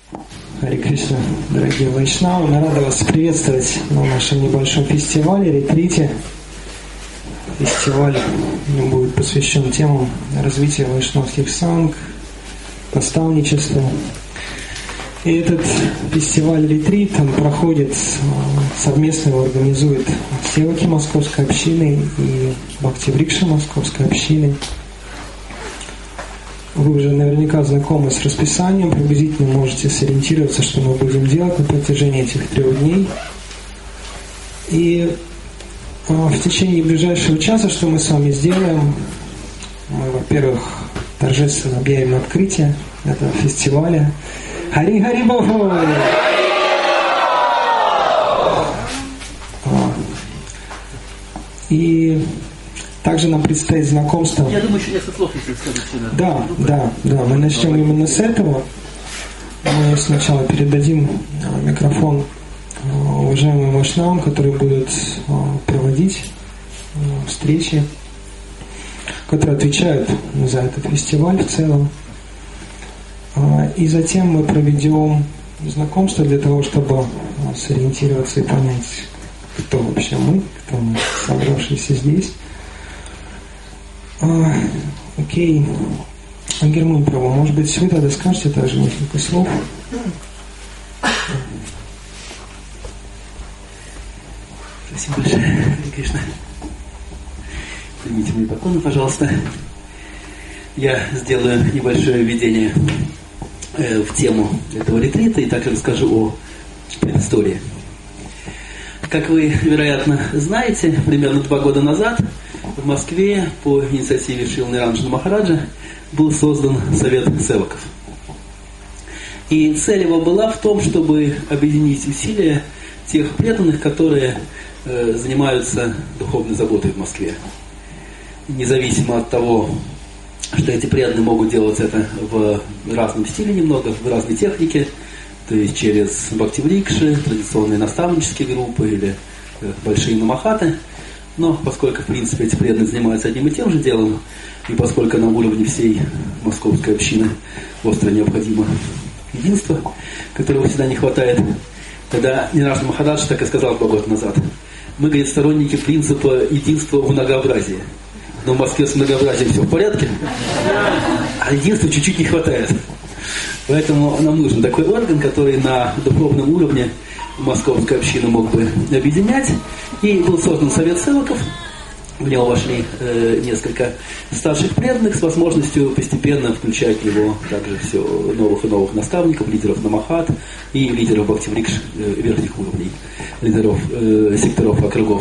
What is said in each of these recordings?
Харе Кришна, дорогие вайшнавы, мы рады вас приветствовать на нашем небольшом фестивале, ретрите. Фестиваль будет посвящен темам развития вайшнавских санг, наставничеству. И этот фестиваль-ретрит, он проходит, совместно его организует Севаки Московской общины и Бхакти-Врикша Московской общины. Вы уже наверняка знакомы с расписанием, приблизительно можете сориентироваться, что мы будем делать на протяжении этих 3 дней. И в течение ближайшего часа, что мы с вами сделаем, мы, во-первых, торжественно объявим открытие этого фестиваля. Хари-хари Богу! И также нам предстоит знакомство. Я думаю, еще несколько слов, если скажете. Да. Мы начнем именно с этого. Мы сначала передадим микрофон уважаемым вайшнавам, которые будут проводить встречи, которые отвечают за этот фестиваль в целом. И затем мы проведем знакомство для того, чтобы сориентироваться и понять, кто вообще мы, кто мы, собравшиеся здесь. Окей. Герман Прабhu, может быть, вы тогда скажете также несколько слов? Спасибо большое, Харе Кришна. Примите мои поклоны, пожалуйста. Я сделаю небольшое введение в тему этого ретрита и также расскажу о предыстории. Как вы, вероятно, знаете, примерно 2 года назад в Москве по инициативе Шрилы Ниранджана Махараджа был создан Совет Севаков. И цель его была в том, чтобы объединить усилия тех преданных, которые занимаются духовной заботой в Москве. Независимо от того, что эти преданные могут делать это в разном стиле немного, в разной технике, то есть через Бхакти-Врикши, традиционные наставнические группы или большие намахаты. Но поскольку, в принципе, эти преданные занимаются одним и тем же делом, и поскольку на уровне всей московской общины остро необходимо единство, которого всегда не хватает, тогда Ниранджана Махарадж так и сказал 2 года назад: мы, говорит, сторонники принципа единства в многообразии. Но в Москве с многообразием все в порядке, а единства чуть-чуть не хватает. Поэтому нам нужен такой орган, который на духовном уровне московскую общину мог бы объединять. И был создан Совет Севаков. В него вошли несколько старших преданных с возможностью постепенно включать в него также все новых и новых наставников, лидеров намахат и лидеров Бхакти-Врикш верхних уровней, лидеров секторов, округов.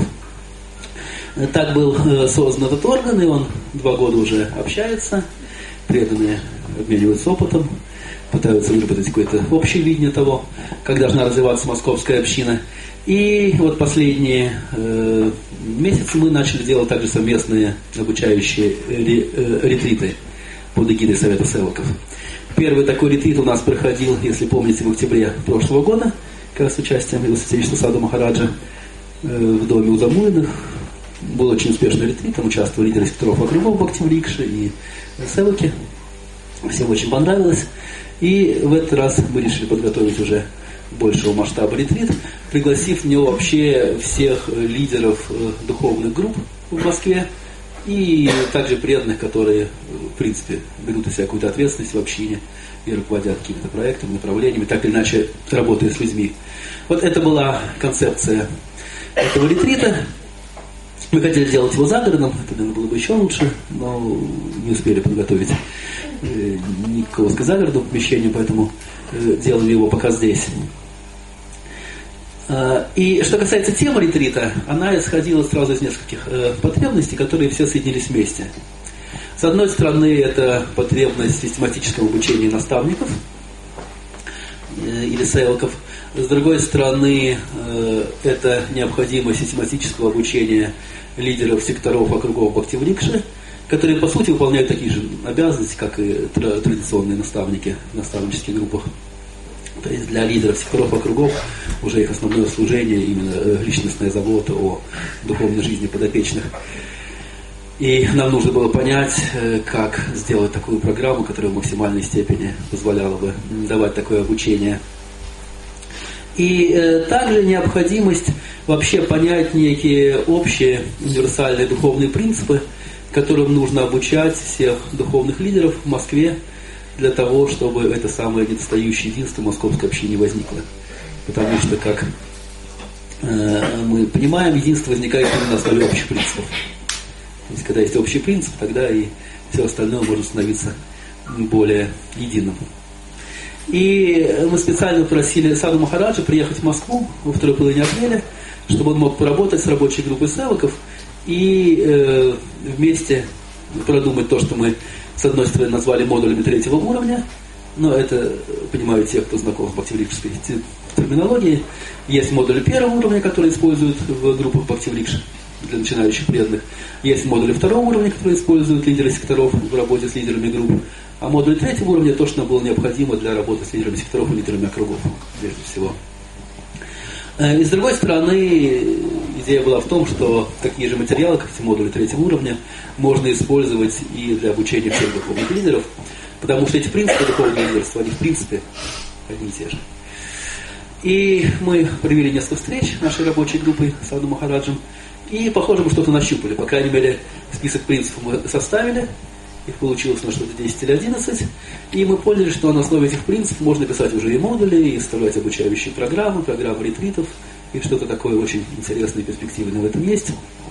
Так был создан этот орган, и он 2 года уже общается. Преданные обмениваются опытом, пытаются выработать какое-то общее видение того, как должна развиваться московская община. И вот последние месяцы мы начали делать также совместные обучающие ретриты под эгидой Совета Севаков. Первый такой ретрит у нас проходил, если помните, в октябре прошлого года, как раз с участием Вишну Саду Махараджа в доме у Замуиных. Был очень успешный ретрит, там участвовали лидеры секторов округов Бхакти-Врикши и Севаки. Всем очень понравилось. И в этот раз мы решили подготовить уже большего масштаба ретрит, пригласив в него вообще всех лидеров духовных групп в Москве и также преданных, которые, в принципе, берут на себя какую-то ответственность в общине и руководят какими-то проектами, направлениями, так или иначе работая с людьми. Вот это была концепция этого ретрита. Мы хотели сделать его за городом, это, наверное, было бы еще лучше, но не успели подготовить никакого загородного помещения, поэтому делали его пока здесь. И что касается темы ретрита, она исходила сразу из нескольких потребностей, которые все соединились вместе. С одной стороны, это потребность систематического обучения наставников или севаков. С другой стороны, это необходимость систематического обучения лидеров секторов округов Бхакти-Врикши, которые, по сути, выполняют такие же обязанности, как и традиционные наставники в наставнических группах. То есть для лидеров секторов округов уже их основное служение именно личностная забота о духовной жизни подопечных. И нам нужно было понять, как сделать такую программу, которая в максимальной степени позволяла бы давать такое обучение. И также необходимость вообще понять некие общие универсальные духовные принципы, которым нужно обучать всех духовных лидеров в Москве для того, чтобы это самое недостающее единство московской общины не возникло. Потому что, как мы понимаем, единство возникает именно на основе общих принципов. То есть, когда есть общий принцип, тогда и все остальное может становиться более единым. И мы специально просили Саду Махараджа приехать в Москву во второй половине апреля, чтобы он мог поработать с рабочей группой севаков и вместе продумать то, что мы, с одной стороны, назвали модулями третьего уровня, но это понимают те, кто знаком с бхактиврикшской терминологией. Есть модули первого уровня, которые используют в группах бхактиврикш для начинающих преданных. Есть модули второго уровня, которые используют лидеры секторов в работе с лидерами групп. А модуль третьего уровня то, что нам было необходимо для работы с лидерами секторов и лидерами округов, прежде всего. И с другой стороны, идея была в том, что такие же материалы, как эти модули третьего уровня, можно использовать и для обучения всех духовных лидеров, потому что эти принципы духовного лидерства, они в принципе одни и те же. И мы провели несколько встреч нашей рабочей группой с Саду Махараджем, и, похоже, мы что-то нащупали. По крайней мере, список принципов мы составили. Их получилось на что-то 10 или 11. И мы поняли, что на основе этих принципов можно писать уже и модули, и составлять обучающие программы ретритов. И что-то такое очень интересное и перспективное в этом есть.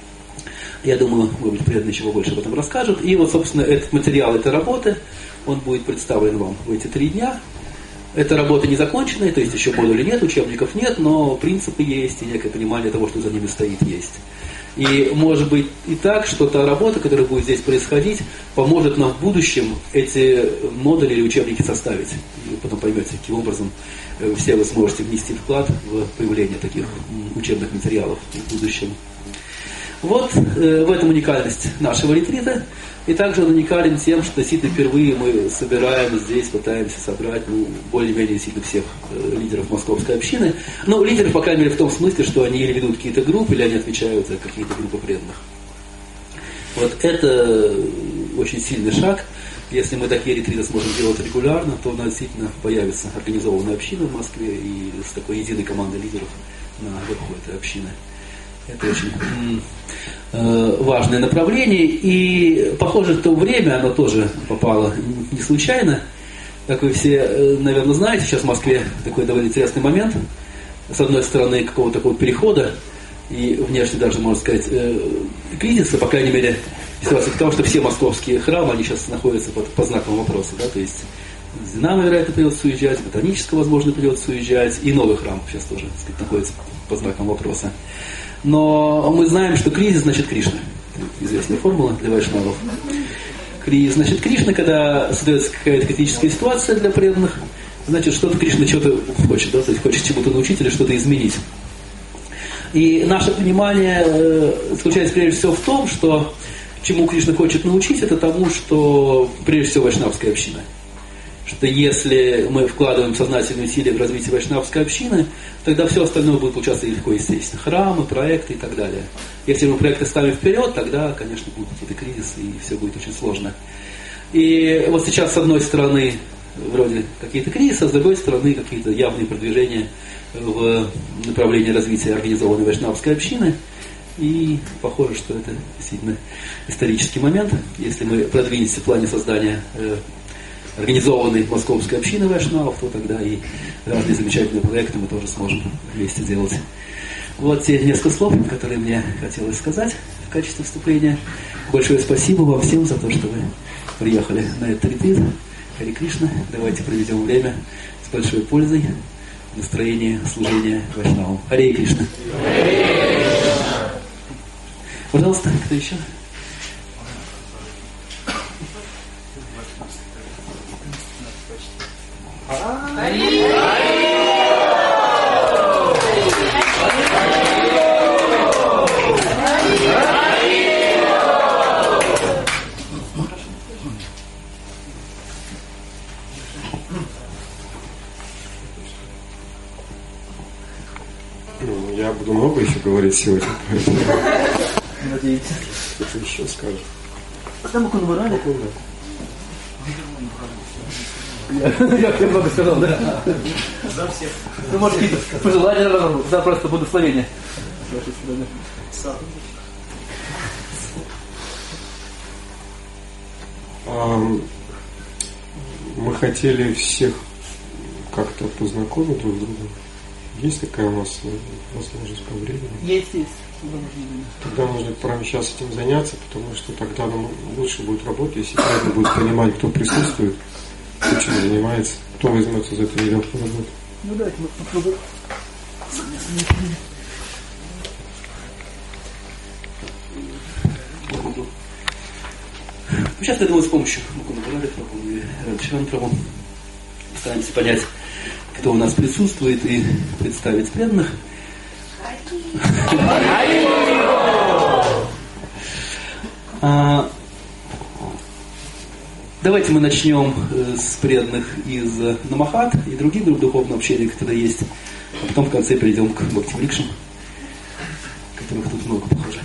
Я думаю, может быть, преданные чего больше об этом расскажут. И вот, собственно, этот материал этой работы, он будет представлен вам в эти 3 дня. Эта работа не законченная, то есть еще модулей нет, учебников нет, но принципы есть, и некое понимание того, что за ними стоит, есть. И может быть и так, что та работа, которая будет здесь происходить, поможет нам в будущем эти модули или учебники составить. И вы потом поймете, каким образом все вы сможете внести вклад в появление таких учебных материалов в будущем. Вот в этом уникальность нашего ретрита. И также он уникален тем, что действительно впервые мы собираем здесь, пытаемся собрать более-менее действительно всех лидеров московской общины. Но лидеров, по крайней мере, в том смысле, что они или ведут какие-то группы, или они отвечают за какие-то группы преданных. Вот это очень сильный шаг. Если мы такие ретриты сможем делать регулярно, то у нас действительно появится организованная община в Москве и с такой единой командой лидеров на верху этой общины. Это очень важное направление. И, похоже, в то время оно тоже попало не случайно. Как вы все, наверное, знаете, сейчас в Москве такой довольно интересный момент. С одной стороны, какого-то такого перехода и внешне даже, можно сказать, кризиса, по крайней мере, ситуация такова, что все московские храмы, они сейчас находятся по знакам вопроса. Да? То есть Динамо, вероятно, придется уезжать, Ботаническое, возможно, придется уезжать, и новый храм сейчас тоже, так сказать, находится по знакам вопроса. Но мы знаем, что кризис значит Кришна. Известная формула для вайшнавов. Кризис значит Кришна, когда создается какая-то критическая ситуация для преданных, значит, что-то Кришна что-то хочет, да? То есть хочет чему-то научить или что-то изменить. И наше понимание заключается прежде всего в том, что чему Кришна хочет научить, это тому, что прежде всего вайшнавская община. Что если мы вкладываем сознательные усилия в развитие вайшнавской общины, тогда все остальное будет получаться легко, естественно. Храмы, проекты и так далее. Если мы проекты ставим вперед, тогда, конечно, будут какие-то кризисы, и все будет очень сложно. И вот сейчас, с одной стороны, вроде какие-то кризисы, а с другой стороны, какие-то явные продвижения в направлении развития организованной вайшнавской общины. И похоже, что это действительно исторический момент. Если мы продвинемся в плане создания организованной московской общины вайшнавов, то тогда и разные замечательные проекты мы тоже сможем вместе делать. Вот те несколько слов, которые мне хотелось сказать в качестве вступления. Большое спасибо вам всем за то, что вы приехали на этот ретрит. Харе Кришна. Давайте проведем время с большой пользой в настроении служения вайшнавам. Харе Кришна. Пожалуйста, кто еще? Я буду много еще говорить сегодня. Надеюсь. Что-то еще скажешь. Там Мукун Мурали? Я много сказал, да? За всех. Ну, может, какие-то пожелания за просто благословение. Мы хотели всех как-то познакомить друг с другом. Есть такая у нас возможность по времени? Есть. Тогда нужно прямо сейчас этим заняться, потому что тогда нам лучше будет работать, если каждый будет понимать, кто присутствует, кто чем занимается, кто возьмется за эту нелегкую работу. Ну давайте мы попробуем. Сейчас, я думаю, с помощью Мукуна Мурали Прабху и Радхачаран Прабху постараемся понять, кто у нас присутствует, и представить преданных. Давайте мы начнем с преданных из Намахат и других групп духовного общения, которые есть, а потом в конце перейдем к Бхактиврикшам, которых тут много, похоже.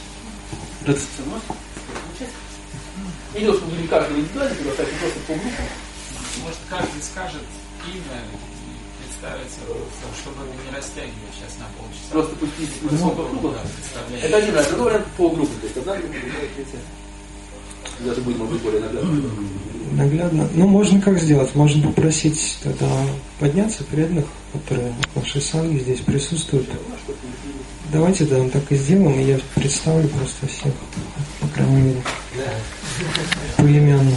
Я не думаю, что мы будем каждого индивидуально приглашать, просто по группам. Может, каждый скажет имя и представится, чтобы не растягивать сейчас на полчаса. Просто пустить сколько групп. Это один раз, другой вариант по группам. То есть одна группа, другая, третья. Даже будет, может быть, более наглядно. Наглядно. Ну, можно как сделать? Можно попросить тогда подняться преданных, которые в нашей санге здесь присутствуют. Давайте, да, так и сделаем, и я представлю просто всех, по крайней мере, поименно.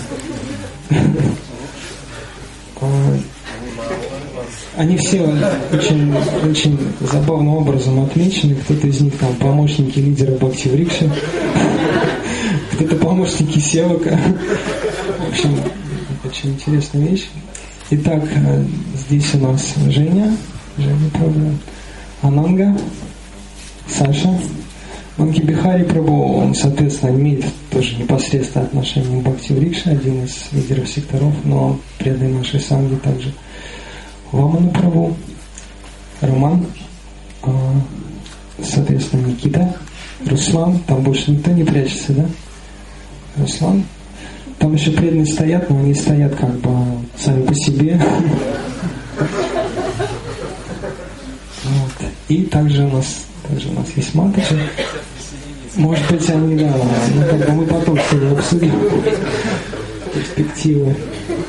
Они все очень забавным образом отмечены. Кто-то из них там помощники лидера Бхактиврикши, кто-то помощники Севака. В общем, очень интересная вещь. Итак, здесь у нас Женя Прабху, Ананга, Саша, Банки Бихари Прабху, он, соответственно, имеет тоже непосредственное отношение к Бхактиврикше, один из лидеров секторов, но преданный нашей санги также. Вамана Прабху, Роман, соответственно, Никита, Руслан, там больше никто не прячется, да? Руслан. Там еще преданные стоят, но они стоят как бы сами по себе. Вот. И также у нас есть Матаджи. Может быть, они, да, ну, как бы мы потом с ними обсудим перспективы.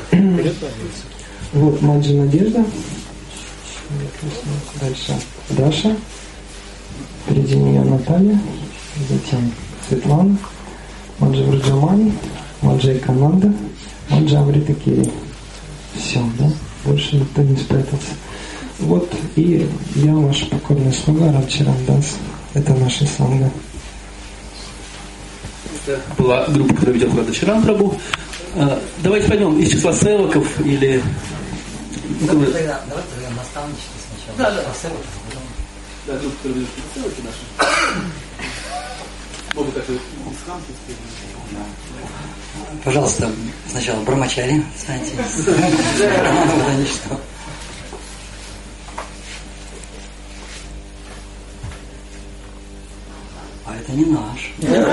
Вот Маджи Надежда. Дальше Даша. Впереди нее Наталья. Затем Светлана. Маджи Враджамани. Маджи Кананда. Маджи Амрита Кири. Все, да? Больше никто не спрятался. Вот, и я ваш покорный слуга Радхачаран Дас. Это наша санга. Это была группа, которая ведет Радхачаран Прабху. Давайте поймем, из числа севаков или... Давайте тогда наставничество сначала. Да. А севаков, потом... Да, группа, которая ведет севаки наши. Могут так и исхамки. Пожалуйста, сначала Брамачари станьте. Наставничество. А это не наш.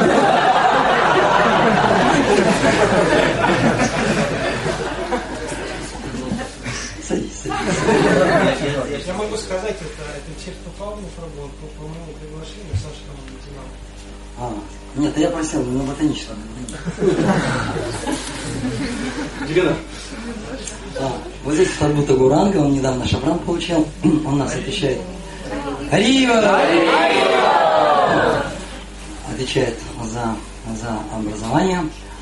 Садись. Я могу сказать, это Чирта Павловна Прабху, по моему приглашению, Саша там лейтенант. Нет, я просил на ботаническом. Вот здесь Сарбута Гуранга, он недавно шапран получил, он нас отвечает. Арива! Отвечает за образование.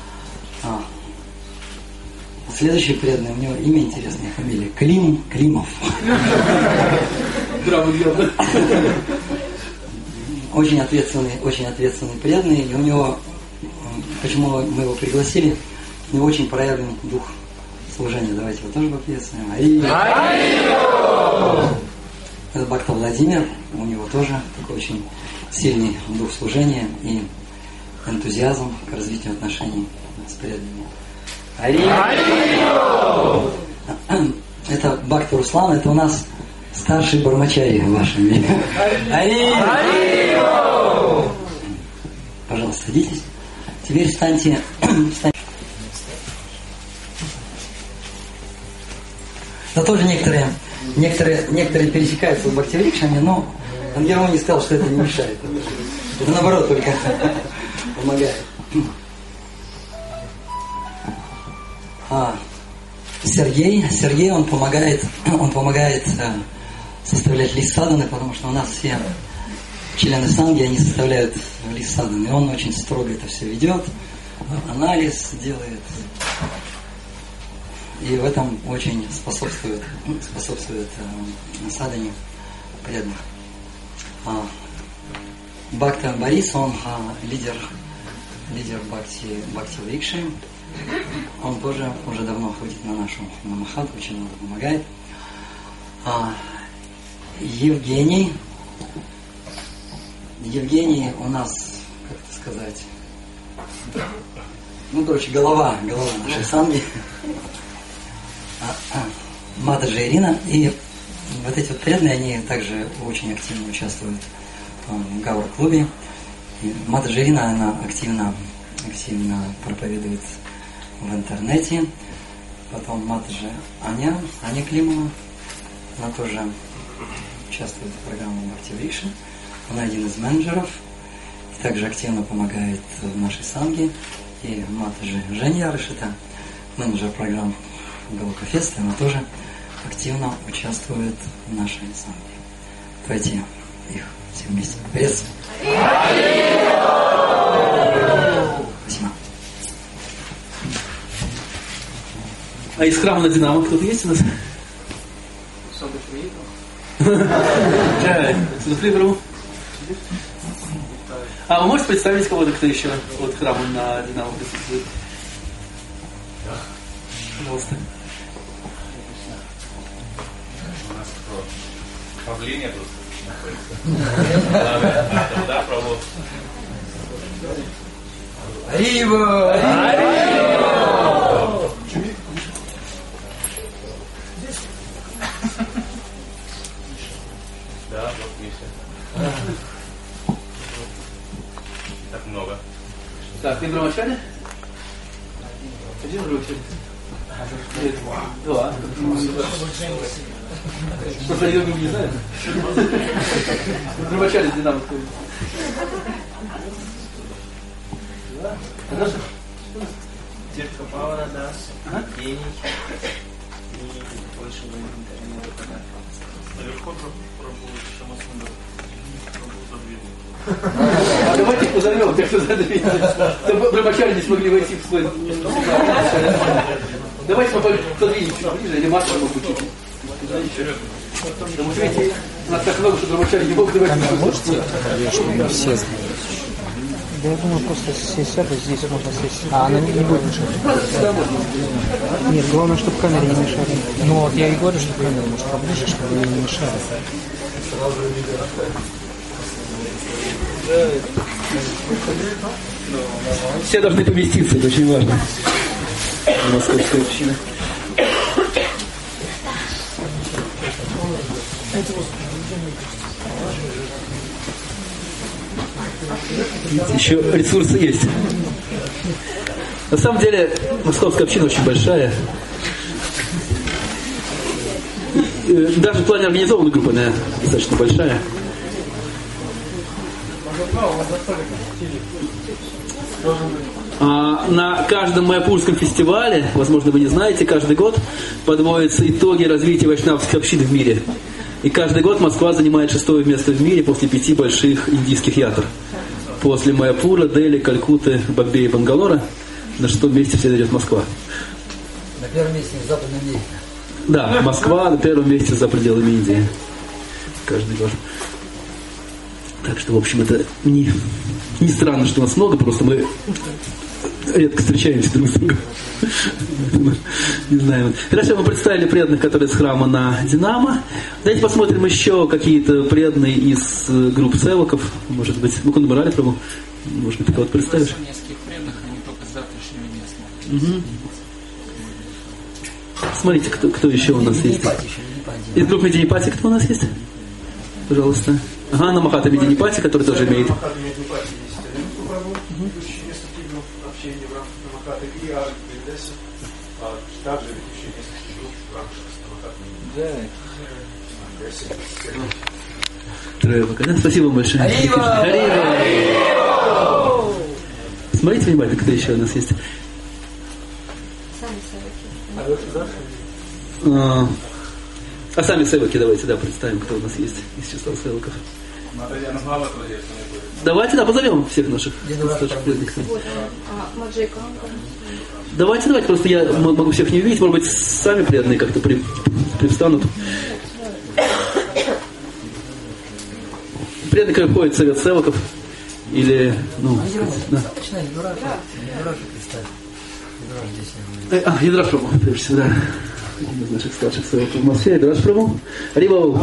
Следующий преданный, у него имя интересное, фамилия Климов. Очень ответственный преданный, и у него, почему мы его пригласили, у него очень проявлен дух служения. Давайте его тоже поприветствуем. Это Бхакта Владимир, у него тоже такой очень сильный дух служения и энтузиазм к развитию отношений с преданными. Это Бхакта Руслан, это у нас старший Бармачари в вашем мире. Пожалуйста, садитесь. Теперь встаньте. Да тоже некоторые пересекаются с бхактиврикшами, но Ангерон не сказал, что это не мешает. Это наоборот только помогает. Сергей, он помогает составлять лист садханы, потому что у нас все члены санги, они составляют лист садханы, и он очень строго это все ведет, анализ делает, и в этом очень способствует садхане преданных. Бхакта Борис, он лидер бхакти-врикши. Он тоже уже давно ходит на нашу намахат, очень много помогает. Евгений у нас, как это сказать, голова нашей санги. Матаджи Ирина. И вот эти вот преданные, они также очень активно участвуют в Гаура-клубе. Матаджи Ирина, она активно проповедует в интернете. Потом Матаджи Аня Климова, она тоже участвует в программе бхакти-врикши. Она один из менеджеров и также активно помогает в нашей санге. И Матаджи Женя Ярышита, менеджер программ Галока-феста, она тоже активно участвует в нашей санге. Давайте их все вместе поприветствуем. Спасибо. А из храма на Динамо кто-то есть у нас? А вы можете представить кого-то, кто еще от храма на Динамо присутствует? Пожалуйста. У нас правление просто находится. Да, провод. Арива! Да, вот Миша. Так много. Так, ты брамачари? Один брамачари? Два. Просто я не знаю. Брамачари с Динамо. Хорошо. Дирка Павара, да, Евгений. И больше вы не выпадали. Наверху пробует Шамасундар. А давайте позовем тех, кто задвинется. Брамачари не смогли войти в свой... Давайте мы подвинем чуть ближе, или Маша могут чуть. Потому что видите, у нас так много, что Брамачари не могут давать. Можете? Конечно, все знают. Да я думаю, просто все сядут, здесь можно сесть. А она не будет мешать? Нет, главное, чтобы камере не мешали. Ну вот я и говорю, что камера может поближе, чтобы не мешали. Все должны поместиться, это очень важно. Московская община. Еще ресурсы есть. На самом деле, московская община очень большая. Даже в плане организованной группы она достаточно большая. На каждом майяпурском фестивале, возможно, вы не знаете, каждый год подводятся итоги развития вайшнавских общин в мире. И каждый год Москва занимает 6-е место в мире после 5 больших индийских ятр. После Майяпура, Дели, Калькутты, Бомбея и Бангалора на 6-м месте всегда идет Москва. На первом месте в Западном мире. Да, Москва на первом месте за пределами Индии. Каждый год. Так что, в общем, это не странно, что нас много, просто мы редко встречаемся друг с другом. Не знаю. Хорошо, мы представили преданных, которые с храма на Динамо. Давайте посмотрим еще какие-то преданные из групп севаков. Может быть, Мукунда Мурали Прабху. Может быть, ты кого-то представишь? Нескольких преданных, они только с завтрашнего места. Смотрите, кто еще у нас есть. Из группы Мединипати кто у нас есть? Пожалуйста. Ага, Намахата Мединипати, который тоже имеет. ведущие несколько групп общения в рамках Намахаты и Альбедеса, а также ведущие несколько групп в рамках Намахаты. Трое пока, да? Спасибо вам большое. Харива! Смотрите внимательно, кто еще у нас есть. А сами севаки давайте, да, представим, кто у нас есть из числа севаков. Давайте, да, позовем всех наших преданных. Давайте, просто я могу всех не увидеть, может быть, сами преданные как-то привстанут. Преданные, которые входят в совет севаков, или, да. Ядраш Прабху, прежде всего, да. Один из наших старших севаков в Москве. Ядраш Прабху. Харибол.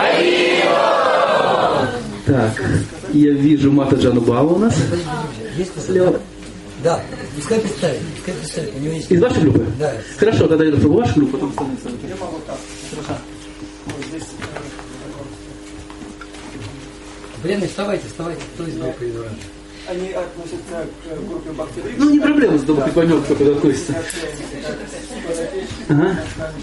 Так, я вижу Матаджи Анубхава у нас. Слева. Да, пускай представит, у него есть... Из вашей группы? Да. Хорошо, тогда Ядраш Прабху вашу группу, потом остальные севаки. Я могу так. Хорошо. Вот здесь... Блин, вставайте, кто из группы Ядраш? Они относятся к группе бактерий. Ну, не проблема, с тобой поймем, кто куда относится. Ага.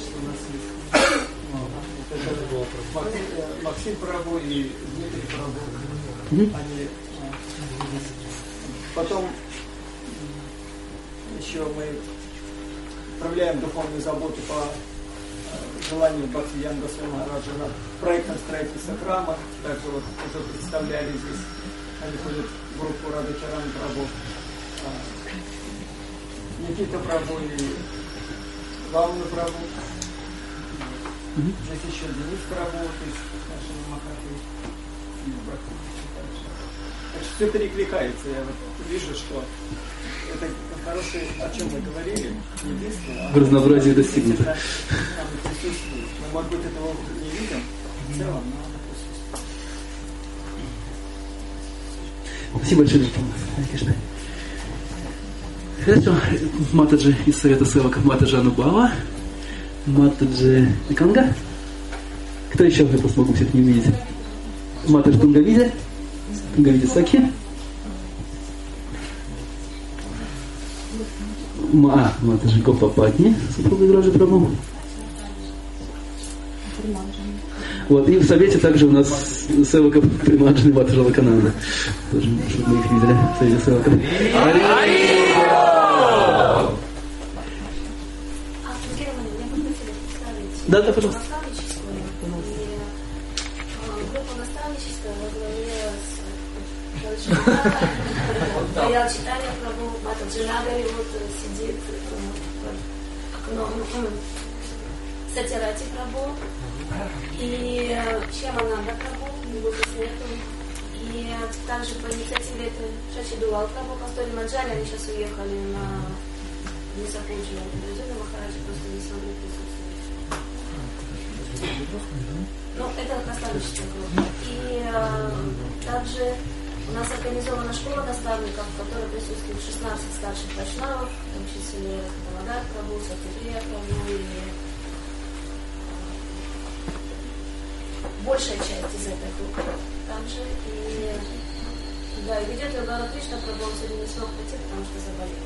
Максим Прабу и Дмитрий Прабу. Они... Потом еще мы проявляем духовную заботу по желанию Бхактиян Госвами Махараджа над проектом строительства храма. Также вот уже представляли здесь. Они ходят в группу Радхачаран Прабу, Никита Прабу и Вамна Прабу. Здесь еще Денис Прабу, то есть наши Махаты и Брахмачи также. Так что все перекликается. Я вот вижу, что это хорошее, о чем мы говорили, единственное. Разнообразие достигнуто. Нам присутствует. Мы, может быть, этого не видим в целом, но оно присутствует. Спасибо большое, конечно. Хорошо. Матаджи из совета севаков Матаджи Анубхава. Матаджи Канга. Кто еще? Я просто могу всех не увидеть. Матаджи Тунгавиди. Тунгавиди Саки. Матаджи Гопапатни. Супруга Дражи Прабху. Вот, и в совете также у нас севаков Примаджи Матаджи Лакананда. Тоже, чтобы мы их видели в совете севаков. Да, пожалуйста. Группа наставничества во главе с Даял Читания Прабху, Матаджи Нагари вот сидит Сатирати Прабху и Чьямананда Прабху, его нету. И также по инициативе Шачи Дувал Прабху, Пастори Маджали, они сейчас уехали на Нисапуджи, Махараджи просто не смогли присутствовать. Ну, это наставничество группа. И также у нас организована школа наставников, в которой присутствует 16 старших вайшнавов, в том числе Дамодар Прабху, Сатиприя Прабху и большая часть из этой группы. Также и да, и ведет ее Гаура Кришна Прабху, он сегодня не смог прийти, потому что заболел.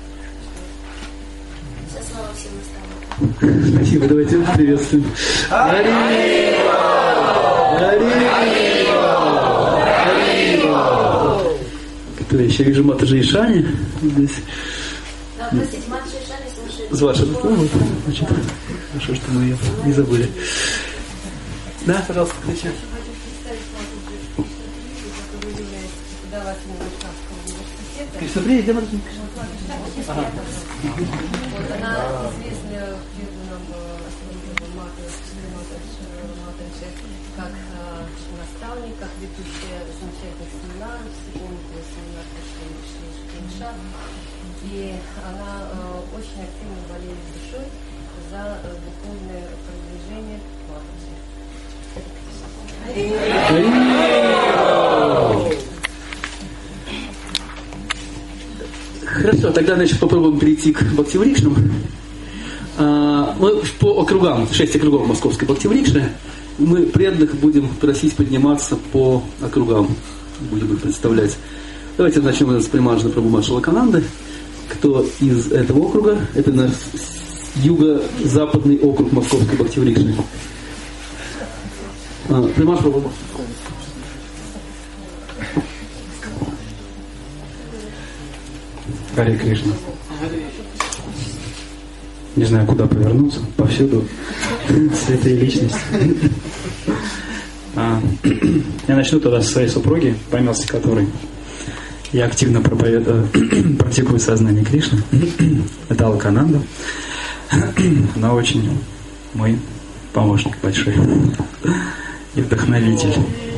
Вся слава всем наставникам. Спасибо, давайте приветствуем. Кто еще? Вижу Матаджи Ишани здесь. Да, простите, Матаджи Ишани слушает. С вашей вот, значит, хорошо, что мы ее не забыли. Да, пожалуйста, включи. Кришнаприя, где Матаджи? Ага. Вот она известна преданным Матаджи как наставник, как ведущая замечательных семинаров, помните семинар Кришна. И она очень активно болеет душой за духовное продвижение Матаджи. Хорошо, тогда, значит, попробуем перейти к Бхактиврикшнам. Мы по округам, 6 округов Московской Бхактиврикшны, мы преданных будем просить подниматься по округам, будем их представлять. Давайте начнем с Примаджана Прабху Мадхшалакананды. Кто из этого округа? Это наш юго-западный округ Московской Бхактиврикши. Примадж Прабху. Харе Кришна. Не знаю, куда повернуться. Повсюду святые личности. Я начну тогда со своей супруги, по милости которой я активно практикую сознание Кришны. Это Алакананда. Она очень мой помощник большой и вдохновитель.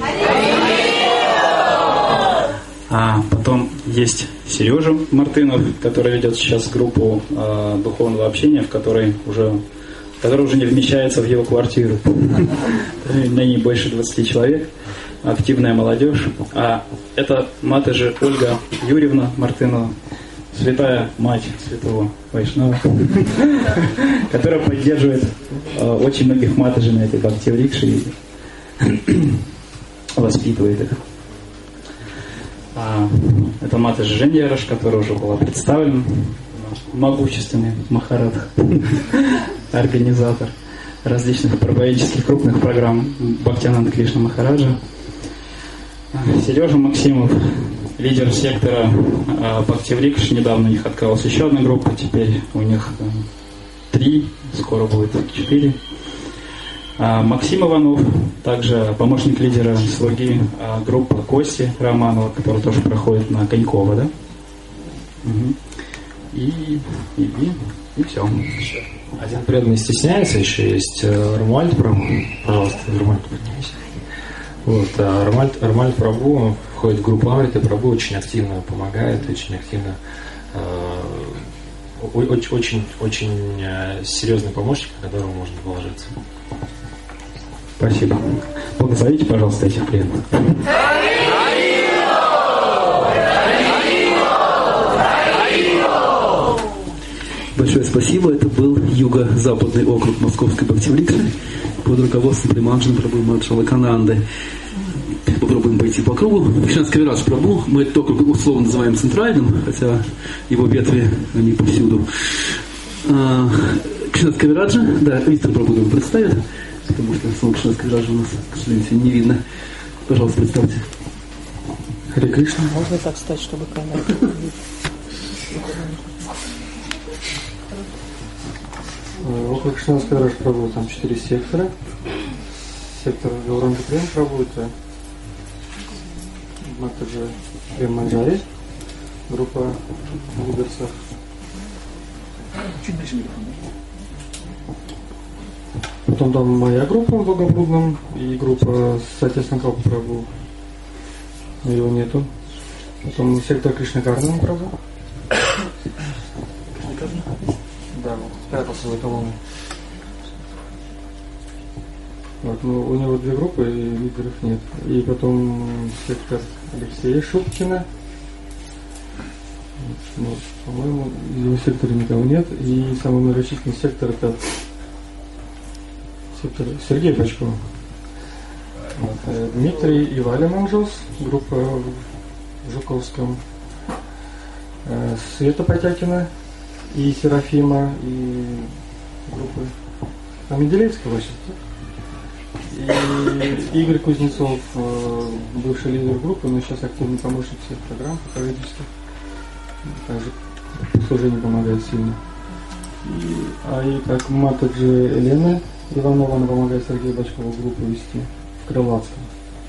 А потом есть Сережа Мартынов, который ведет сейчас группу духовного общения, которая уже не вмещается в его квартиру. На ней больше 20 человек. Активная молодежь. А это Матаджи Ольга Юрьевна Мартынова, святая мать святого Вайшнава, которая поддерживает очень многих матаджи на этой Бхактиврикше и воспитывает их. Это Матаджи Женьяраш, которая уже была представлена, могущественный Махарадх, организатор различных проповедческих крупных программ Бхактивинода Кришна Махараджа. Сережа Максимов, лидер сектора Бхактиврикш. Недавно у них открылась еще одна группа, теперь у них 3, скоро будет 4. Максим Иванов, также помощник лидера слуги группы Кости Романова, которая тоже проходит на Конькова, да? Угу. И все. Один преданный стесняется, еще есть Рамуальд Прабху. Пожалуйста, Рамуальд, поднимись. Вот, Рамуальд Прабху входит в группу Амриты. Прабху очень активно помогает, очень активно, очень серьезный помощник, на которого можно положиться. Спасибо. Благословите, пожалуйста, этих преданных. Большое спасибо. Это был юго-западный округ Московской Бхактиврикши под руководством Примаджана Прабху Мадхшалакананды. Попробуем пойти по кругу. Кришна Кавирадж Прабху, мы этот округ условно называем центральным, хотя его ветви, они повсюду. Кришна Кавираджа, да, Виктор Прабху его представит, потому что слово Кришна Кавираджа у нас, к сожалению, сегодня не видно. Пожалуйста, представьте. Харе Кришна. Можно так стать, чтобы камера видела? Около Кришна Кавирадж Прабху там 4 сектора. Сектор Гауранга Прем Прабху, это Матаджи Прем Манджари, группа лидерцев. Чуть ближе микрофон. Потом там моя группа в Богобрудном и группа Сатьясанкалпа Прабху. Его нету. Потом сектор Кришнакарна Прабху. Да, вот, спрятался за колонной. Вот, ну, у него 2 группы, и лидеров нет. И потом сектор Алексея Шубкина. Вот, по-моему, в его секторе никого нет. И самый многочисленный сектор это сектор Сергея Пачкова. Вот, Дмитрий и Валя Манжос, группа в Жуковском. Света Потякина и Серафима, и группы Менделеевского вообще. И Игорь Кузнецов, бывший лидер группы, но сейчас активный помощник всех программ правительства. Также служение помогает сильно. И так Матаджи Елена Иванова, она помогает Сергею Бачкову группу вести в Крылатском.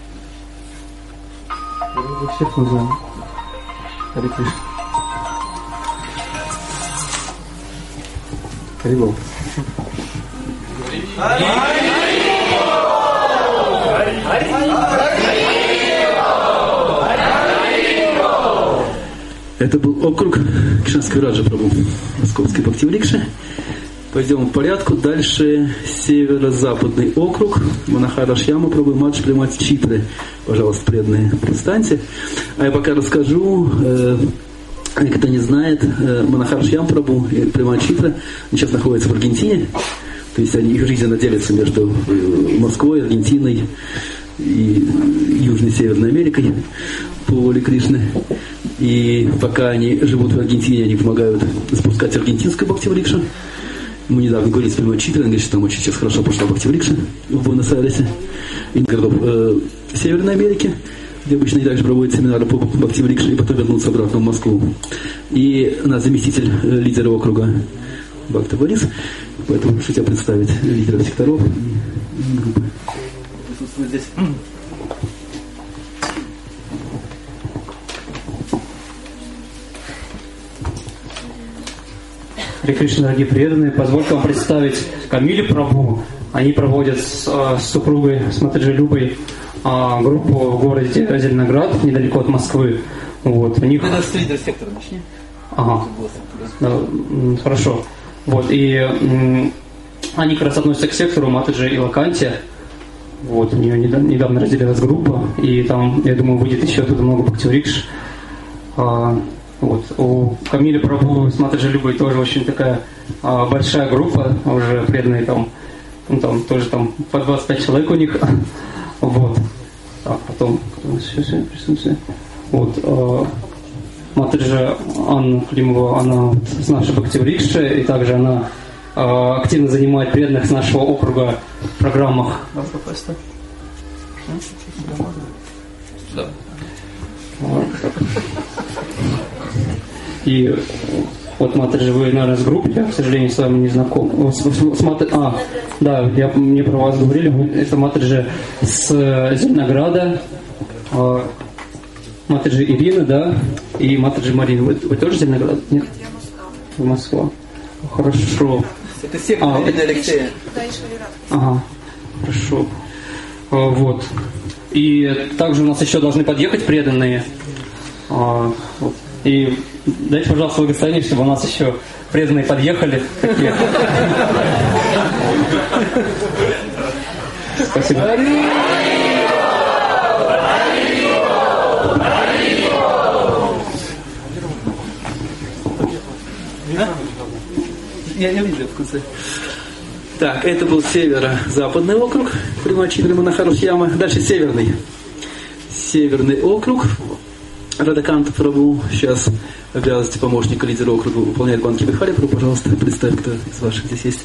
Мы всех не знаем. Харе Кришна. Харибол. Это был округ Кришна Кавираджа Прабху Московской Бхактиврикши. Пойдем по порядку. Дальше северо-западный округ Манахарашьяма Прабху Мадж Примат Читры. Пожалуйста, преданные, встаньте. А я пока расскажу. Кто не знает, Манахарашьям Прабху и Примат Читра сейчас находятся в Аргентине. То есть их жизнь делится между Москвой, Аргентиной и Южной и Северной Америкой по воле Кришны. И пока они живут в Аргентине, они помогают запускать аргентинскую Бхактиврикшу. Мы недавно говорили с прямой Читой, он говорит, что там очень сейчас хорошо пошла Бхактиврикша в Буэнос-Айресе и городов Северной Америки, где обычно они также проводят семинары по Бхактиврикше и потом вернутся обратно в Москву. И наш заместитель лидера округа Бхакта Борис, поэтому прошу тебя представить лидеров секторов и группы. Присутствует здесь. Харе Кришна, дорогие преданные, позвольте вам представить Камилю Прабху. Они проводят с супругой, с Матаджи Любой, группу в городе Зеленоград, недалеко от Москвы. Вот, у них... Это лидер сектора, начни. Ага, хорошо. Вот, и они как раз относятся к сектору Матаджи и Лаканти. Вот, у нее недавно разделилась группа, и там, я думаю, выйдет еще оттуда много бхактиврикш. Вот. У Камиля Прабху с Матаджи Любой тоже очень такая большая группа, уже преданные там, ну, там тоже там по 25 человек у них. Вот. Так, потом сейчас присутствие. Вот. Матаджи Анна Климова, она с нашей Бхактиврикши, и также она активно занимает преданных с нашего округа в программах. Да. Вот, так. И вот Матаджи, вы, наверное, с группы, я, к сожалению, с вами не знаком. Да, мне про вас говорили, это Матаджи с Зеленограда, Матаджи Ирина, да, и Матаджи Марина. Вы тоже Зеленоград? Нет? В Москва. Хорошо. Это сектор Алексея. Ага, хорошо. Вот. И также у нас еще должны подъехать преданные. Вот. И дайте, пожалуйста, благословение, чтобы у нас еще преданные подъехали. Спасибо. Я вижу в конце. Так, это был северо-западный округ Примачидри Манахарушьяма. Дальше северный. Северный округ. Радакант Прабху сейчас обязанности помощника лидера округа выполняет Банки Бихари Прабху. Пожалуйста, представь, кто из ваших здесь есть.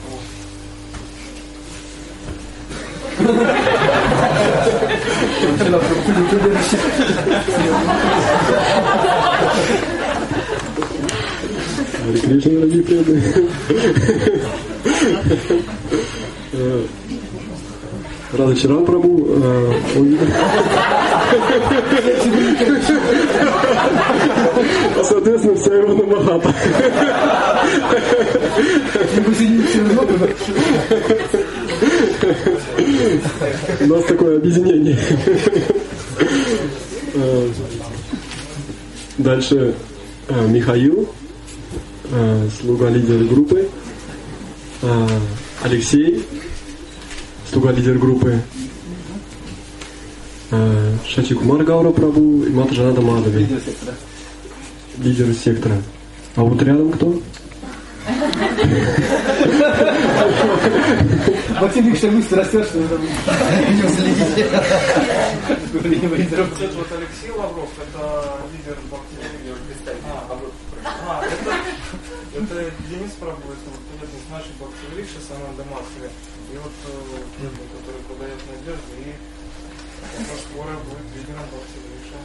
Харе Кришна, дорогие преданные. Радачаран Прабху, соответственно, вся его намахата. У нас такое объединение. Дальше Михаил, слуга лидера группы, Алексей, слуга лидер группы, Шачи Кумар Гаура Прабху и Мата Жанада Мадхави, лидер сектора. А вот рядом кто? Максим, что быстро растешь, что вы там не уследите. Вот Алексей Лавров, это лидер Бхактиврикши. Это Денис Прабху, это с нашей Бхактиврикши, Сананда Мадхави. И вот который подает надежду, и скоро будет лидером Бхактиврикши.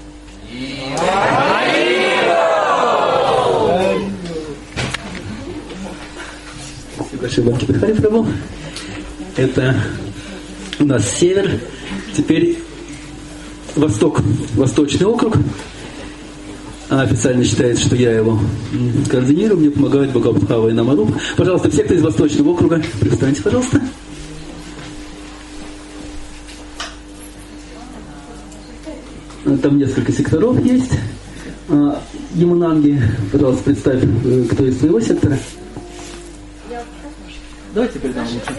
Спасибо большое, Банки Бихари Прабху. Это у нас север. Теперь восток, восточный округ. Официально считается, что я его координирую. Мне помогает Бхагавадхава и Намаруп. Пожалуйста, все, кто из восточного округа, представьте, пожалуйста. Там несколько секторов есть. Ямунанги, пожалуйста, представь, кто из твоего сектора. Давайте передам лучше.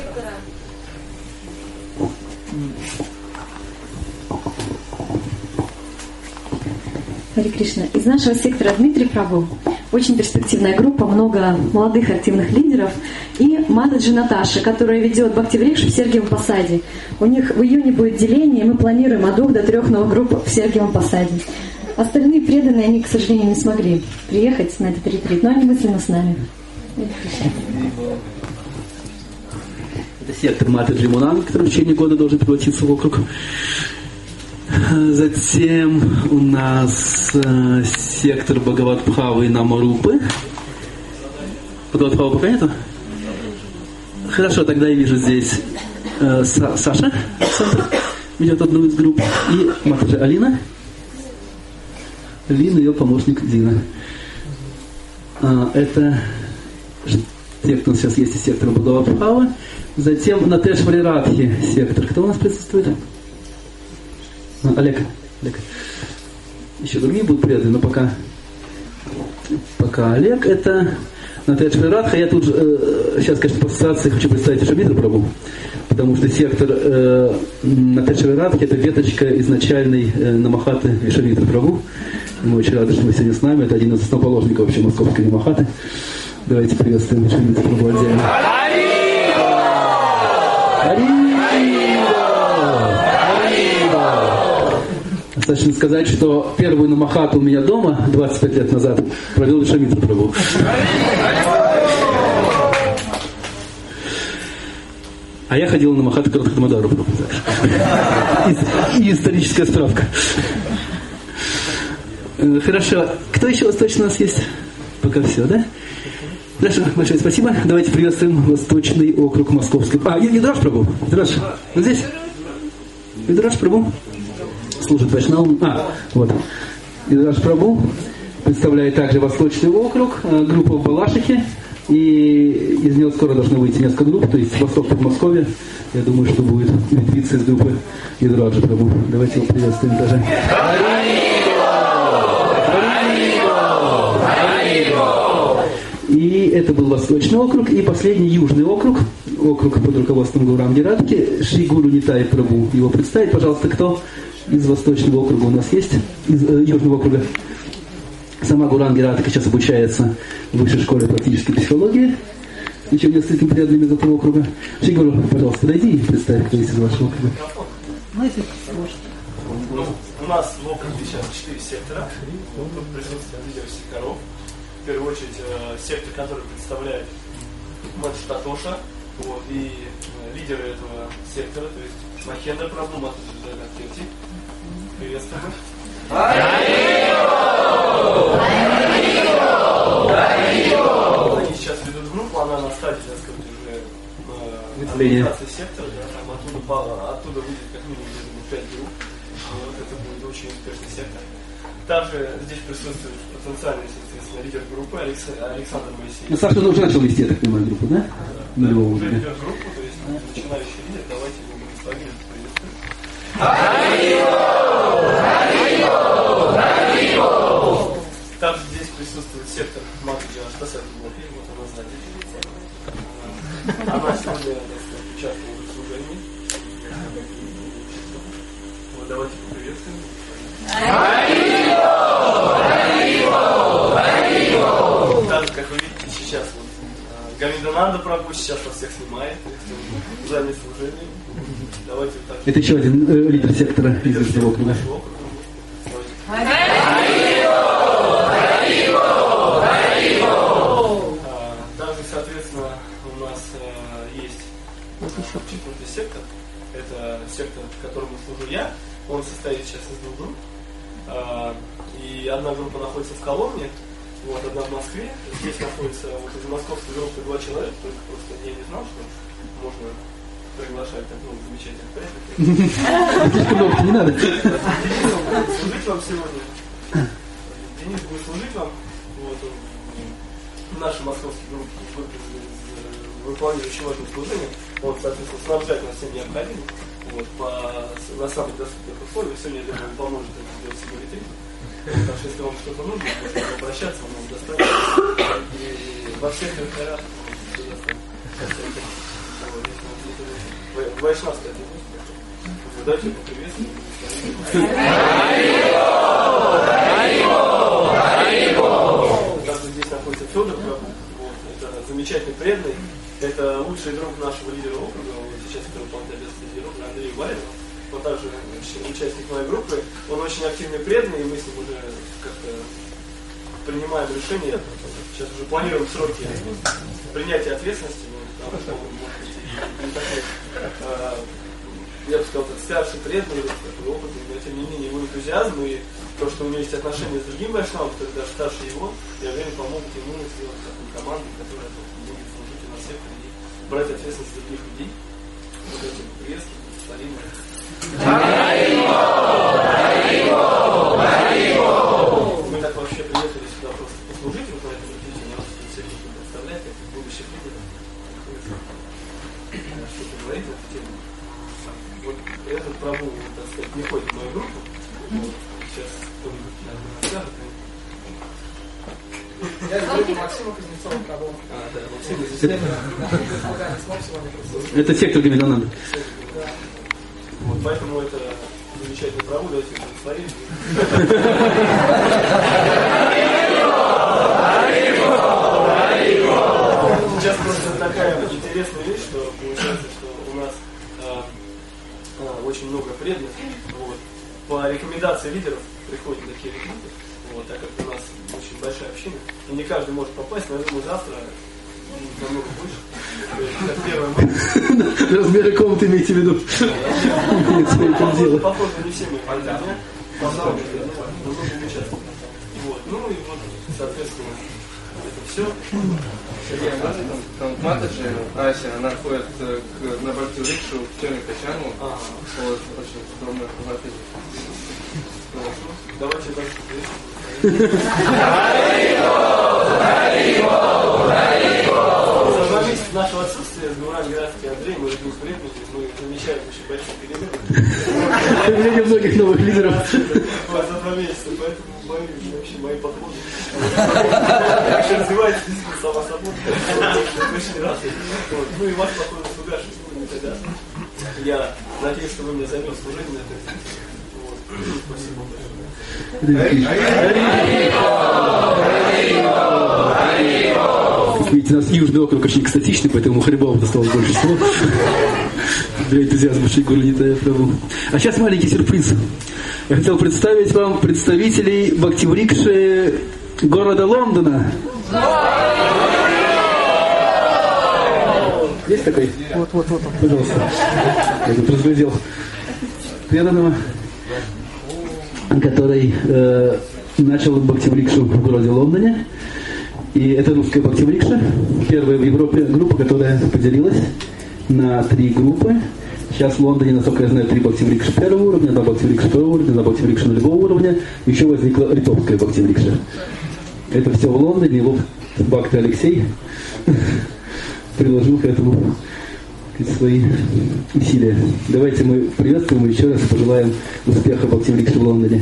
Харе Кришна. Из нашего сектора Дмитрий Прабху. Очень перспективная группа, много молодых активных лидеров. И Матаджи Наташа, которая ведет Бхактиврикшу в Сергиевом Посаде. У них в июне будет деление, и мы планируем от 2 до 3 новых групп в Сергиевом Посаде. Остальные преданные, они, к сожалению, не смогли приехать на этот ретрит, но они мысленно с нами. Это сектор Матаджи Мунанги, который в течение года должен превратиться в округ. Затем у нас сектор Бхагават-Бхавы и Намарупы. Бхагават-Бхавы пока нету? Хорошо, тогда я вижу здесь Саша Александр ведет одну из групп. И Матаджи Алина. Алина, ее помощник Дина. Это те, кто сейчас есть из сектора Бхагават-Бхавы. Затем Натешвари Радхи сектор. Кто у нас присутствует? Олег. Еще другие будут преданные, но пока Олег. Это Натешвари Радха. Я тут сейчас, конечно, по ассоциации хочу представить Шамидру Прабху, потому что сектор Натешвари Радхи — это веточка изначальной Намахаты Вишамидры Прабху. Мы очень рады, что вы сегодня с нами. Это один из основоположников вообще московской Намахаты. Давайте приветствуем Вишамидру Прабху отдельно. Достаточно сказать, что первую намахату у меня дома 25 лет назад провел Вишамитра Прабху. А я ходил на намахату Радхамадару Прабху. И историческая справка. Хорошо. Кто еще восточный у нас есть? Пока все, да? Хорошо, большое спасибо. Давайте приветствуем Восточный округ Московский. Видраж Прабху. Видраж. Вот здесь? Видраж Прабху. Служит Вайшнавам. Вот. Видраж Прабху представляет также Восточный округ, группа в Балашихе. И из него скоро должны выйти несколько групп, то есть Восток Подмосковья. Я думаю, что будет ветвиться из группы Видраджа Прабху. Давайте его приветствуем даже. И это был Восточный округ. И последний Южный округ. Округ под руководством Гауранги Радхи. Шри Гуру Нитай Прабху его представит. Пожалуйста, кто из Восточного округа у нас есть? Из Южного округа. Сама Гауранги Радхи сейчас обучается в высшей школе практической психологии. Еще несколькими преданными из этого округа. Шри Гуру, пожалуйста, подойди и представь, кто есть из вашего округа. У нас в округе сейчас 4 сектора. Тут присутствие лидеров секторов. В первую очередь сектор, который представляет Матаджи Татоша, вот, и лидеры этого сектора, то есть Махендра Прабху, Матаджи Джаганатхирти. Приветствую. Они сейчас ведут группу, она на стадии, так сказать, уже организации сектора, там оттуда выйдет как минимум 5 групп. Вот, это будет очень успешный сектор. Также здесь присутствует потенциальный, соответственно, лидер группы Александр Моисеев. Саша уже начал вести, я так понимаю, группу, да? Уже ведет группу, то есть начинающий лидер. Давайте его будем с вами приветствовать. Также здесь присутствует сектор Матаджи Аштасаки Блапи, вот она сзади. Она сегодня участвовала в служении. Вот давайте поприветствуем. Так как вы видите сейчас, Говиндананда Прабху сейчас вас всех снимает, занят служением. Давайте вот так. Это еще один лидер сектора из Южного округа. Также, соответственно, у нас есть четвертый сектор. Это сектор, в котором служу я. Он состоит сейчас из двух групп. И одна группа находится в Коломне, вот, одна в Москве. Здесь находится вот из московской группы 2 человека, только просто я не знал, что можно приглашать так, замечательных приятных. Не надо. Денис будет служить вам сегодня. Денис будет служить вам. Вот, наши московские группы выполняют очень важное служение. Он, соответственно, снабжает нас всем необходимым. Вот, на самых доступных условиях. Сегодня, я думаю, поможет это сделать себе ретрит. Так что, если вам что-то нужно, можно обращаться, он вам доставит. И во всех регионах все доставит. Вайшнавская тема. Давайте поприветствуем. Также здесь находится Федор Прабху. Это замечательный преданный. Это лучший друг нашего лидера округа. Сейчас это выполняет обязанности лидера округа Андрея Валерьева. он также участник моей группы, он очень активный, преданный, и мы с ним уже как-то принимаем решения, сейчас уже планируем сроки принятия ответственности, может быть, не такой, я бы сказал, старший, преданный, такой опытный, но тем не менее его энтузиазм и то, что у него есть отношения с другим вайшнавом, который даже старше его, я уверен, помогут ему сделать такую команду, которая будет служить у нас всех и брать ответственность других людей. Вот этим приветствуем, Салина. Мы так вообще приехали сюда просто послужить вот на этом развитии, нас тут всех представлять, как будущих лидеров. Что-то говорить на эту тему. Вот этот Прабу, так сказать, не ходит в мою группу. Вот, сейчас кто-нибудь, наверное, расскажет. Я люблю Максима Кузнецова Прабу. Да, Максим Кузнецова. Это сектор Гамидананда. Вот, поэтому это замечательный Прабу, давайте благословим. Сейчас просто такая интересная вещь, что получается, что у нас очень много преданных. Вот. По рекомендации лидеров приходят такие ретриты, вот, так как у нас очень большая община. И не каждый может попасть, но я думаю, завтра намного больше. Как первое мы. Размеры комнаты имеете в виду? Похоже, не все мы пойдем. Намного участвуем. Вот. Ну и вот, соответственно, это все. Там Матаджи, Ася, она ходит на Бхакти-врикшу в Тёме Качану. Вот, очень скромная Матаджи. Давайте дальше. За 2 месяца нашего отсутствия с Гурам Гератский Андрей, мы любим преданных, мы замечаем очень большие перемены. Появление многих новых лидеров. За 2 месяца, поэтому мои подходы. Вообще развивается бизнес сама собой. Очень рад. Ну и ваш подход сюда, что не тогда. Я надеюсь, что вы мне займете служение на это. Спасибо большое. Как видите, у нас южный округ очень экстатичный, поэтому Харибалов досталось больше всего. Для энтузиазма Шри Гуру Нитая Прабху. А сейчас маленький сюрприз. Я хотел представить вам представителей Бхакти-врикши города Лондона. Есть такой? Вот. Пожалуйста. Я тут разглядел преданного, который начал Бхакти-врикшу в городе Лондоне. И это русская Бхакти-врикша. Первая в Европе группа, которая поделилась на 3 группы. Сейчас в Лондоне, насколько я знаю, 3 Бхакти-врикши первого уровня, 2 Бхакти-врикши второго уровня, 2 Бхакти-врикши нулевого уровня. Еще возникла литовская Бхакти-врикша. Это все в Лондоне. И Бхакти Алексей приложил к этому свои усилия. Давайте мы приветствуем и еще раз пожелаем успеха Бхакти-врикши в Лондоне.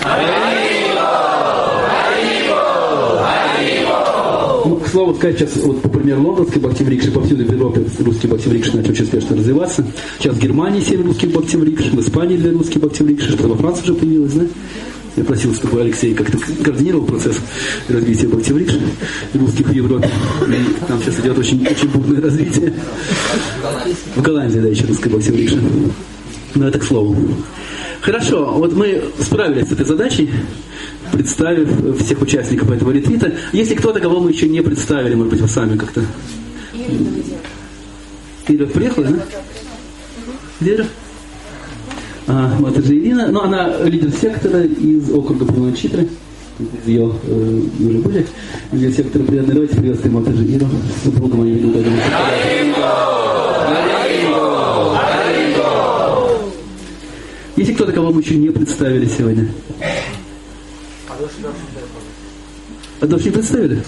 Ну, к слову сказать, сейчас, вот, по примеру, лондонской Бхакти-врикши, повсюду в Европе русский Бхакти-врикши начал очень успешно развиваться. Сейчас в Германии 7 русских Бхакти-врикш, в Испании 2 русских Бхакти-врикши, что во Франции уже появилось, да? Я просил, чтобы Алексей как-то координировал процесс развития Бхакти-врикш русских в Европе. И там сейчас идет очень бурное развитие. В Голландии, да, еще русская Бхакти-врикша. Но это к слову. Хорошо, вот мы справились с этой задачей, представив всех участников этого ретрита. Если кто-то, кого мы еще не представили, может быть, вы сами как-то... Ира приехала, да? Ира? Матаджи Ирина, но она лидер сектора из округа Пурвачитры, ее уже были, лидер сектора преданной. Давайте приветствуем Матаджи Иру с супругом, они ведут один. Если кто-то, кого мы еще не представили сегодня. А дочь не представили?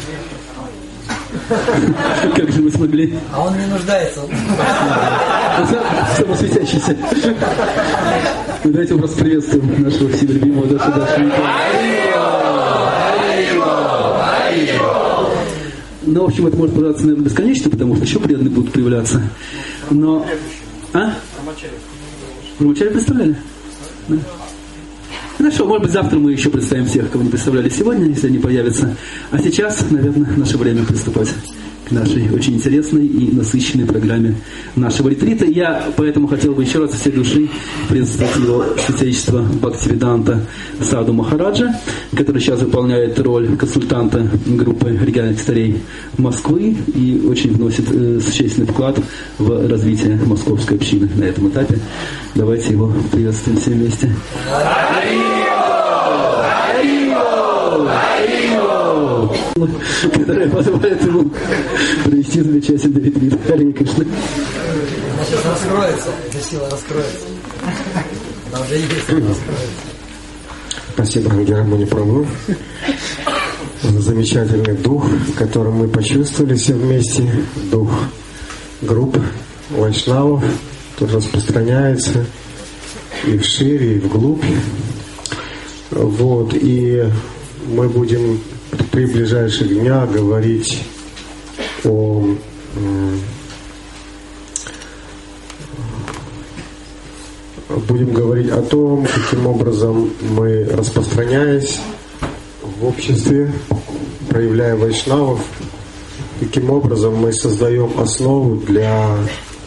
Как же вы смогли? А он не нуждается. Самосветящийся. Давайте просто приветствуем нашего вселюбимого Даши Даши. Ну, в общем, это может продолжаться, наверное, бесконечно, потому что еще преданные будут появляться. Но... А? Брамачари представляли? Да. Хорошо, может быть, завтра мы еще представим всех, кого не представляли сегодня, если они появятся. А сейчас, наверное, наше время приступать к нашей очень интересной и насыщенной программе нашего ретрита. Я поэтому хотел бы еще раз от всей души приветствовать его святейшество Бхактивиданта Саду Махараджа, который сейчас выполняет роль консультанта группы региональных старей Москвы и очень вносит существенный вклад в развитие московской общины на этом этапе. Давайте его приветствуем все вместе. Которая позволяет ему провести замечательный ретрит. Харе Кришна. Она сейчас раскроется, эта сила раскроется. Она уже есть, раскроется. Спасибо, Ангерамуни Прабху, за замечательный дух, который мы почувствовали все вместе. Дух групп вайшнавов, который распространяется и вшире, и вглубь. Вот, и мы будем при ближайших днях говорить будем говорить о том, каким образом мы, распространяясь в обществе, проявляя вайшнавов, каким образом мы создаем основу для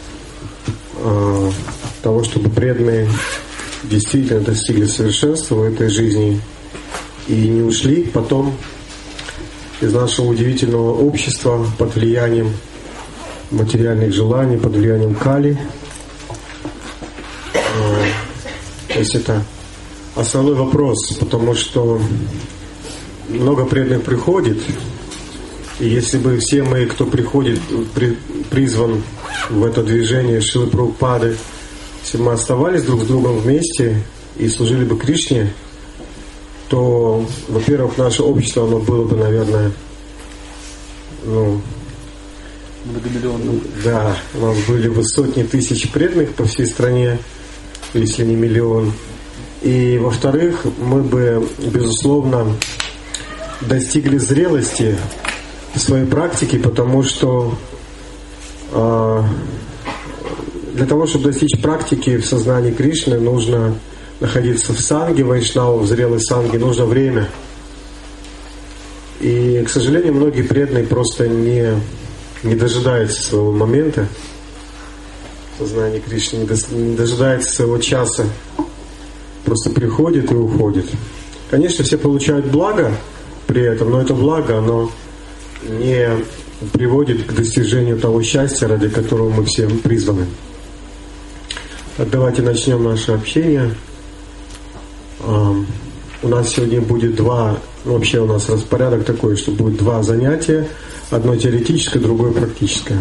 того, чтобы преданные действительно достигли совершенства в этой жизни и не ушли потом из нашего удивительного общества под влиянием материальных желаний, под влиянием кали. То есть это основной вопрос, потому что много преданных приходит, и если бы все мы, кто приходит, призван в это движение Шрилы Прабхупады, если бы мы оставались друг с другом вместе и служили бы Кришне, то, во-первых, наше общество, оно было бы, наверное, многомиллионным. Да, у нас были бы сотни тысяч преданных по всей стране, если не миллион. И, во-вторых, мы бы, безусловно, достигли зрелости в своей практике, потому что для того, чтобы достичь практики в сознании Кришны, нужно находиться в санге вайшнавов, в зрелой санге, нужно время. И, к сожалению, многие преданные просто не дожидаются своего момента в сознании Кришны, не дожидаются своего часа, просто приходит и уходит. Конечно, все получают благо при этом, но это благо, оно не приводит к достижению того счастья, ради которого мы все призваны. Так, давайте начнем наше общение. У нас сегодня будет вообще у нас распорядок такой, что будет два занятия, одно теоретическое, другое практическое.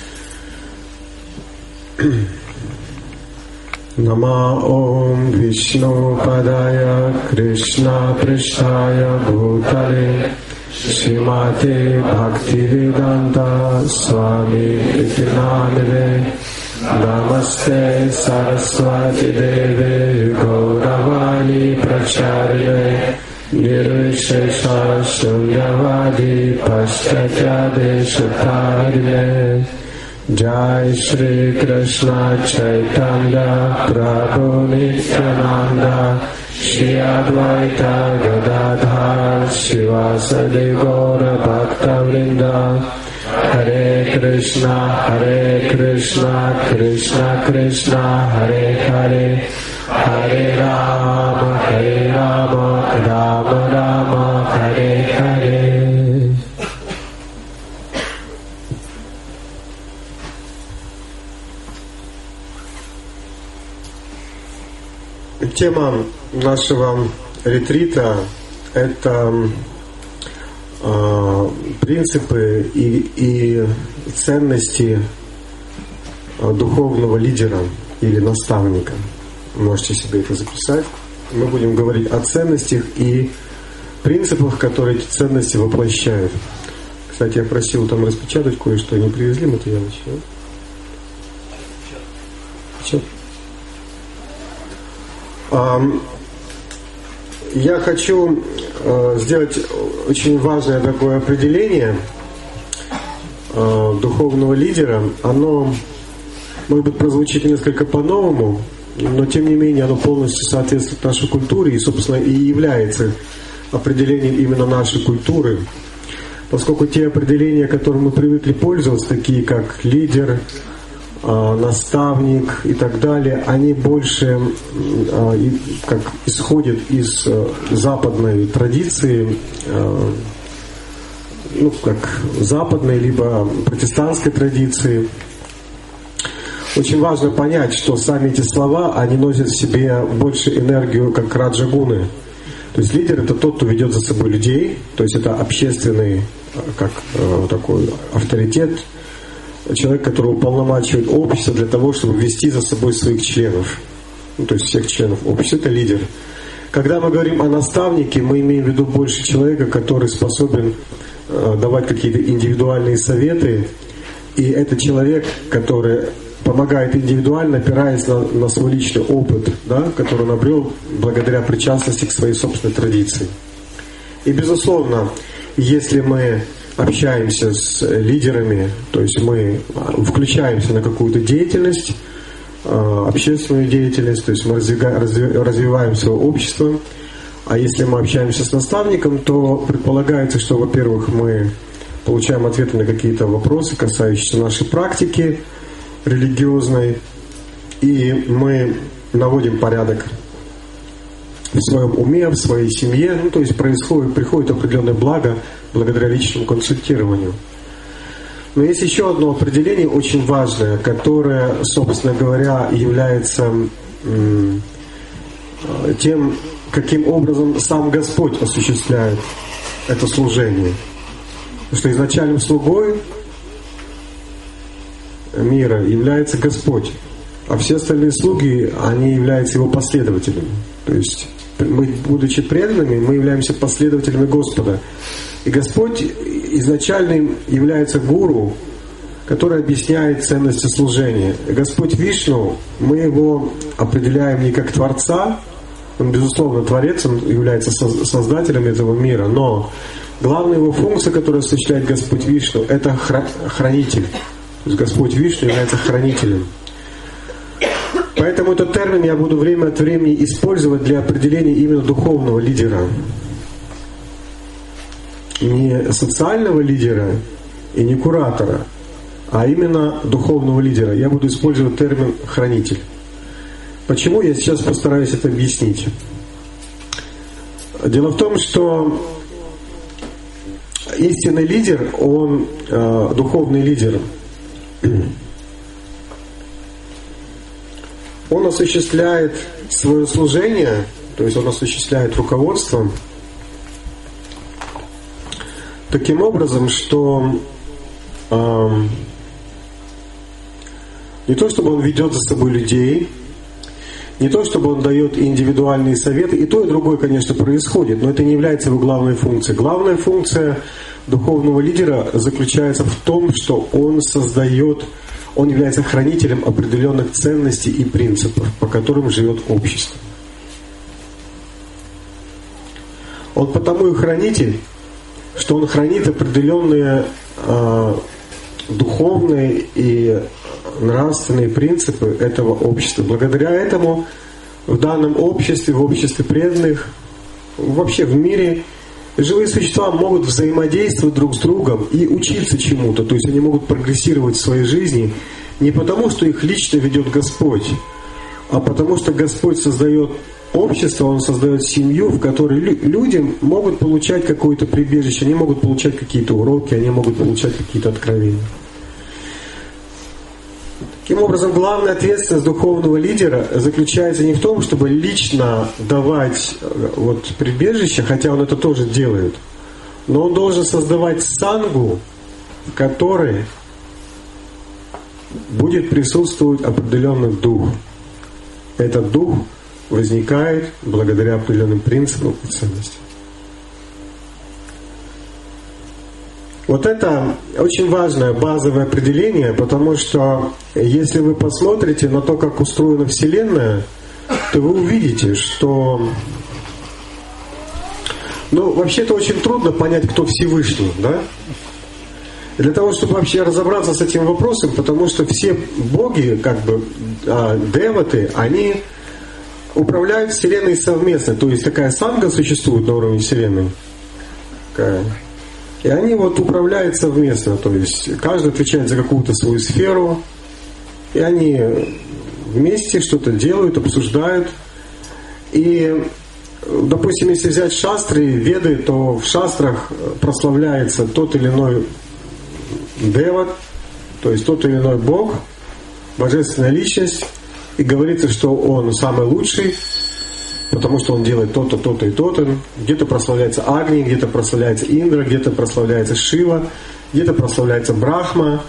Нама ом Вишну Падая Кришна Приштая Бхутале Шримати Бхактивиданта Свами Итинамиле Намасте Сарасвати Деве Гауравани Прачарине Нирвишеша Шуньявади Пашчатяде Шатарине Jai Shri Krishna Chaitanya Prabhu Nityananda Shri Advaita Gadadhar Shivasadi Gaura Bhakta Vrinda Hare Krishna Krishna Krishna Hare Hare Hare Rama Rama Rama Hare Hare. Тема нашего ретрита – это принципы и ценности духовного лидера или наставника. Можете себе это записать. Мы будем говорить о ценностях и принципах, которые эти ценности воплощают. Кстати, я просил там распечатать кое-что, не привезли материалы еще? Я хочу сделать очень важное такое определение духовного лидера. Оно, может быть, прозвучит несколько по-новому, но тем не менее оно полностью соответствует нашей культуре и, собственно, и является определением именно нашей культуры. поскольку те определения, которыми мы привыкли пользоваться, такие как лидер, наставник и так далее, они больше как исходят из западной традиции, как западной либо протестантской традиции. Очень важно понять, что сами эти слова, они носят в себе больше энергию, как раджа-гуны. То есть лидер — это тот, кто ведет за собой людей, то есть это общественный, как такой авторитет, человек, который уполномачивает общество для того, чтобы вести за собой своих членов, то есть всех членов общества, это лидер. Когда мы говорим о наставнике, мы имеем в виду больше человека, который способен давать какие-то индивидуальные советы, и это человек, который помогает индивидуально, опираясь на свой личный опыт, да, который он обрел благодаря причастности к своей собственной традиции. И, безусловно, если мы общаемся с лидерами, то есть мы включаемся на какую-то деятельность, общественную деятельность, то есть мы развиваем свое общество, а если мы общаемся с наставником, то предполагается, что, во-первых, мы получаем ответы на какие-то вопросы, касающиеся нашей практики религиозной, и мы наводим порядок в своем уме, в своей семье, то есть приходит определенное благо благодаря личному консультированию. Но есть еще одно определение очень важное, которое, собственно говоря, является тем, каким образом сам Господь осуществляет это служение. Потому что изначальным слугой мира является Господь, а все остальные слуги, они являются Его последователями. То есть мы, будучи преданными, мы являемся последователями Господа. И Господь изначально является гуру, который объясняет ценности служения. И Господь Вишну, мы Его определяем не как Творца, Он, безусловно, Творец, Он является создателем этого мира, но главная Его функция, которую осуществляет Господь Вишну, это хранитель. То есть Господь Вишну является хранителем. Поэтому этот термин я буду время от времени использовать для определения именно духовного лидера. Не социального лидера и не куратора, а именно духовного лидера. Я буду использовать термин «хранитель». Почему? Я сейчас постараюсь это объяснить. Дело в том, что истинный лидер, он духовный лидер, он осуществляет свое служение, то есть он осуществляет руководство таким образом, что не то чтобы он ведет за собой людей, не то чтобы он дает индивидуальные советы, и то, и другое, конечно, происходит, но это не является его главной функцией. Главная функция духовного лидера заключается в том, что он является хранителем определенных ценностей и принципов, по которым живет общество. Он потому и хранитель, что он хранит определенные духовные и нравственные принципы этого общества. Благодаря этому в данном обществе, в обществе преданных, вообще в мире живые существа могут взаимодействовать друг с другом и учиться чему-то. То есть они могут прогрессировать в своей жизни не потому, что их лично ведет Господь, а потому что Господь создает общество, Он создает семью, в которой люди могут получать какое-то прибежище, они могут получать какие-то уроки, они могут получать какие-то откровения. Таким образом, главная ответственность духовного лидера заключается не в том, чтобы лично давать прибежище, хотя он это тоже делает, но он должен создавать сангу, в которой будет присутствовать определенный дух. Этот дух возникает благодаря определенным принципам и ценностям. Вот это очень важное базовое определение, потому что если вы посмотрите на то, как устроена Вселенная, то вы увидите, что вообще-то очень трудно понять, кто Всевышний, да? Для того, чтобы вообще разобраться с этим вопросом, потому что все боги, деваты, они управляют Вселенной совместно. То есть такая санга существует на уровне Вселенной. Такая И они вот управляют совместно, то есть каждый отвечает за какую-то свою сферу, и они вместе что-то делают, обсуждают. И, допустим, если взять шастры, веды, то в шастрах прославляется тот или иной дева, то есть тот или иной бог, божественная личность, и говорится, что он самый лучший, потому что он делает то-то, то-то и то-то. Где-то прославляется Агни, где-то прославляется Индра, где-то прославляется Шива, где-то прославляется Брахма.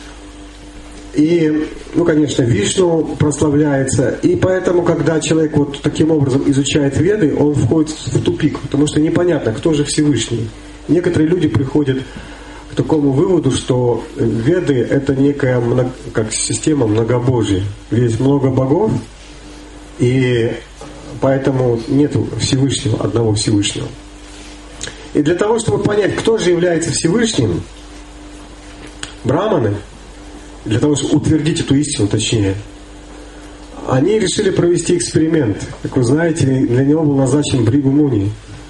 И, конечно, Вишну прославляется. И поэтому, когда человек вот таким образом изучает Веды, он входит в тупик, потому что непонятно, кто же Всевышний. Некоторые люди приходят к такому выводу, что Веды — это некая как система многобожия. Есть много богов, и поэтому нет Всевышнего, одного Всевышнего. И для того, чтобы понять, кто же является Всевышним, браманы, для того, чтобы утвердить эту истину, точнее, они решили провести эксперимент. Как вы знаете, для него был назначен Бригу Муни.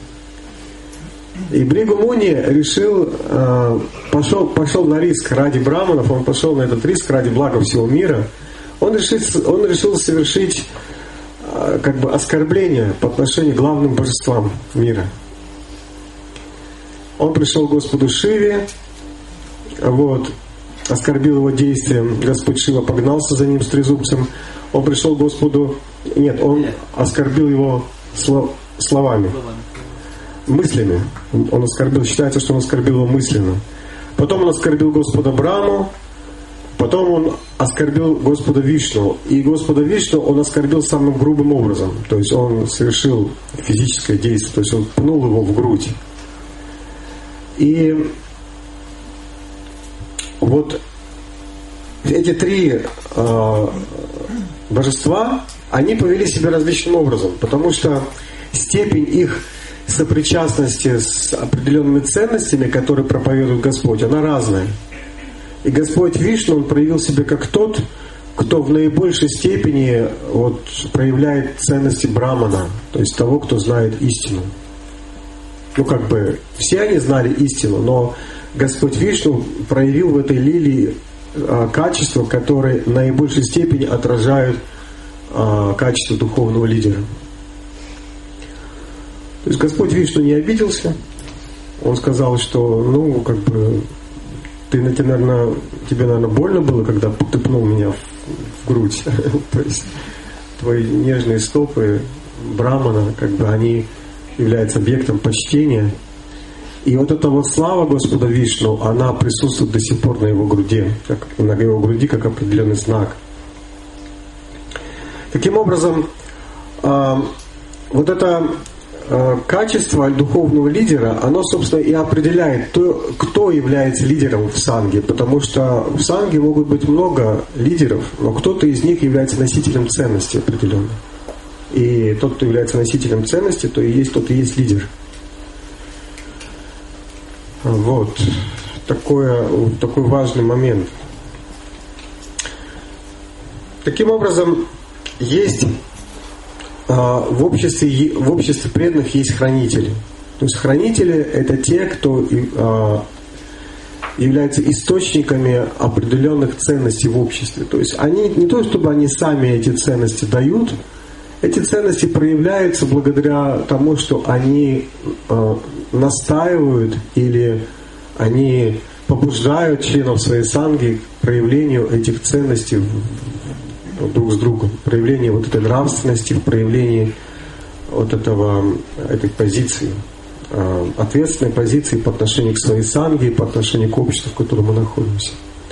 И Бригу Муни решил, пошел на риск ради браманов, он пошел на этот риск ради блага всего мира. Он решил совершить как бы оскорбление по отношению к главным божествам мира. Он пришел к Господу Шиве, оскорбил его действием. Господь Шива погнался за ним с трезубцем. Он пришел к Господу... Нет, он оскорбил его словами. Мыслями. Он оскорбил, считается, что он оскорбил его мысленно. Потом он оскорбил Господа Браму. Потом он оскорбил Господа Вишну. И Господа Вишну он оскорбил самым грубым образом. То есть он совершил физическое действие. То есть он пнул его в грудь. И вот эти три божества, они повели себя различным образом, потому что степень их сопричастности с определенными ценностями, которые проповедует Господь, она разная. И Господь Вишну, он проявил себя как тот, кто в наибольшей степени проявляет ценности Брамана, то есть того, кто знает истину. Все они знали истину, но Господь Вишну проявил в этой лилии качества, которые в наибольшей степени отражают качество духовного лидера. То есть Господь Вишну не обиделся. Он сказал, что тебе, наверное, больно было, когда ты пнул меня в грудь. То есть твои нежные стопы Брамана, они являются объектом почтения. И эта слава Господа Вишну, она присутствует до сих пор на его груди, как определенный знак. Таким образом, это качество духовного лидера, оно, собственно, и определяет, кто является лидером в санге, потому что в санге могут быть много лидеров, но кто-то из них является носителем ценностей определенных. И тот, кто является носителем ценностей, тот и есть лидер. Такой важный момент. Таким образом, есть в обществе преданных есть хранители. То есть хранители — это те, кто являются источниками определенных ценностей в обществе. То есть они не то, чтобы они сами эти ценности дают, эти ценности проявляются благодаря тому, что они настаивают или они побуждают членов своей санги к проявлению этих ценностей друг с другом, проявлению этой нравственности, в проявлении этой позиции, ответственной позиции по отношению к своей санге, по отношению к обществу, в котором мы находимся.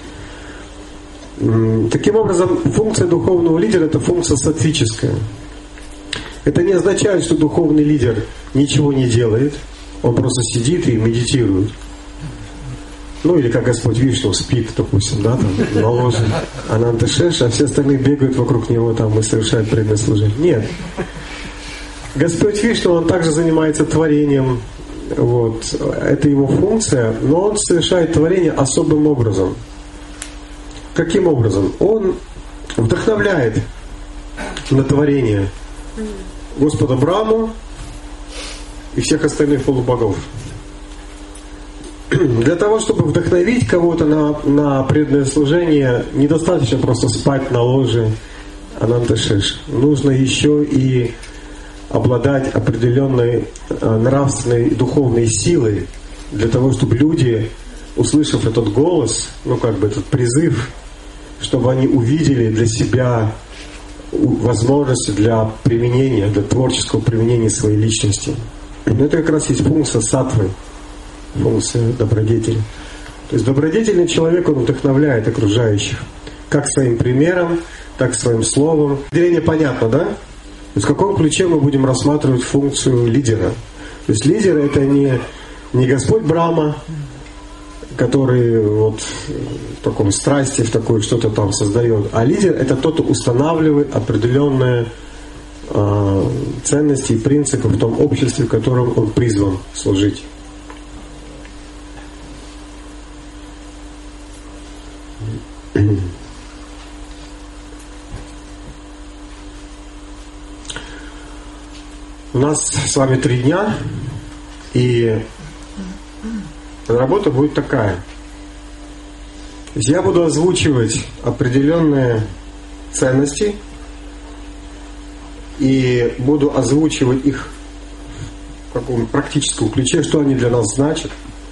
Таким образом, функция духовного лидера — это функция саттвическая. Это не означает, что духовный лидер ничего не делает, он просто сидит и медитирует. Или как Господь Вишну спит, допустим, на ложе Ананташеша, а все остальные бегают вокруг него и совершают преданное служение. Нет. Господь Вишну, он также занимается творением. Это его функция, но он совершает творение особым образом. Каким образом? Он вдохновляет на творение Господа Браму и всех остальных полубогов. Для того, чтобы вдохновить кого-то на преданное служение, недостаточно просто спать на ложе Ананташеш. Нужно еще и обладать определенной нравственной и духовной силой для того, чтобы люди, услышав этот голос, этот призыв, чтобы они увидели для себя возможности для применения, для творческого применения своей личности. Но это как раз есть функция саттвы, функция добродетели. То есть добродетельный человек, он вдохновляет окружающих, как своим примером, так своим словом. Определение понятно, да? То есть в каком ключе мы будем рассматривать функцию лидера? То есть лидер — это не Господь Брахма, который в таком страсти, в такой что-то там создает, а лидер — это тот, кто устанавливает определенные ценности и принципы в том обществе, в котором он призван служить. У нас с вами 3 дня, и работа будет такая. То есть я буду озвучивать определенные ценности и буду озвучивать их в каком практическом ключе, что они для нас значат.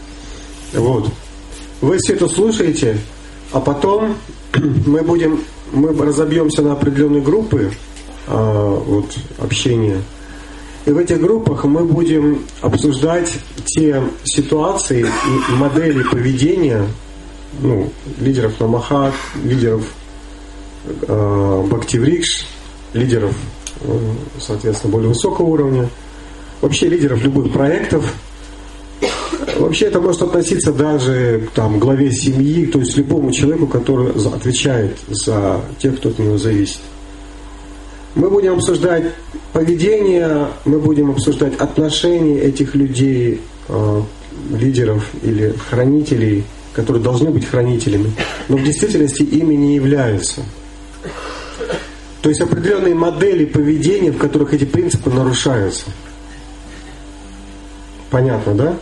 Вы все это слушаете, а потом мы разобьемся на определенные группы общения. И в этих группах мы будем обсуждать те ситуации и модели поведения лидеров Намахат, лидеров Бхактиврикш, лидеров, соответственно, более высокого уровня, вообще лидеров любых проектов. Вообще это может относиться даже к главе семьи, то есть любому человеку, который отвечает за тех, кто от него зависит. Мы будем обсуждать поведение, мы будем обсуждать отношения этих людей, лидеров или хранителей, которые должны быть хранителями, но в действительности ими не являются. То есть определенные модели поведения, в которых эти принципы нарушаются. Понятно, да?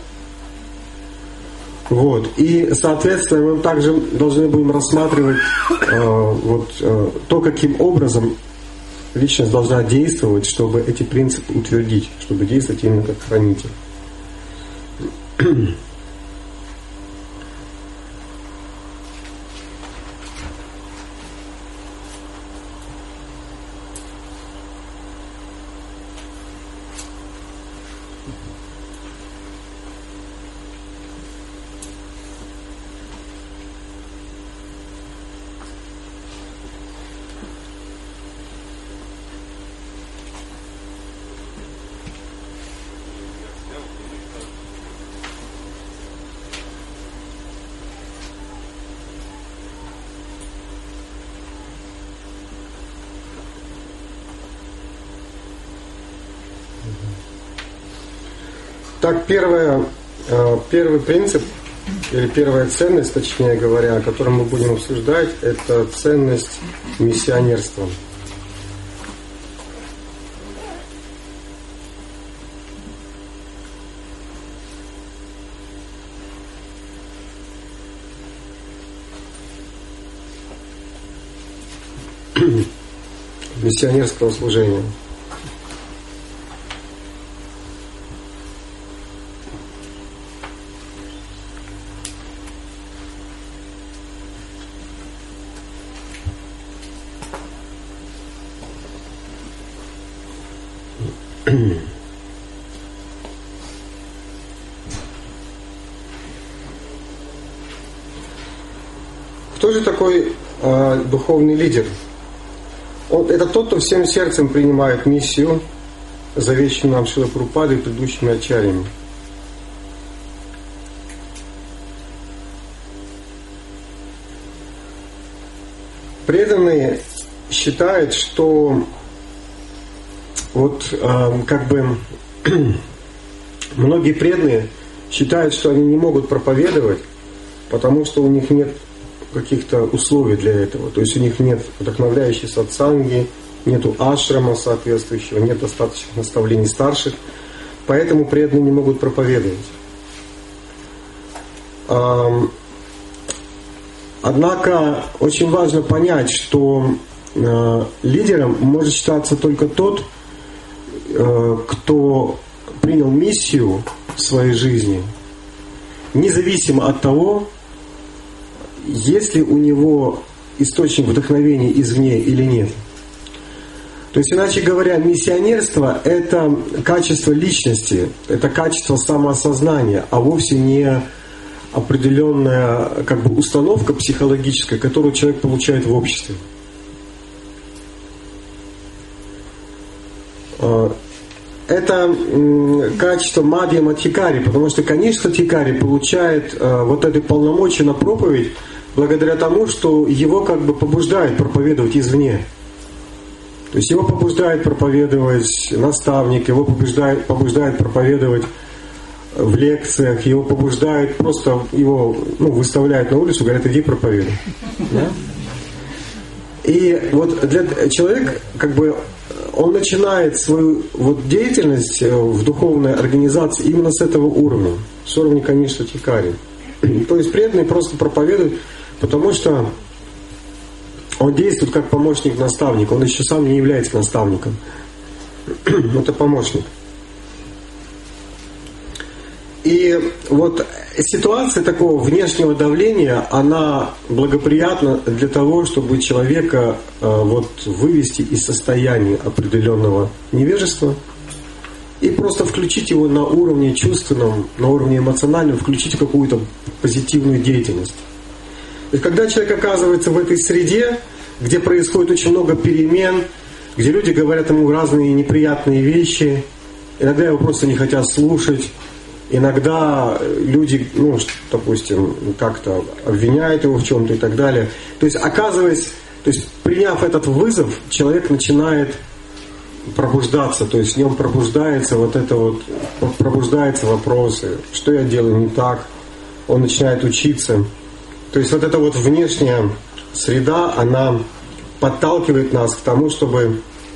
И, соответственно, мы также должны будем рассматривать то, каким образом личность должна действовать, чтобы эти принципы утвердить, чтобы действовать именно как хранитель. Так, первый принцип, или первая ценность, точнее говоря, о которой мы будем обсуждать, это ценность миссионерства. Миссионерского служения. Кто же такой духовный лидер? Это тот, кто всем сердцем принимает миссию, завещанную нам Шрила Прабхупадой и предыдущими ачарьями. Преданные считают, что многие преданные считают, что они не могут проповедовать, потому что у них нет каких-то условий для этого. То есть у них нет вдохновляющей сатсанги, нету ашрама соответствующего, нет достаточных наставлений старших, поэтому преданные не могут проповедовать. Однако очень важно понять, что лидером может считаться только тот, кто принял миссию в своей жизни, независимо от того, есть ли у него источник вдохновения извне или нет. То есть, иначе говоря, миссионерство – это качество личности, это качество самоосознания, а вовсе не определенная как бы установка психологическая, которую человек получает в обществе. Это качество Мадья Матхикари, потому что Каништа Тикари получает вот эти полномочия на проповедь благодаря тому, что его как бы побуждает проповедовать извне. То есть его побуждает проповедовать наставник, его побуждает проповедовать в лекциях, его побуждают, просто его выставляют на улицу, говорят, иди проповедуй. Да? И вот человек, как бы, он начинает свою вот деятельность в духовной организации именно с этого уровня, с уровня Каништа Тикари. То есть преданный просто проповедует, потому что он действует как помощник наставника, он еще сам не является наставником. Это помощник. И вот ситуация такого внешнего давления, она благоприятна для того, чтобы человека вывести из состояния определенного невежества и просто включить его на уровне чувственном, на уровне эмоциональном, включить в какую-то позитивную деятельность. То есть, когда человек оказывается в этой среде, где происходит очень много перемен, где люди говорят ему разные неприятные вещи, иногда его просто не хотят слушать, иногда люди, допустим, как-то обвиняют его в чем-то и так далее. То есть, приняв этот вызов, человек начинает пробуждаться, то есть в нем пробуждаются вопросы, что я делаю не так, он начинает учиться. То есть вот эта вот внешняя среда, она подталкивает нас к тому, чтобы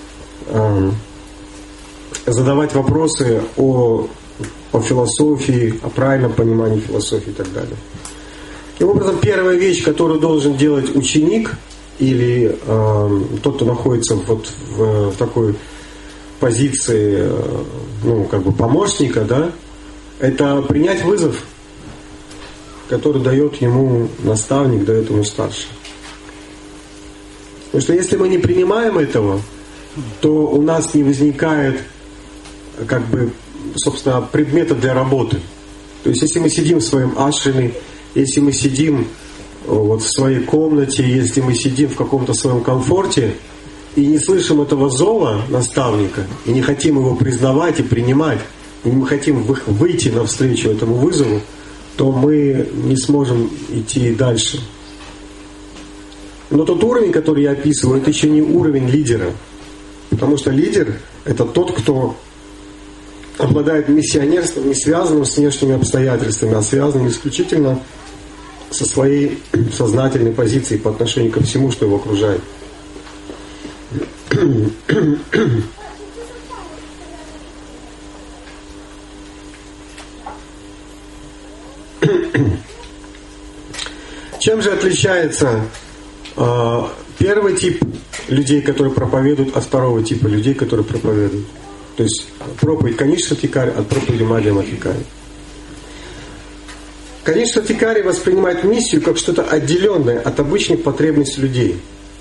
задавать вопросы о философии, о правильном понимании философии и так далее. Таким образом, первая вещь, которую должен делать ученик или тот, кто находится в такой позиции помощника, да, это принять вызов, который дает ему наставник, дает ему старший. Потому что если мы не принимаем этого, то у нас не возникает собственно, предмета для работы. То есть если мы сидим в своем ашраме, если мы сидим в своей комнате, если мы сидим в каком-то своем комфорте и не слышим этого зова наставника, и не хотим его признавать и принимать, и не хотим выйти навстречу этому вызову, то мы не сможем идти дальше. Но тот уровень, который я описываю, это еще не уровень лидера. Потому что лидер – это тот, кто обладает миссионерством, не связанным с внешними обстоятельствами, а связанным исключительно со своей сознательной позицией по отношению ко всему, что его окружает. Чем же отличается первый тип людей, которые проповедуют, от второго типа людей, которые проповедуют? То есть проповедь Каништа Тикари от проповеди Мадья Матхикари. Каништа Тикари воспринимает миссию как что-то отделенное от обычных потребностей людей.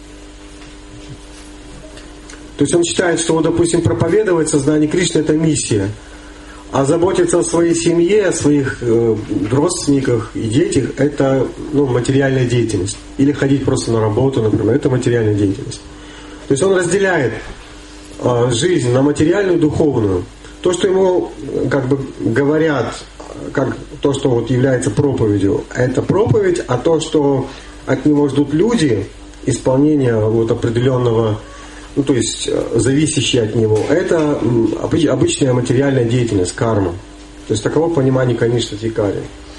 То есть он считает, что, допустим, проповедовать сознание Кришны – это миссия, а заботиться о своей семье, о своих родственниках и детях – это материальная деятельность. Или ходить просто на работу, например, это материальная деятельность. То есть он разделяет жизнь на материальную и духовную. То, что ему говорят, как то, что является проповедью, это проповедь, а то, что от него ждут люди, исполнения определенного, то есть зависящие от него, это обычная материальная деятельность, карма. То есть таково понимание Каништа Тикари.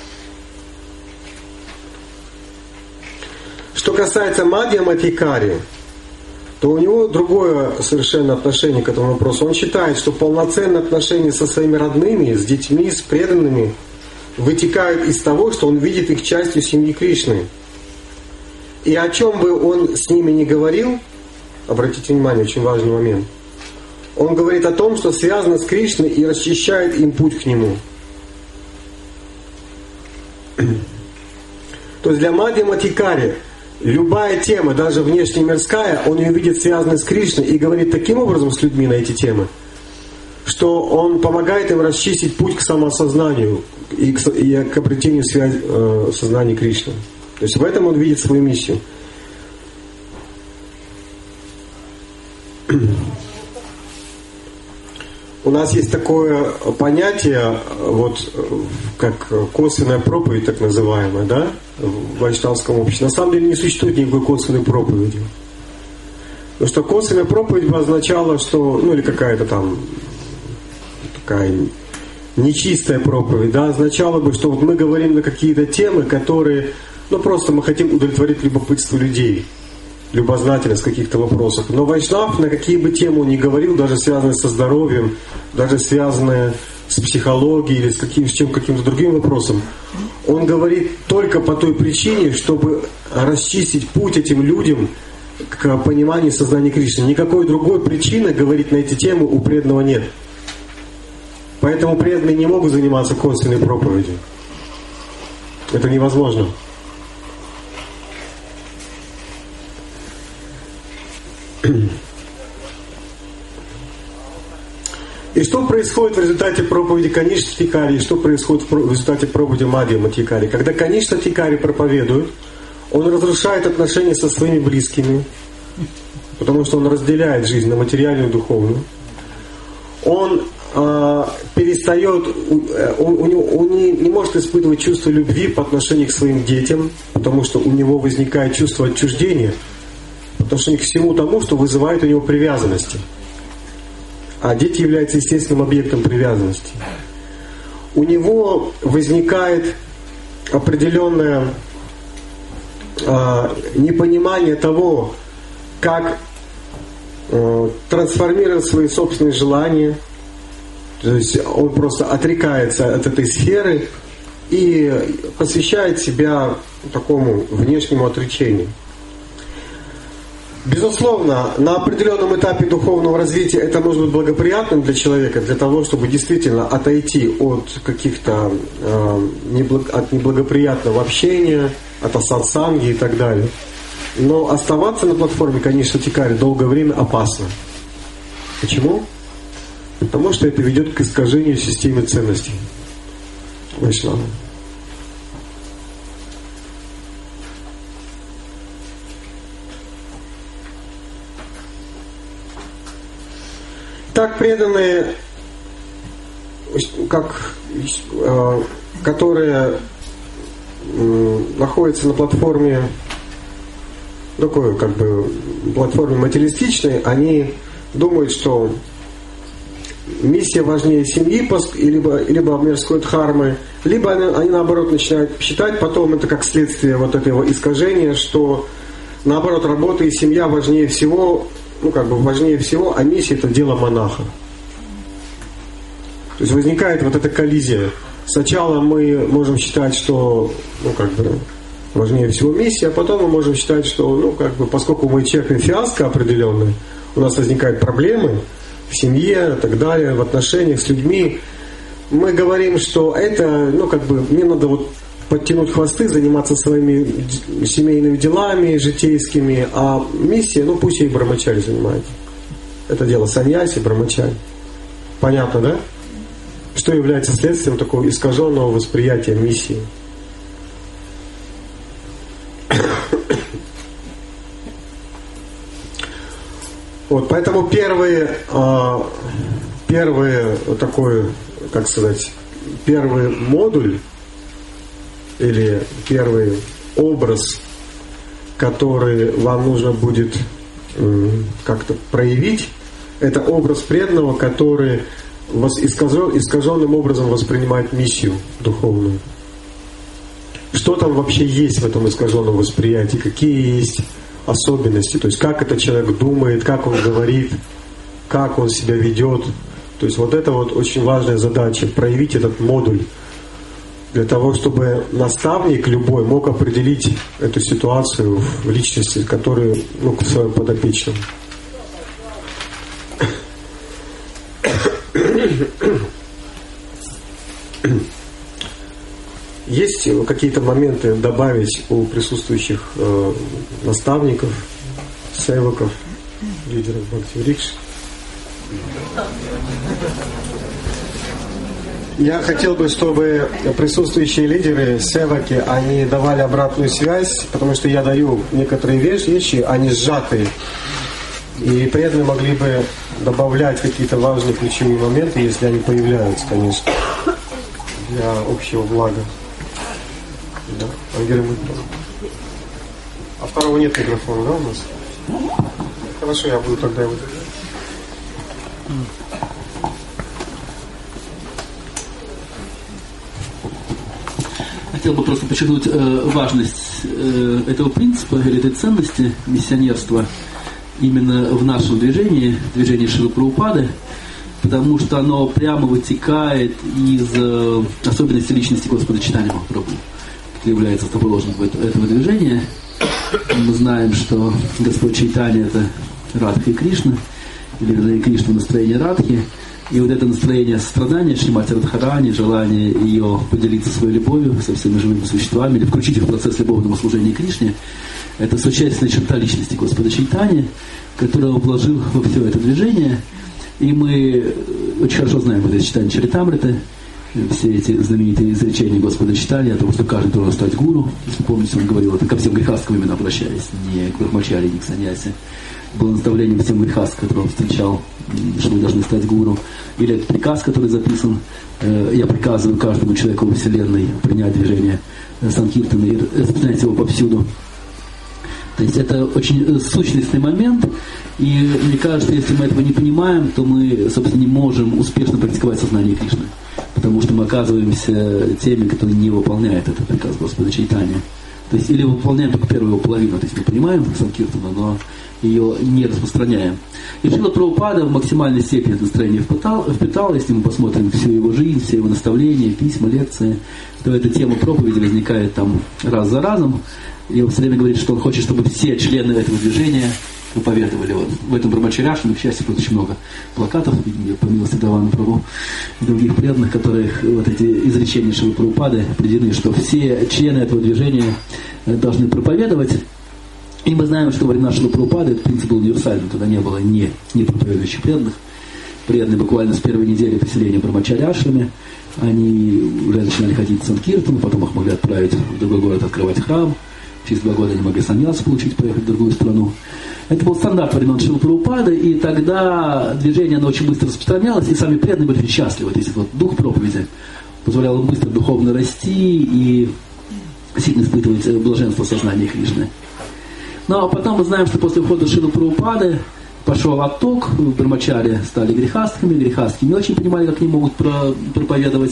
Что касается Мадья Матхикари, то у него другое совершенно отношение к этому вопросу. Он считает, что полноценное отношение со своими родными, с детьми, с преданными вытекают из того, что он видит их частью семьи Кришны. И о чем бы он с ними ни говорил, обратите внимание, очень важный момент, он говорит о том, что связано с Кришной и расчищает им путь к нему. То есть для Мадхьяматикари любая тема, даже внешне мирская, он ее видит связанной с Кришной и говорит таким образом с людьми на эти темы, что он помогает им расчистить путь к самоосознанию и к обретению сознания Кришны. То есть в этом он видит свою миссию. У нас есть такое понятие, вот как косвенная проповедь, так называемая, да, в вайшнавском обществе. На самом деле не существует никакой косвенной проповеди. Потому что косвенная проповедь бы означала, что, ну или какая-то там такая нечистая проповедь, да, означало бы, что вот мы говорим на какие-то темы, которые, ну просто мы хотим удовлетворить любопытство людей, любознательность в каких-то вопросах. Но вайшнав на какие бы темы он ни говорил, даже связанные со здоровьем, даже связанные с психологией или с каким-то другим вопросом, он говорит только по той причине, чтобы расчистить путь этим людям к пониманию сознания Кришны. Никакой другой причины говорить на эти темы у преданного нет. Поэтому преданные не могут заниматься косвенной проповедью. Это невозможно. И что происходит в результате проповеди Каништа-Тикари, и что происходит в результате проповеди Мадхьяматикари? Когда Каништа-Тикари проповедует, он разрушает отношения со своими близкими, потому что он разделяет жизнь на материальную и духовную. Он перестает, он не может испытывать чувство любви по отношению к своим детям, потому что у него возникает чувство отчуждения, потому что не к всему тому, что вызывает у него привязанности. А дети являются естественным объектом привязанности. У него возникает определенное непонимание того, как трансформировать свои собственные желания. То есть он просто отрекается от этой сферы и посвящает себя такому внешнему отречению. Безусловно, на определенном этапе духовного развития это может быть благоприятным для человека, для того, чтобы действительно отойти от каких-то от неблагоприятного общения, от асатсанги и так далее. Но оставаться на платформе, конечно, Тикари долгое время опасно. Почему? Потому что это ведет к искажению системы ценностей вайшнава. Так преданные, которые находятся на платформе, такой платформе материалистичной, они думают, что миссия важнее семьи, либо мирской дхармы, либо они наоборот начинают считать, потом это как следствие вот этого искажения, что наоборот работа и семья важнее всего, важнее всего, а миссия — это дело монаха. То есть возникает вот эта коллизия. Сначала мы можем считать, что важнее всего миссия, а потом мы можем считать, что поскольку мы черпим фиаско определенное, у нас возникают проблемы в семье и так далее, в отношениях с людьми, мы говорим, что это, мне надо подтянуть хвосты, заниматься своими семейными делами, житейскими, а миссия, пусть и брамачари занимается. Это дело саньяси, брамачари. Понятно, да? Что является следствием такого искаженного восприятия миссии. Вот, поэтому первый модуль или первый образ, который вам нужно будет как-то проявить, это образ преданного, который искаженным образом воспринимает миссию духовную. Что там вообще есть в этом искаженном восприятии, какие есть особенности, то есть как этот человек думает, как он говорит, как он себя ведет. То есть вот это очень важная задача, проявить этот модуль для того, чтобы наставник любой мог определить эту ситуацию в личности, которая, к своим подопечным. Есть какие-то моменты добавить у присутствующих наставников, севаков, лидеров Бхакти-врикши? Я хотел бы, чтобы присутствующие лидеры, севаки, они давали обратную связь, потому что я даю некоторые вещи, они сжатые. И преданные могли бы добавлять какие-то важные ключевые моменты, если они появляются, конечно, для общего блага. Да. А второго нет микрофона, да, у нас? Хорошо, я буду тогда его. Хотел бы просто подчеркнуть важность этого принципа или этой ценности миссионерства именно в нашем движении Шрилы Прабхупады, потому что оно прямо вытекает из особенностей личности Господа Чайтаньи Махапрабху, который является основоположником этого движения. Мы знаем, что Господь Чайтанья — это Радха и Кришна, или вернее Кришна в настроении Радхи. И вот это настроение сострадания Шримати Радхарани, желание ее поделиться своей любовью со всеми живыми существами или включить их в процесс любовного служения Кришне, это существенная черта личности Господа Чайтаньи, которая вложил во все это движение. И мы очень хорошо знаем вот эти читания Чаритамриты, все эти знаменитые изречения Господа Чайтаньи о том, что каждый должен стать гуру. Если помните, он говорил это ко всем грехастам именно обращаясь, не к брахмачари, не к саньясе. Было наставление всем грехастам, которые он встречал, что вы должны стать гуру. Или этот приказ, который записан: я приказываю каждому человеку во Вселенной принять движение Санкиртана и распространять его повсюду. То есть это очень сущностный момент, и мне кажется, если мы этого не понимаем, то мы, собственно, не можем успешно практиковать сознание Кришны, потому что мы оказываемся теми, кто не выполняет этот приказ Господа Чайтаньи. То есть или выполняем только первую его половину, то есть мы понимаем Санкиртану, но ее не распространяем. И Шрила Прабхупада в максимальной степени это настроение впитал. Если мы посмотрим всю его жизнь, все его наставления, письма, лекции, то эта тема проповеди возникает там раз за разом. И он все время говорит, что он хочет, чтобы все члены этого движения проповедовали. Вот в этом Брамачаряше, к счастью, будет очень много плакатов, по милости Давана Прабху и других преданных, которых вот эти изречения Шрилы Прабхупады определены, что все члены этого движения должны проповедовать. И мы знаем, что во времена Шрилы Прабхупады этот принцип был универсальным, тогда не было не проповедующих преданных. Преданные буквально с первой недели поселения Брамачаряшами, они уже начинали ходить в Санкиртану, потом их могли отправить в другой город открывать храм. Через 2 года они могли саньяс получить, поехать в другую страну. Это был стандарт времен Шрилы Прабхупады, и тогда движение оно очень быстро распространялось, и сами преданные были счастливы. То есть вот дух проповеди позволял им быстро духовно расти и сильно испытывать блаженство сознания Кришны. Ну а потом мы знаем, что после ухода Шрилы Прабхупады пошел отток, брамачари стали грехастками не очень понимали, как они могут проповедовать.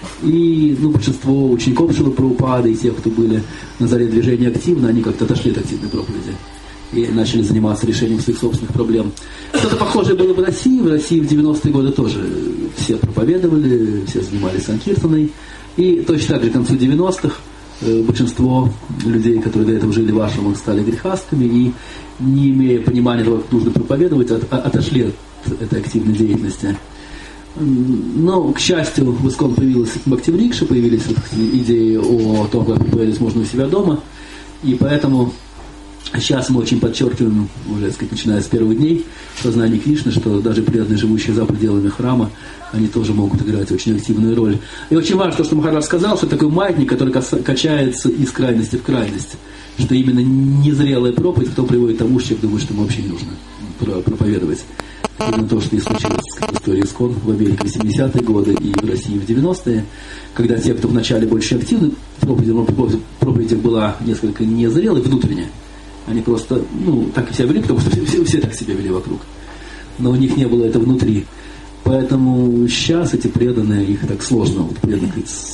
И большинство учеников Шрилы Прабхупады и тех, кто были на заре движения активно, они как-то отошли от активной проповеди и начали заниматься решением своих собственных проблем. Что-то похожее было в России. В России в 90-е годы тоже все проповедовали, все занимались санкиртаной. И точно так же к концу 90-х большинство людей, которые до этого жили в ашрамах, стали грехастками и, не имея понимания того, как нужно проповедовать, отошли от этой активной деятельности. Но, к счастью, в ИСККОН появилась Бхакти-врикша, появились идеи о том, как проповедовать можно у себя дома, и поэтому сейчас мы очень подчеркиваем, уже, начиная с первых дней, сознание Кришны, что даже преданные, живущие за пределами храма, они тоже могут играть очень активную роль. И очень важно то, что Махарадж сказал, что это такой маятник, который качается из крайности в крайность, что именно незрелая проповедь, кто приводит к тому, что человек думает, что ему вообще не нужно проповедовать. Именно то, что и случилось в истории ИСККОН в Америке в 80-е годы и в России в 90-е, когда те, кто вначале больше активны, проповедь была несколько незрелой, внутренняя. Они просто, так и себя вели, потому что все так себя вели вокруг. Но у них не было это внутри. Поэтому сейчас эти преданные, их так сложно, преданных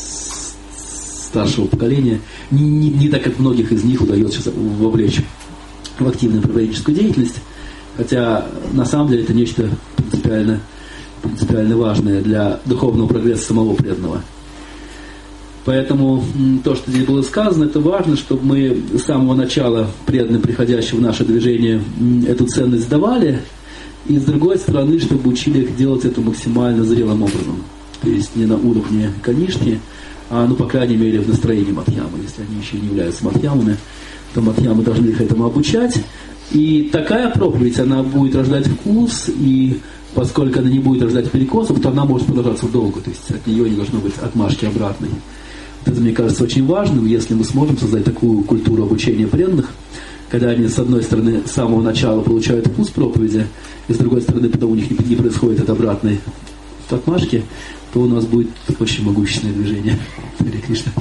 старшего поколения, не так, как многих из них удается сейчас вовлечь в активную проповедническую деятельность. Хотя, на самом деле, это нечто принципиально важное для духовного прогресса самого преданного. Поэтому то, что здесь было сказано, это важно, чтобы мы с самого начала, преданно приходящего в наше движение, эту ценность давали, и с другой стороны, чтобы учили их делать это максимально зрелым образом. То есть не на уровне канишки, а, ну, по крайней мере, в настроении мадхьямы. Если они еще не являются мадхьямами, то мадхьямы должны их этому обучать. И такая проповедь, она будет рождать вкус, и поскольку она не будет рождать перекосов, то она может продолжаться долго. То есть от нее не должно быть отмашки обратной. Это, мне кажется, очень важным, если мы сможем создать такую культуру обучения преданных, когда они, с одной стороны, с самого начала получают вкус проповеди, и с другой стороны, потом у них не происходит от обратной отмашки, то у нас будет очень могущественное движение. Харе Кришна.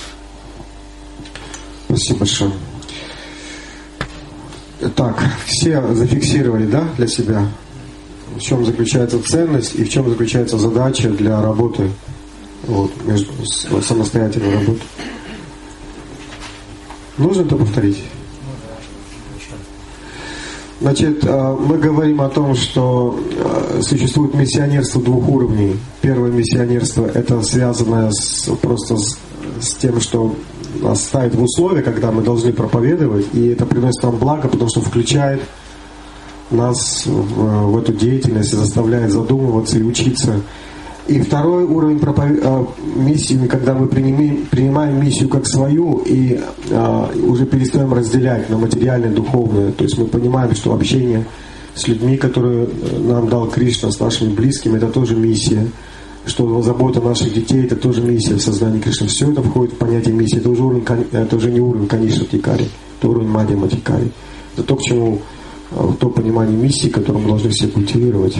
Спасибо большое. Так, все зафиксировали, да, для себя, в чем заключается ценность и в чем заключается задача для работы, вот, между самостоятельной работы. Нужно это повторить? Значит, мы говорим о том, что существует миссионерство двух уровней. Первое миссионерство – это связанное просто с тем, что нас ставит в условия, когда мы должны проповедовать, и это приносит нам благо, потому что включает нас в эту деятельность и заставляет задумываться и учиться. И второй уровень миссии, когда мы принимаем миссию как свою и уже перестаем разделять на материальное и духовное. То есть мы понимаем, что общение с людьми, которые нам дал Кришна, с нашими близкими, это тоже миссия. Что забота наших детей, это тоже миссия в сознании Кришны. Все это входит в понятие миссии. Это уже не уровень Канишатикари, это уровень Мадьяматикари. Это то, к чему, то понимание миссии, которое мы должны все культивировать.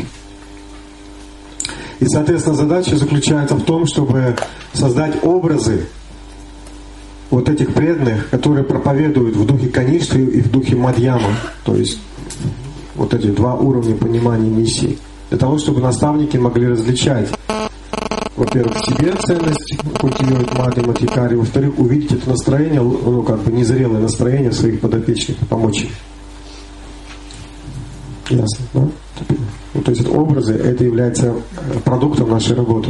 И, соответственно, задача заключается в том, чтобы создать образы вот этих преданных, которые проповедуют в духе Каништы и в духе Мадьяма. То есть вот эти два уровня понимания миссии. Для того, чтобы наставники могли различать, во-первых, в себе ценность культивировать Мадьяматикари, во-вторых, увидеть это настроение, ну, как бы незрелое настроение своих подопечных, помочь им. Ясно, да? Ну, то есть это образы, это является продуктом нашей работы.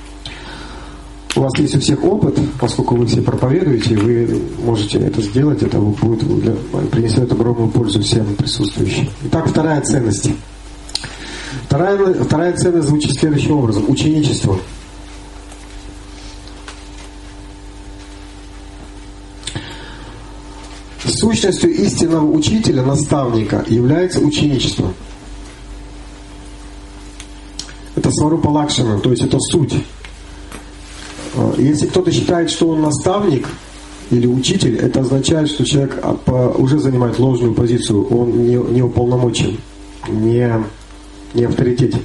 У вас есть у всех опыт, поскольку вы все проповедуете, вы можете это сделать, это будет принесет огромную пользу всем присутствующим. Итак, вторая ценность. Вторая ценность звучит следующим образом. Ученичество. Сущностью истинного учителя, наставника, является ученичество. Это сварупа лакшана, то есть это суть. Если кто-то считает, что он наставник или учитель, это означает, что человек уже занимает ложную позицию, он не уполномочен, не авторитетен.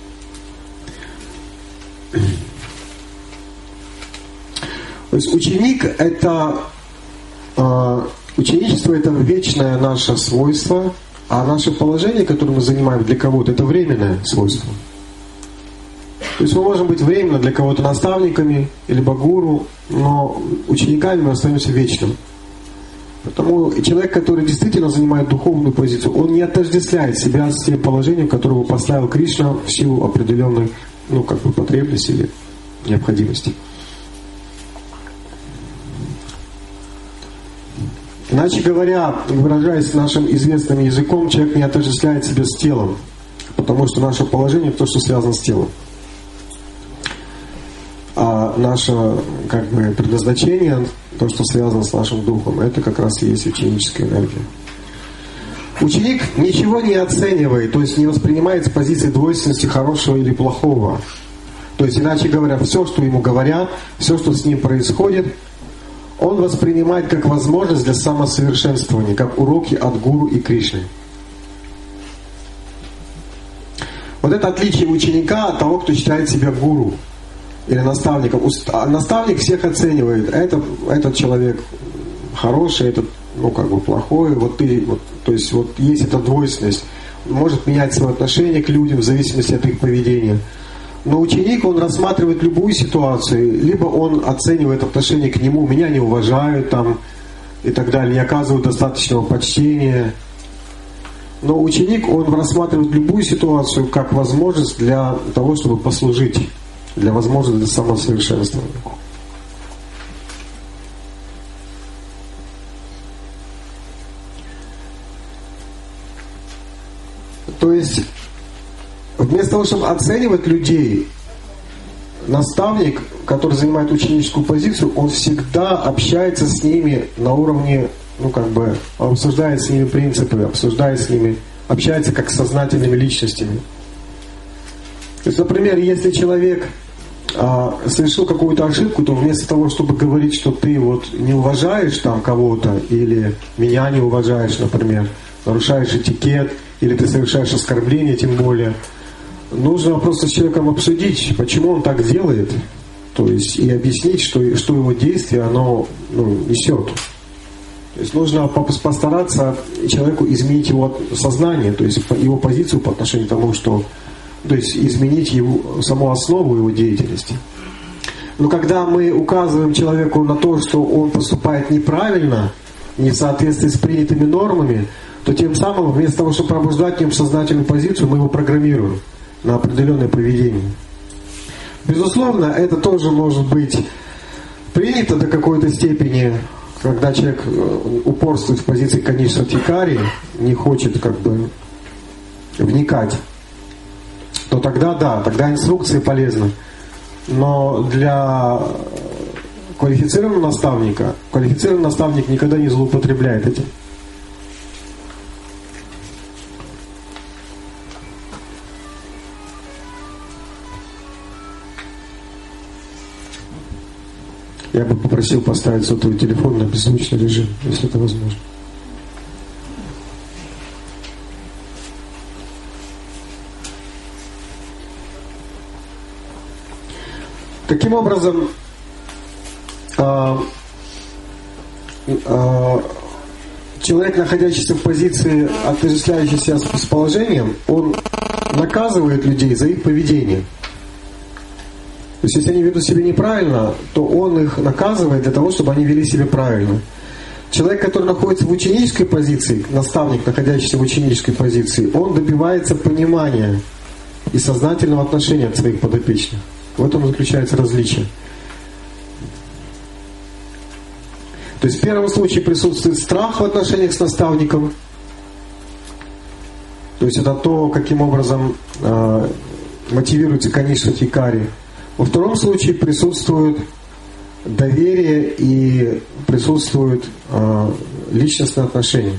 То есть ученик это ученичество это вечное наше свойство, а наше положение, которое мы занимаем для кого-то, это временное свойство. То есть мы можем быть временно для кого-то наставниками или гуру, но учениками мы остаемся вечным. Потому человек, который действительно занимает духовную позицию, он не отождествляет себя с тем положением, которое поставил Кришна в силу определенной, ну, как бы потребности или необходимости. Иначе говоря, выражаясь нашим известным языком, человек не отождествляет себя с телом, потому что наше положение то, что связано с телом. А наше как бы предназначение, то, что связано с нашим духом, это как раз и есть ученическая энергия. Ученик ничего не оценивает, то есть не воспринимает с позиции двойственности хорошего или плохого. То есть, иначе говоря, все, что ему говорят, все, что с ним происходит, он воспринимает как возможность для самосовершенствования, как уроки от гуру и Кришны. Вот это отличие ученика от того, кто считает себя гуру или наставником. Наставник всех оценивает. Этот человек хороший, этот, ну, как бы плохой. Вот ты, вот, то есть вот есть эта двойственность. Может менять свое отношение к людям в зависимости от их поведения. Но ученик, он рассматривает любую ситуацию, либо он оценивает отношение к нему, меня не уважают там и так далее, не оказывают достаточного почтения. Но ученик, он рассматривает любую ситуацию как возможность для того, чтобы послужить, для возможности для самосовершенствования. То есть, вместо того, чтобы оценивать людей, наставник, который занимает ученическую позицию, он всегда общается с ними на уровне, обсуждает с ними принципы, обсуждает с ними, общается как с сознательными личностями. То есть, например, если человек совершил какую-то ошибку, то вместо того, чтобы говорить, что ты не уважаешь там кого-то, или меня не уважаешь, например, нарушаешь этикет, или ты совершаешь оскорбление, тем более, нужно просто с человеком обсудить, почему он так делает, то есть и объяснить, что его действие, оно несет. То есть нужно постараться человеку изменить его сознание, то есть его позицию по отношению к тому, то есть изменить саму основу его деятельности. Но когда мы указываем человеку на то, что он поступает неправильно, не в соответствии с принятыми нормами, то тем самым вместо того, чтобы пробуждать в нем сознательную позицию, мы его программируем на определенное поведение. Безусловно, это тоже может быть принято до какой-то степени, когда человек упорствует в позиции канишатикари, не хочет вникать, то тогда инструкции полезны. Но для квалифицированного наставника, квалифицированный наставник никогда не злоупотребляет этим. Я бы попросил поставить сотовый телефон на беззвучный режим, если это возможно. Таким образом, человек, находящийся в позиции, отождествляющейся с положением, он наказывает людей за их поведение. То есть, если они ведут себя неправильно, то он их наказывает для того, чтобы они вели себя правильно. Человек, который находится в ученической позиции, наставник, находящийся в ученической позиции, он добивается понимания и сознательного отношения от своих подопечных. В этом заключается различие. То есть в первом случае присутствует страх в отношениях с наставником. То есть это то, каким образом мотивируется канишатикари. Во втором случае присутствует доверие и присутствует личностные отношения.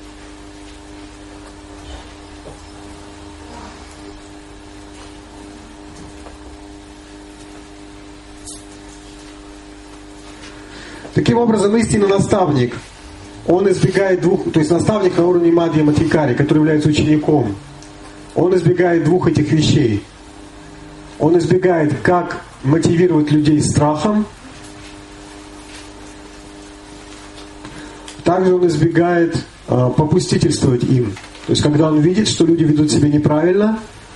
Таким образом, истинный наставник, он избегает то есть наставник на уровне Мадья Матхикари, который является учеником, он избегает двух этих вещей. Он избегает, как мотивировать людей страхом, также он избегает попустительствовать им. То есть, когда он видит, что люди ведут себя неправильно,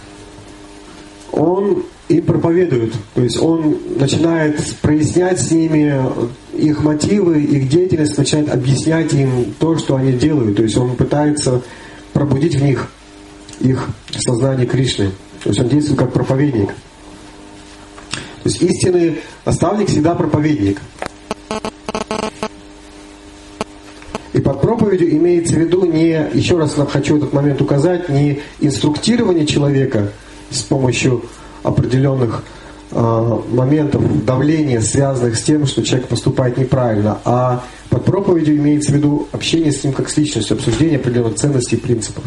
он им проповедует. То есть он начинает прояснять с ними их мотивы, их деятельность, начинает объяснять им то, что они делают. То есть он пытается пробудить в них их сознание Кришны. То есть он действует как проповедник. То есть истинный наставник всегда проповедник. И под проповедью имеется в виду не, еще раз хочу этот момент указать, не инструктирование человека с помощью определенных моментов давления, связанных с тем, что человек поступает неправильно, а под проповедью имеется в виду общение с ним как с личностью, обсуждение определенных ценностей и принципов.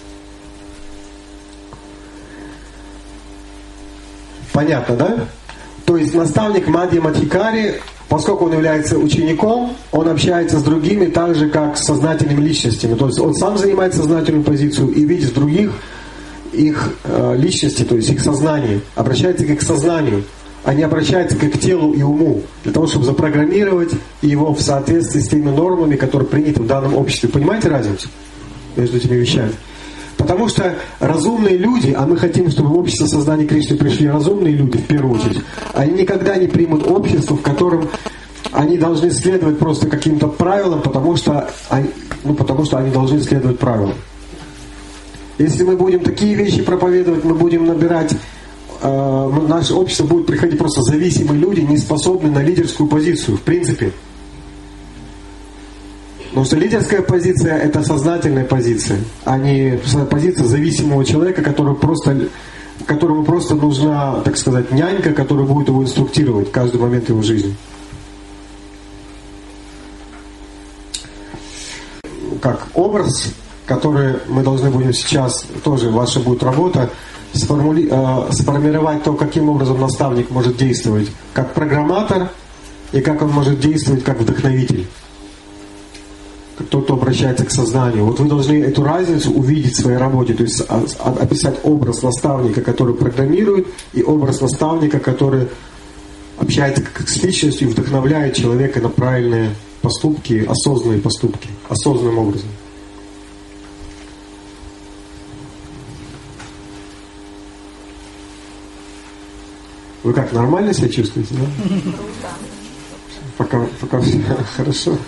Понятно, да? То есть наставник Мадья Матхикари, поскольку он является учеником, он общается с другими так же, как с сознательными личностями. То есть он сам занимает сознательную позицию и видит в других их личности, то есть их сознание, обращается как к сознанию, а не обращается как к телу и уму, для того, чтобы запрограммировать его в соответствии с теми нормами, которые приняты в данном обществе. Понимаете разницу между этими вещами? Потому что разумные люди, а мы хотим, чтобы в общество сознания Кришны пришли разумные люди, в первую очередь, они никогда не примут общество, в котором они должны следовать просто каким-то правилам, потому что они должны следовать правилам. Если мы будем такие вещи проповедовать, мы будем набирать, наше общество будет приходить просто зависимые люди, не способные на лидерскую позицию, в принципе. Потому что лидерская позиция – это сознательная позиция, а не позиция зависимого человека, которому просто нужна, так сказать, нянька, которая будет его инструктировать в каждый момент его жизни. Как образ, который мы должны будем сейчас, тоже ваша будет работа, сформировать то, каким образом наставник может действовать как программатор и как он может действовать как вдохновитель. Как тот, кто обращается к сознанию. Вот вы должны эту разницу увидеть в своей работе, то есть описать образ наставника, который программирует, и образ наставника, который общается как с личностью и вдохновляет человека на правильные поступки, осознанные поступки, осознанным образом. Вы как, нормально себя чувствуете, да? Пока все хорошо.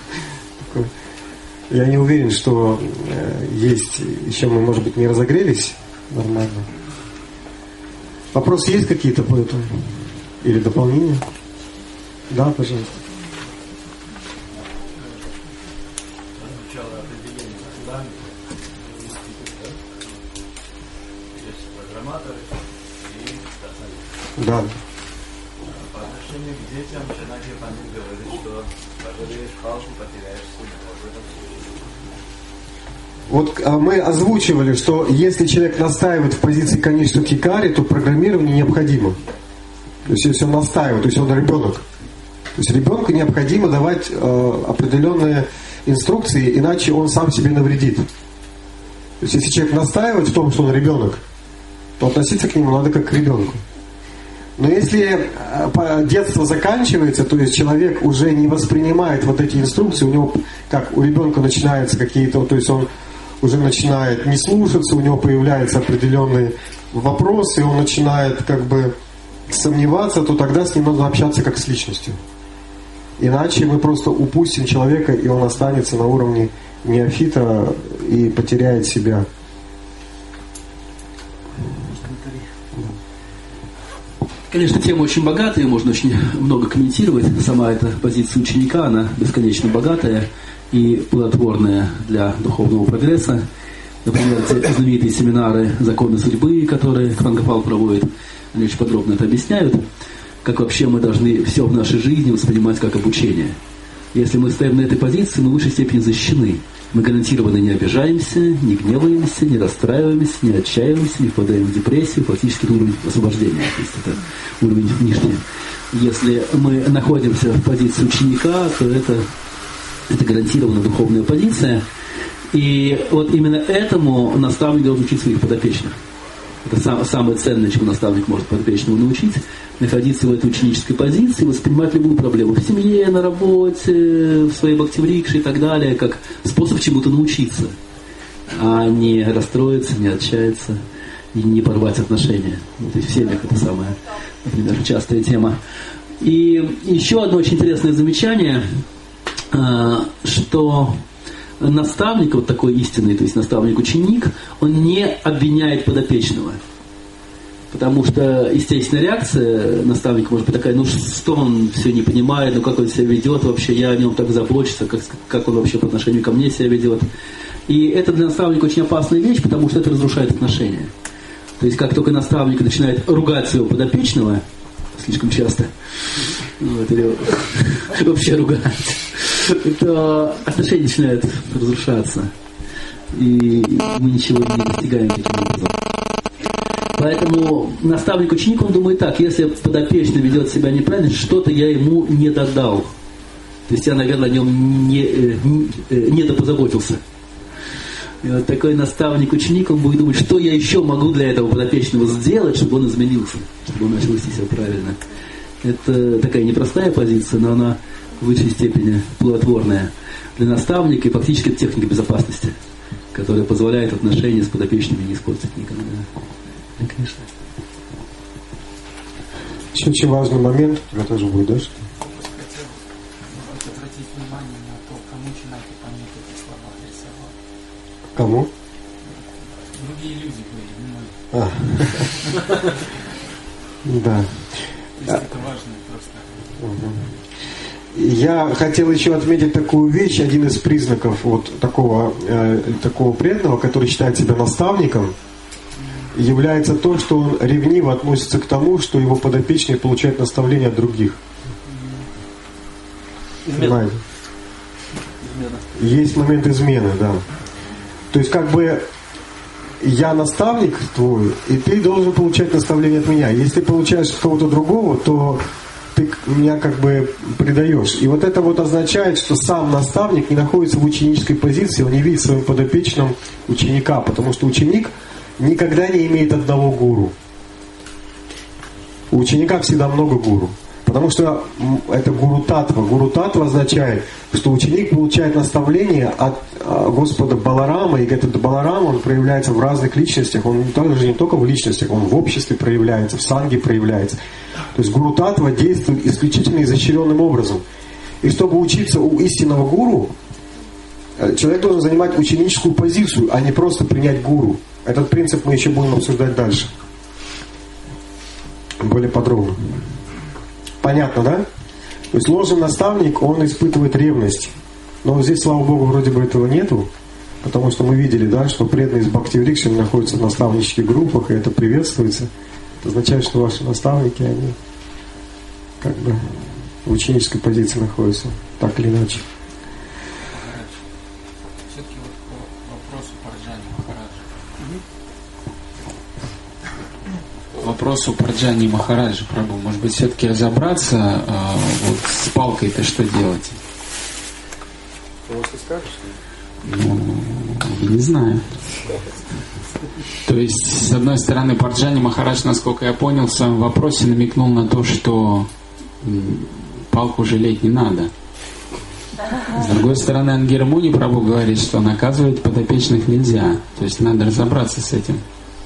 Я не уверен, что есть, еще мы, может быть, не разогрелись нормально. Вопросы есть какие-то по этому? Или дополнения? Да, пожалуйста. Да. По отношению к детям, жена Германия говорит, что пожалеешь халку, потеряешь сына. Вот мы озвучивали, что если человек настаивает в позиции конечного хикари, то программирование необходимо. То есть если он настаивает, то есть он ребенок. То есть ребенку необходимо давать определенные инструкции, иначе он сам себе навредит. То есть если человек настаивает в том, что он ребенок, то относиться к нему надо как к ребенку. Но если детство заканчивается, то есть человек уже не воспринимает вот эти инструкции, у него, как у ребенка начинаются какие-то, то есть он уже начинает не слушаться, у него появляются определенные вопросы, он начинает как бы сомневаться, то тогда с ним надо общаться как с личностью. Иначе мы просто упустим человека, и он останется на уровне неофита и потеряет себя. Конечно, тема очень богатая, можно очень много комментировать. Сама эта позиция ученика, она бесконечно богатая и плодотворная для духовного прогресса. Например, те знаменитые семинары «Законы судьбы», которые Франгопал проводит, они очень подробно это объясняют, как вообще мы должны все в нашей жизни воспринимать как обучение. Если мы стоим на этой позиции, мы в высшей степени защищены. Мы гарантированно не обижаемся, не гневаемся, не расстраиваемся, не отчаиваемся, не впадаем в депрессию, фактически это уровень освобождения, то есть это уровень нижний. Если мы находимся в позиции ученика, то это гарантированно духовная позиция. И вот именно этому наставник должен учить своих подопечных. Это самое ценное, чему наставник может подопечного научить, находиться в этой ученической позиции, воспринимать любую проблему в семье, на работе, в своей бхактиврикше и так далее, как способ чему-то научиться, а не расстроиться, не отчаяться и не порвать отношения. Вот и в семьях это самая, например, частая тема. И еще одно очень интересное замечание, что наставник, вот такой истинный, то есть наставник-ученик, он не обвиняет подопечного. Потому что естественная реакция наставника может быть такая, ну что он все не понимает, ну как он себя ведет вообще, я о нем так забочусь, как он вообще по отношению ко мне себя ведет. И это для наставника очень опасная вещь, потому что это разрушает отношения. То есть как только наставник начинает ругать своего подопечного, слишком часто, вот, или вообще ругать, то отношения начинают разрушаться. И мы ничего не достигаем таким образом. Поэтому наставник-ученик, он думает так, если подопечный ведет себя неправильно, что-то я ему не додал. То есть я, наверное, о нем не допозаботился. И вот такой наставник-ученик, он будет думать, что я еще могу для этого подопечного сделать, чтобы он изменился, чтобы он начал вести себя правильно. Это такая непростая позиция, но она в высшей степени плодотворная для наставника, и фактически это техника безопасности, которая позволяет отношения с подопечными не испортить никогда. Да, конечно. Еще очень важный момент, это тоже будет, да, что? Обратить внимание на то, кому Чинаки Панит эти слова адресовал. Кому? Другие люди были, не мы. Да. То есть это важно просто. я хотел еще отметить такую вещь, один из признаков вот такого преданного, который считает себя наставником, является то, что он ревниво относится к тому, что его подопечные получают наставления от других. Понимаете? Есть момент измены, да. То есть как бы я наставник твой, и ты должен получать наставления от меня. Если ты получаешь от кого-то другого, то ты меня как бы предаешь. И вот это вот означает, что сам наставник не находится в ученической позиции, он не видит в своем подопечном ученика, потому что ученик никогда не имеет одного гуру. У ученика всегда много гуру. Потому что это гуру-татва. Гуру-татва означает, что ученик получает наставление от Господа Баларама, и этот Баларам, он проявляется в разных личностях, он также не только в личностях, он в обществе проявляется, в санге проявляется. То есть гуру-татва действует исключительно изощренным образом. И чтобы учиться у истинного гуру, человек должен занимать ученическую позицию, а не просто принять гуру. Этот принцип мы еще будем обсуждать дальше. Более подробно. Понятно, да? То есть ложный наставник, он испытывает ревность. Но здесь, слава Богу, вроде бы этого нету. Потому что мы видели, да, что преданные из Бхактиврикши находятся в наставнических группах, и это приветствуется. Это означает, что ваши наставники, они как бы в ученической позиции находятся, так или иначе. Все-таки вот по вопросу Парджани Махараджа. Вопросу Парджани Махараджа, Прабху, может быть, все-таки разобраться вот с палкой-то что делать? Просто скажешь? Ну, не знаю. То есть, с одной стороны, Парджани Махарадж, насколько я понял, в своем вопросе намекнул на то, что палку жалеть не надо. С другой стороны, Ангира Муни Прабху говорит, что наказывать подопечных нельзя. То есть, надо разобраться с этим.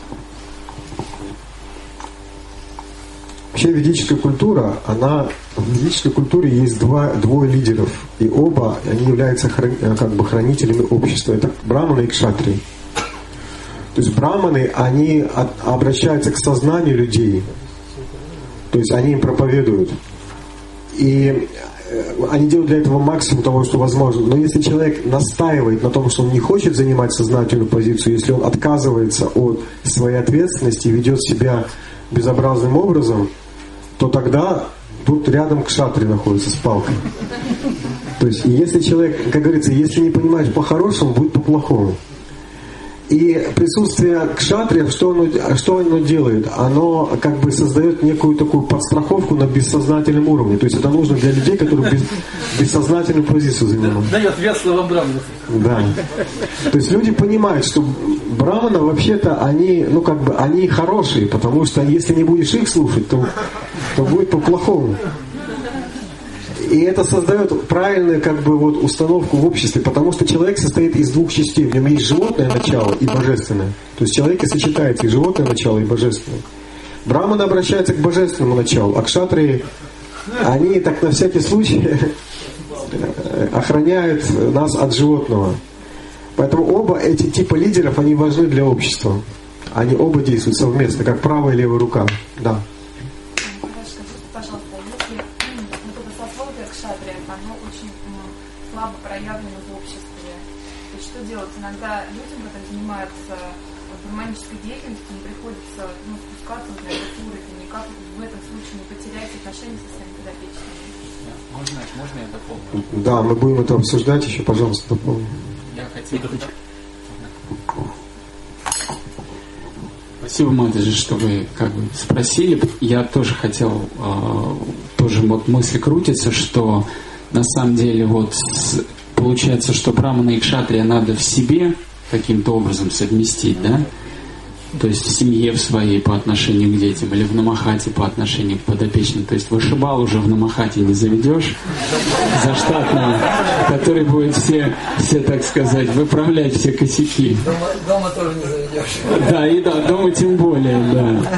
Вообще ведическая культура, в ведической культуре есть двое лидеров, и оба они являются как бы хранителями общества. Это браманы и кшатрии. То есть браманы, они обращаются к сознанию людей, то есть они им проповедуют. И они делают для этого максимум того, что возможно. Но если человек настаивает на том, что он не хочет занимать сознательную позицию, если он отказывается от своей ответственности и ведет себя безобразным образом, то тогда тут рядом кшатри находится с палкой. То есть, если человек, как говорится, если не понимаешь по-хорошему, будет по-плохому. И присутствие кшатриев, что оно делает? Оно как бы создает некую такую подстраховку на бессознательном уровне. То есть это нужно для людей, которые бессознательную позицию занимают. Дает вес словам браманов. Да. То есть люди понимают, что браманы вообще-то они хорошие, потому что если не будешь их слушать, то будет по-плохому. И это создает правильную установку в обществе, потому что человек состоит из двух частей. В нем есть животное начало и божественное. То есть в человеке сочетается и животное начало, и божественное. Браманы обращаются к божественному началу, а кшатрии, они так на всякий случай охраняют нас от животного. Поэтому оба эти типа лидеров, они важны для общества. Они оба действуют совместно, как правая и левая рука. Да. Слабо проявлено в обществе. То есть что делать? Иногда людям, которые занимаются гурманической деятельностью, им приходится спускаться на этот уровень, и как в этом случае не потерять отношения со своими подопечными. Можно я дополню? Да, мы будем это обсуждать еще, пожалуйста, дополню. Я хотел... Спасибо, Матаджи, что вы спросили. Я тоже хотел, тоже мысль крутится, что на самом деле получается, что браманы и кшатрия надо в себе каким-то образом совместить, да? То есть в семье в своей по отношению к детям или в намахате по отношению к подопечным. То есть вышибал уже в намахате не заведешь заштатного, который будет все, так сказать, выправлять все косяки. Дома тоже не заведешь. Да, и дома тем более, да.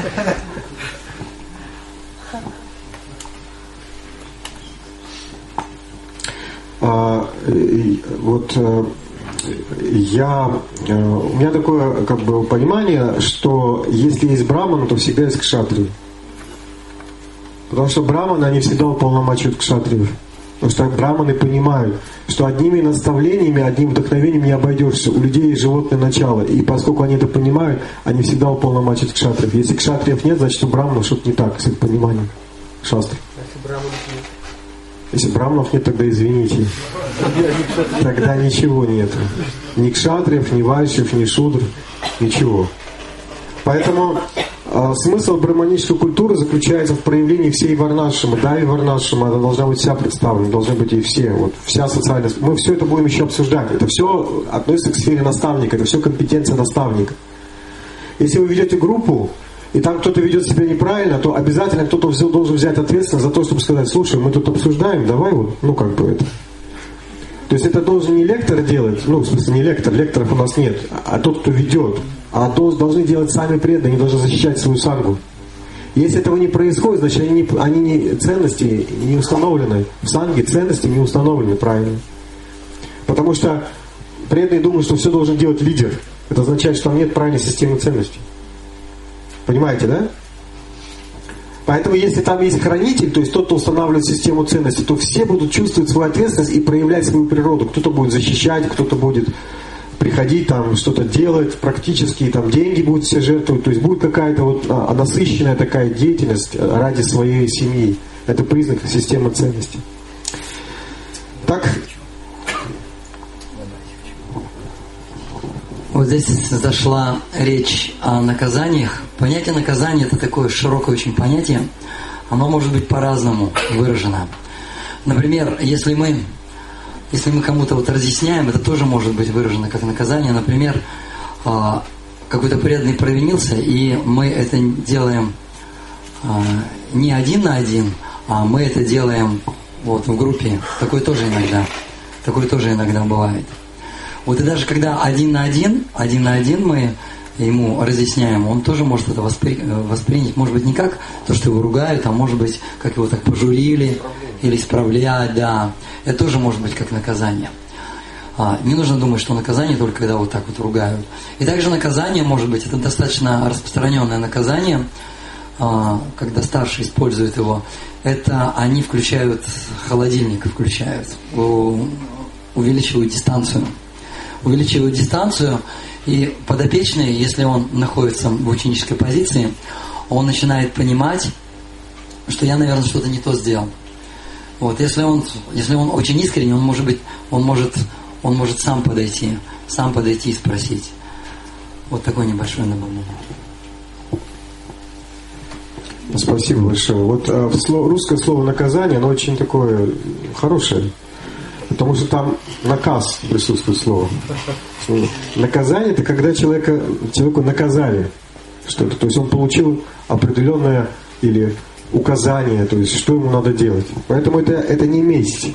У меня такое понимание, что если есть браманы, то всегда есть кшатрии. Потому что браманы, они всегда уполномачивают кшатриев. Потому что браманы понимают, что одними наставлениями, одним вдохновением не обойдешься. У людей есть животное начало. И поскольку они это понимают, они всегда уполномочат кшатриев. Если кшатриев нет, значит у браманов что-то не так с их пониманием шастры. Если браманов нет, тогда извините. Тогда ничего нет. Ни кшатриев, ни вайшев, ни шудр, ничего. Поэтому смысл браманической культуры заключается в проявлении всей варнашамы. Да, и варнашама, она должна быть вся представлена, должны быть и все. Вот, вся социальность. Мы все это будем еще обсуждать. Это все относится к сфере наставника, это все компетенция наставника. Если вы ведете группу, и там кто-то ведет себя неправильно, то обязательно кто-то должен взять ответственность за то, чтобы сказать: слушай, мы тут обсуждаем, давай вот, ну как бы это. То есть это должен не лектор делать, ну в смысле не лектор, лекторов у нас нет, а тот, кто ведет. А должны делать сами преданные, они должны защищать свою сангу. Если этого не происходит, значит ценности не установлены. В санге ценности не установлены правильно. Потому что преданные думают, что все должен делать лидер. Это означает, что там нет правильной системы ценностей. Понимаете, да? Поэтому если там есть хранитель, то есть тот, кто устанавливает систему ценностей, то все будут чувствовать свою ответственность и проявлять свою природу. Кто-то будет защищать, кто-то будет приходить там что-то делать, практически там деньги будут все жертвовать, то есть будет какая-то вот насыщенная такая деятельность ради своей семьи. Это признак системы ценностей. Так. Вот здесь зашла речь о наказаниях. Понятие наказания — это такое широкое очень понятие. Оно может быть по-разному выражено. Например, если мы кому-то вот разъясняем, это тоже может быть выражено как наказание. Например, какой-то преданный провинился, и мы это делаем не один на один, а мы это делаем вот в группе. Такое тоже иногда бывает. Вот и даже когда один на один мы ему разъясняем, он тоже может это воспринять, может быть, не как то, что его ругают, а может быть, как его так пожурили или исправлять, да. Это тоже может быть как наказание. Не нужно думать, что наказание только когда вот так вот ругают. И также наказание, может быть, это достаточно распространенное наказание, когда старшие используют его, это они включают холодильник, увеличивают дистанцию, и подопечный, если он находится в ученической позиции, он начинает понимать, что я, наверное, что-то не то сделал. Вот, если он очень искренний, он может сам подойти и спросить. Вот такое небольшое наблюдение. Спасибо большое. Вот русское слово наказание, оно очень такое хорошее. Потому что там наказ присутствует слово. Наказание — это когда человеку наказали что-то. То есть он получил определенное или указание, то есть что ему надо делать. Поэтому это не месть.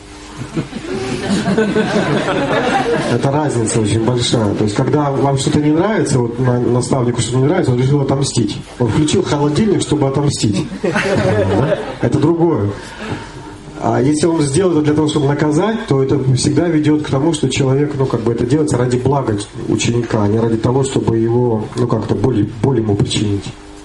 Это разница очень большая. То есть когда вам что-то не нравится, вот наставнику что-то не нравится, он решил отомстить. Он включил холодильник, чтобы отомстить. Это другое. А если он сделал это для того, чтобы наказать, то это всегда ведет к тому, что человек, это делается ради блага ученика, а не ради того, чтобы его, как-то боль ему причинить.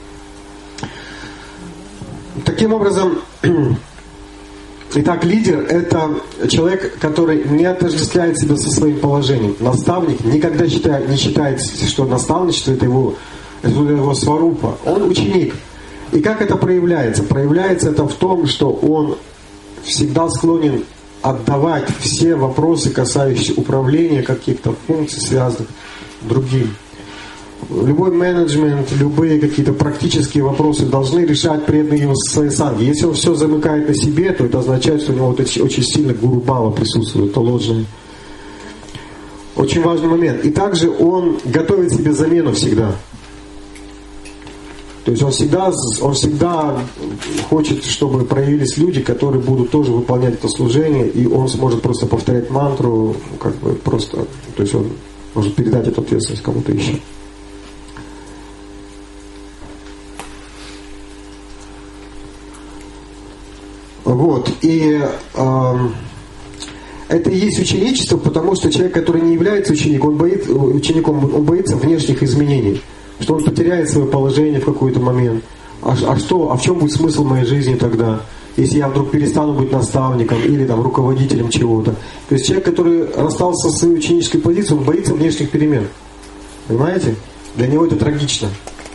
Таким образом, итак, лидер — это человек, который не отождествляет себя со своим положением. Наставник никогда не считает, что наставничество — это его сварупа. Он ученик. И как это проявляется? Проявляется это в том, что он всегда склонен отдавать все вопросы, касающиеся управления каких-то функций, связанных с другим. Любой менеджмент, любые какие-то практические вопросы должны решать преданные его своей санги. Если он все замыкает на себе, то это означает, что у него очень сильно гуру-бхава присутствует, это ложное. Очень важный момент. И также он готовит себе замену всегда. То есть он всегда хочет, чтобы проявились люди, которые будут тоже выполнять это служение, и он сможет просто повторять мантру, то есть он может передать эту ответственность кому-то еще. Вот, и это и есть ученичество, потому что человек, который не является учеником, он боится внешних изменений. Что он потеряет свое положение в какой-то момент. А в чем будет смысл моей жизни тогда? если я вдруг перестану быть наставником или там руководителем чего-то. То есть человек, который расстался со своей ученической позицией, он боится внешних перемен. Понимаете? Для него это трагично.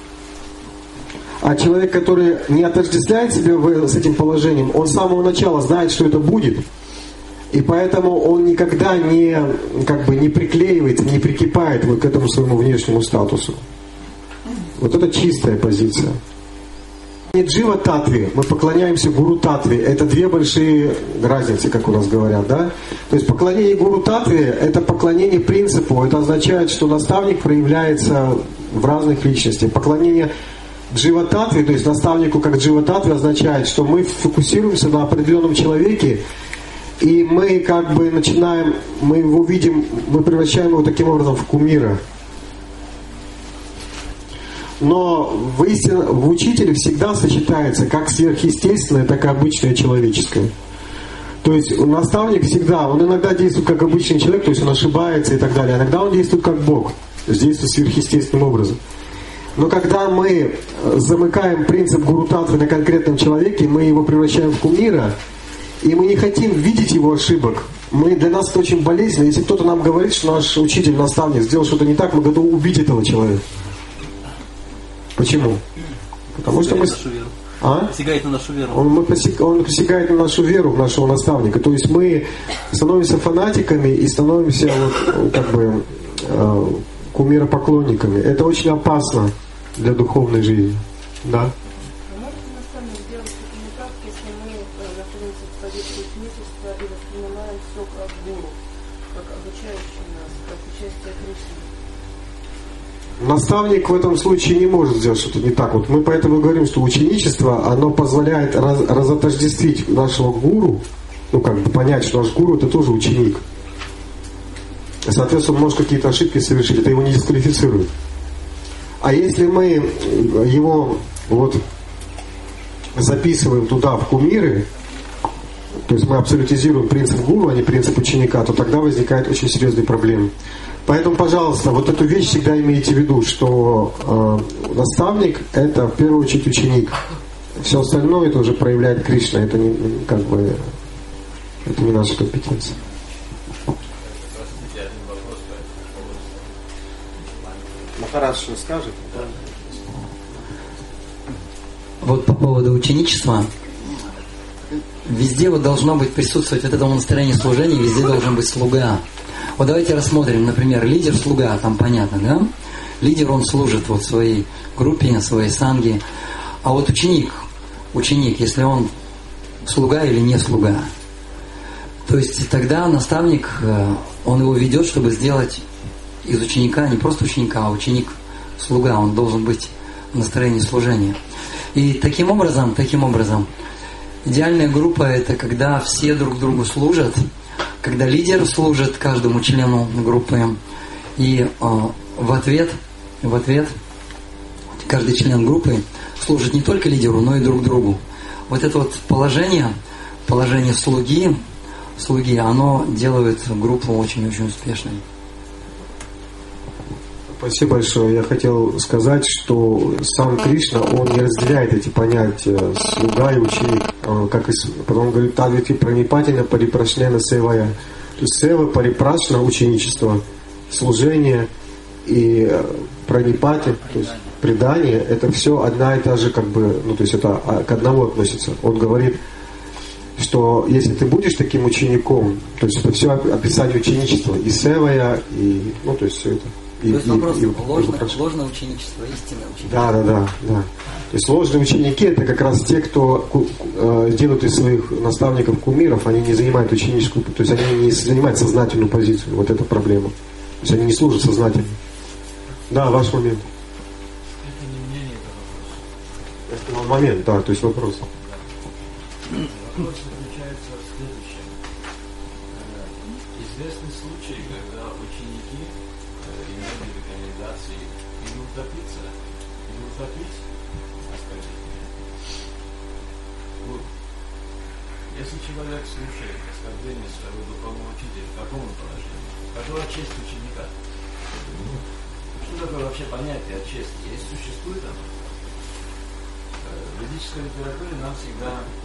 А человек, который не отождествляет себя с этим положением, он с самого начала знает, что это будет. И поэтому он никогда не приклеивается, не прикипает вот к этому своему внешнему статусу. Вот это чистая позиция. Не Джива Татве, мы поклоняемся Гуру Татве. Это две большие разницы, как у нас говорят, да? То есть поклонение Гуру Татве – это поклонение принципу. Это означает, что наставник проявляется в разных личностях. Поклонение Джива Татве, то есть наставнику как Джива Татве, означает, что мы фокусируемся на определенном человеке, и мы начинаем, мы его видим, мы превращаем его таким образом в кумира. Но в учителе всегда сочетается как сверхъестественное, так и обычное человеческое. То есть наставник всегда, он иногда действует как обычный человек, то есть он ошибается и так далее. Иногда он действует как Бог, то есть действует сверхъестественным образом. Но когда мы замыкаем принцип Гуру Татвы на конкретном человеке, мы его превращаем в кумира, и мы не хотим видеть его ошибок. Для нас это очень болезненно. Если кто-то нам говорит, что наш учитель, наставник сделал что-то не так, мы готовы убить этого человека. Почему? Потому что мы... Посягает на нашу веру. Он посягает на нашу веру, в нашего наставника. То есть мы становимся фанатиками и становимся кумиропоклонниками. Это очень опасно для духовной жизни. Да? Наставник в этом случае не может сделать что-то не так. Вот мы поэтому говорим, что ученичество, оно позволяет разотождествить нашего гуру, понять, что наш гуру это тоже ученик. Соответственно, он может какие-то ошибки совершить, это его не дисквалифицирует. А если мы его записываем туда в кумиры, то есть мы абсолютизируем принцип гуру, а не принцип ученика, то тогда возникают очень серьезные проблемы. Поэтому, пожалуйста, вот эту вещь всегда имейте в виду, что наставник – это в первую очередь ученик. Все остальное это уже проявляет Кришна, это не наша компетенция. Махарадж что скажет? Вот по поводу ученичества. Везде должно быть присутствовать вот этому настроению служения, везде должен быть слуга. Вот давайте рассмотрим, например, лидер-слуга, там понятно, да? Лидер, он служит своей группе, своей санге. А вот ученик, если он слуга или не слуга, то есть тогда наставник, он его ведет, чтобы сделать из ученика, не просто ученика, а ученик-слуга, он должен быть в настроении служения. И таким образом, идеальная группа – это когда все друг другу служат, когда лидер служит каждому члену группы, и в ответ каждый член группы служит не только лидеру, но и друг другу. Вот это положение слуги, оно делает группу очень-очень успешной. Спасибо большое. Я хотел сказать, что сам Кришна, он не разделяет эти понятия слуга и ученик. Потом говорит, тадвити пранипатина парипрашнена севая. То есть сева, парипрашна, ученичество, служение и пранипати, то есть предание, это все одна и та же, то есть это к одному относится. Он говорит, что если ты будешь таким учеником, то есть это все описание ученичества, и севая, и, то есть все это. То есть вопрос ложное ученичество, истинное ученичество. Да. То есть ложные ученики это как раз те, кто делают из своих наставников кумиров, они не занимают ученическую, то есть они не занимают сознательную позицию. Вот эта проблема. То есть они не служат сознательно. Да, ваш момент. Это не мнение, это вопрос. Это момент, да, то есть вопрос. Вопрос заключается в следующем. Известны случаи, когда ученики имели рекомендации или утопиться, или утопить оскорбителя. Если человек слушает оскорбление своего духовного учителя, в каком положении? Какова честь ученика? Что такое вообще понятие чести? Есть существует оно? В ведической литературе нам всегда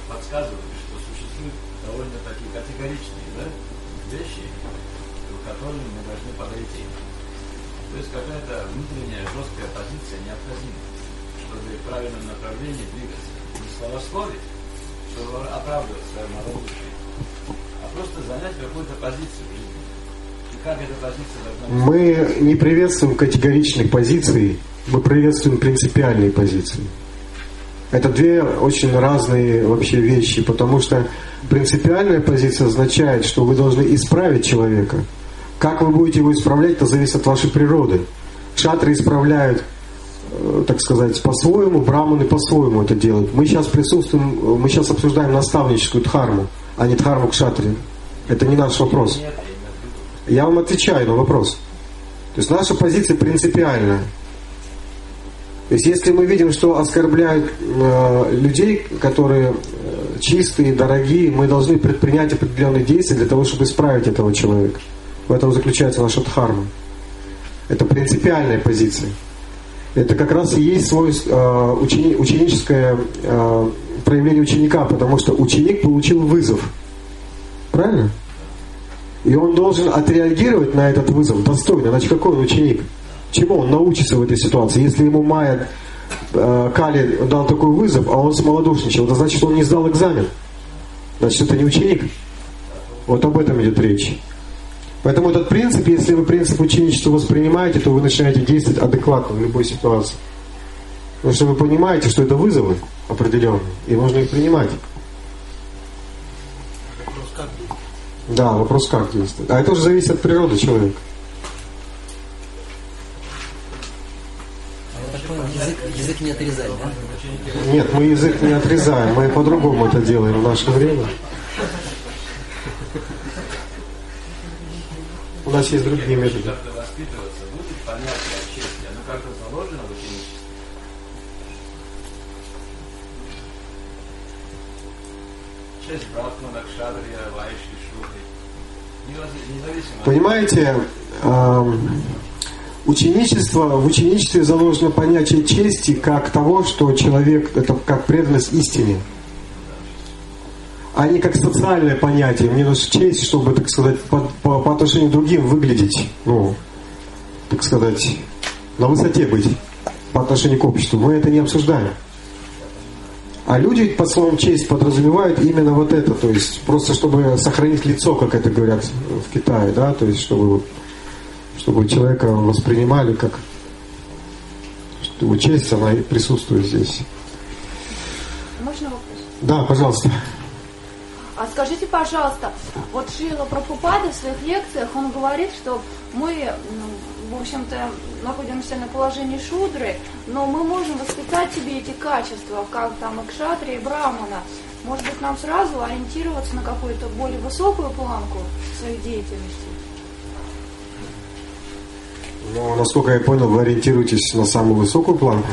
подсказывали, что существуют довольно такие категоричные, да, вещи, к которым мы должны подойти. То есть какая-то внутренняя жесткая позиция необходима, чтобы в правильном направлении двигаться. Не словословить, чтобы оправдывать свою малодушие, а просто занять какую-то позицию в жизни. И как эта позиция должна быть? Мы не приветствуем категоричных позиций, мы приветствуем принципиальные позиции. Это две очень разные вообще вещи, потому что принципиальная позиция означает, что вы должны исправить человека. Как вы будете его исправлять, это зависит от вашей природы. Кшатры исправляют, так сказать, по-своему, браманы по-своему это делают. Мы сейчас присутствуем, мы сейчас обсуждаем наставническую дхарму, а не дхарму кшатри. Это не наш вопрос. Я вам отвечаю на вопрос. То есть наша позиция принципиальная. То есть если мы видим, что оскорбляют людей, которые чистые, дорогие, мы должны предпринять определенные действия для того, чтобы исправить этого человека. В этом заключается наша дхарма. Это принципиальная позиция. Это как раз и есть свой ученическое проявление ученика, потому что ученик получил вызов. Правильно? И он должен отреагировать на этот вызов достойно. Значит, какой он ученик? Чему он научится в этой ситуации? Если ему Майя Кали дал такой вызов, а он смолодушничал, это значит, что он не сдал экзамен. Значит, это не ученик. Вот об этом идет речь. Поэтому этот принцип, если вы принцип ученичества воспринимаете, то вы начинаете действовать адекватно в любой ситуации. Потому что вы понимаете, что это вызовы определенные, и нужно их принимать. Вопрос, как действовать? Да, вопрос, как действовать. А это уже зависит от природы человека. Язык не отрезать, да? Нет, мы язык не отрезаем, мы по-другому это делаем в наше время. У нас есть другие методы. Как-то воспитываться будет понятие о чести, оно как-то заложено в ученичестве. Честь брахмана, кшатрия, вайши, шудри. Независимо. Понимаете, в ученичестве заложено понятие чести как того, что человек, это как преданность истине. А не как социальное понятие. Мне нужна честь, чтобы, так сказать, по отношению к другим выглядеть, так сказать, на высоте быть по отношению к обществу. Мы это не обсуждаем. А люди под словом честь подразумевают именно вот это, то есть просто чтобы сохранить лицо, как это говорят в Китае, да, то есть чтобы человека воспринимали как, что честь, она присутствует здесь. Можно вопрос? Да, пожалуйста. А скажите, пожалуйста, вот Шрила Прабхупада в своих лекциях, он говорит, что мы, в общем-то, находимся на положении шудры, но мы можем воспитать в себе эти качества, как там и кшатри, и брамана. Может быть, нам сразу ориентироваться на какую-то более высокую планку своей деятельности? Ну, насколько я понял, вы ориентируетесь на самую высокую планку.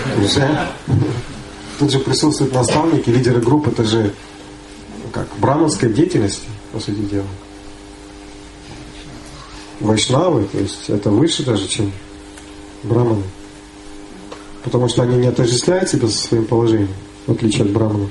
Тут же присутствуют наставники, лидеры групп, это же как браманская деятельность, по сути дела. Вайшнавы, то есть это выше даже, чем браманы. Потому что они не отождествляют себя со своим положением, в отличие от браманов.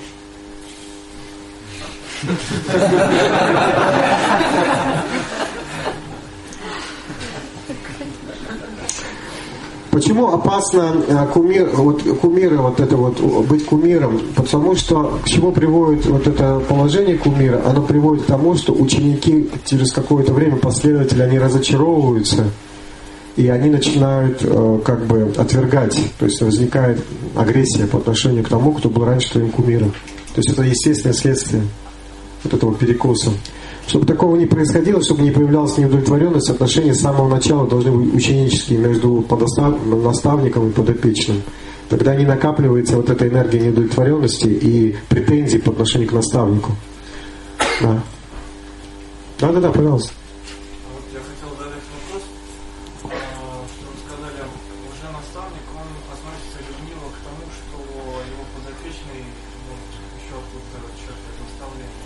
Почему опасно кумира, быть кумиром? Потому что к чему приводит вот это положение кумира? Оно приводит к тому, что ученики через какое-то время, последователи, они разочаровываются, и они начинают как бы отвергать. То есть возникает агрессия по отношению к тому, кто был раньше твоим кумиром. То есть это естественное следствие вот этого перекоса. Чтобы такого не происходило, чтобы не появлялась неудовлетворенность, отношения с самого начала должны быть ученические между наставником и подопечным. Тогда не накапливается вот эта энергия неудовлетворенности и претензий по отношению к наставнику. Да. Да, пожалуйста. Я хотел задать вопрос, что вы сказали, уже наставник, он относится ревниво к тому, что его подопечный еще какую-то часть наставления.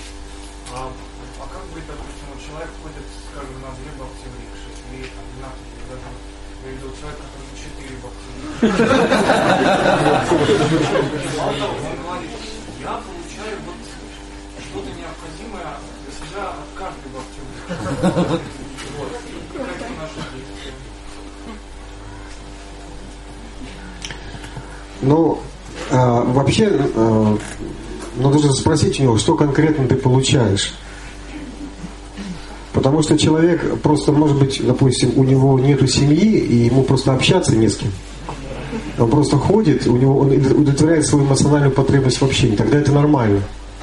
А как быть, допустим, человек ходит, скажем, на 2 бхакти-врикши, или там, на 3, даже я видел человека, который на 4 бхакти-врикши. Он говорит, я получаю необходимое для себя от каждой бхакти. Вот. И какие наши действия? Ну, вообще, нужно спросить у него, что конкретно ты получаешь. Потому что человек просто, может быть, допустим, у него нету семьи, и ему просто общаться не с кем. Он просто ходит, он удовлетворяет свою эмоциональную потребность в общении. Тогда это нормально.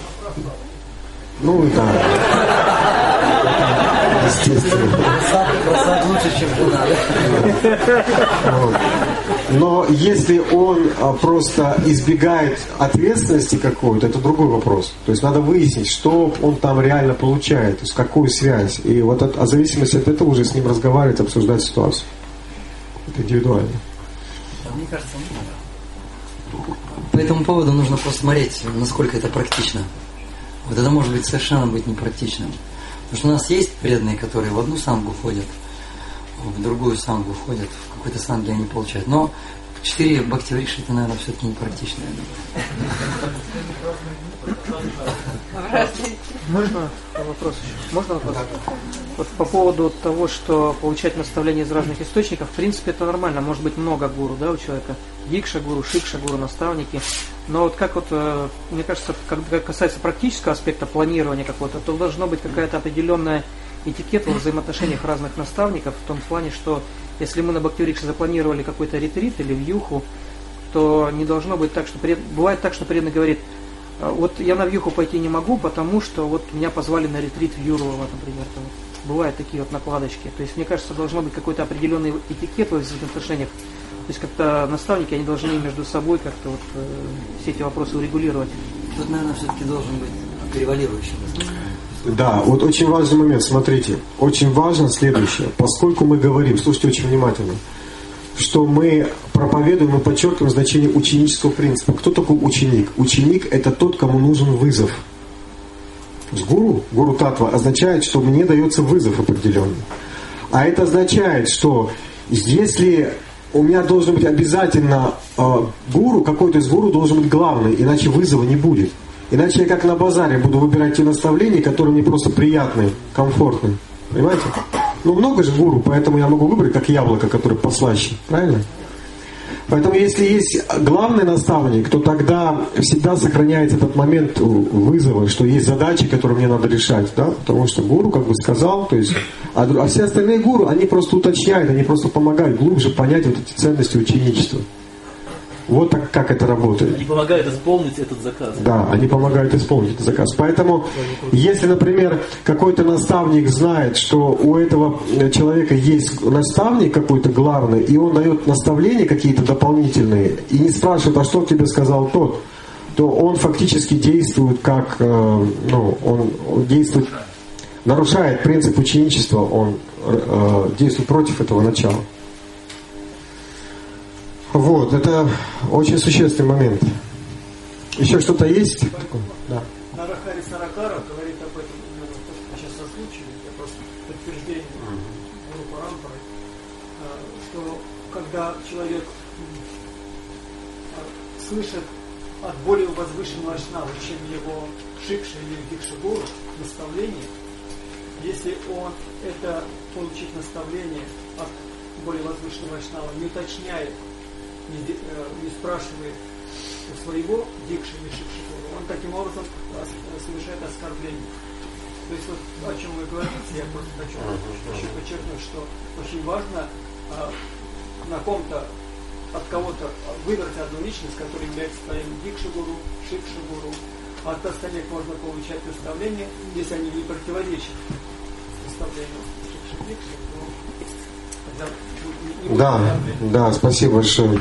Ну, да. Естественно. Бросать лучше, чем жена. Но если он просто избегает ответственности какой-то, это другой вопрос. То есть надо выяснить, что он там реально получает, то есть какую связь. И вот в зависимости от этого уже с ним разговаривать, обсуждать ситуацию. Это индивидуально. Мне кажется, по этому поводу нужно просто смотреть, насколько это практично. Вот это может быть совершенно быть непрактичным. Потому что у нас есть преданные, которые в одну сангу ходят, в другую сангу ходят, в какой-то санге они получают. Но 4 бхакти-врикши это, наверное, все-таки непрактично. Можно вопрос еще? Можно вопрос? Вот по поводу того, что получать наставления из разных источников, в принципе, это нормально. Может быть много гуру, да, у человека. Дикша-гуру, шикша-гуру, наставники. Но вот как вот, мне кажется, когда касается практического аспекта планирования какого-то, то должна быть какая-то определенная этикет во взаимоотношениях разных наставников, в том плане, что если мы на Бхакти-врикше запланировали какой-то ретрит или вьюху, то не должно быть так, что бывает так, что преданный говорит: вот я на вьюху пойти не могу, потому что вот меня позвали на ретрит в Юрова, например. Там бывают такие вот накладочки. То есть, мне кажется, должно быть какой-то определенный этикет во взаимоотношениях. То есть как-то наставники, они должны между собой как-то вот все эти вопросы урегулировать. Тут, наверное, все-таки должен быть превалирующий. Да, вот очень важный момент, смотрите. Очень важно следующее. Поскольку мы говорим, слушайте очень внимательно, что мы проповедуем и подчеркиваем значение ученического принципа. Кто такой ученик? Ученик – это тот, кому нужен вызов. Гуру татва означает, что мне дается вызов определенный. А это означает, что если у меня должен быть обязательно гуру, какой-то из гуру должен быть главный, иначе вызова не будет. Иначе я как на базаре буду выбирать те наставления, которые мне просто приятны, комфортны. Понимаете? Ну, много же гуру, поэтому я могу выбрать как яблоко, которое послаще. Правильно? Поэтому если есть главный наставник, то тогда всегда сохраняется этот момент вызова, что есть задачи, которые мне надо решать. Да? Потому что гуру как бы сказал, то есть, а все остальные гуру, они просто уточняют, они просто помогают глубже понять вот эти ценности ученичества. Вот так, как это работает. Они помогают исполнить этот заказ. Да, они помогают исполнить этот заказ. Поэтому, если, например, какой-то наставник знает, что у этого человека есть наставник какой-то главный, и он дает наставления какие-то дополнительные, и не спрашивает, а что тебе сказал тот, то он фактически действует как, он действует, нарушает принцип ученичества, он действует против этого начала. Вот, это очень существенный момент. Еще что-то есть? Да. Нарахари Саракара говорит об этом, сейчас озвучили, это просто подтверждение Гуру Парампары, что когда человек слышит от более возвышенного вайшнава, чем его шикша или дикша-гуру, наставление, если он это получит наставление от более возвышенного вайшнава, не уточняет, не спрашивает у своего дикши или шикши-гуру, он таким образом совершает оскорбление. То есть вот о чем вы говорите, я просто хочу еще подчеркнуть, что очень важно на ком-то, от кого-то выбрать одну личность, которая является твоим дикши-гуру, шикши-гуру, а от остальных можно получать наставления, если они не противоречат наставлению шикши-дикши, то тогда да, спасибо большое.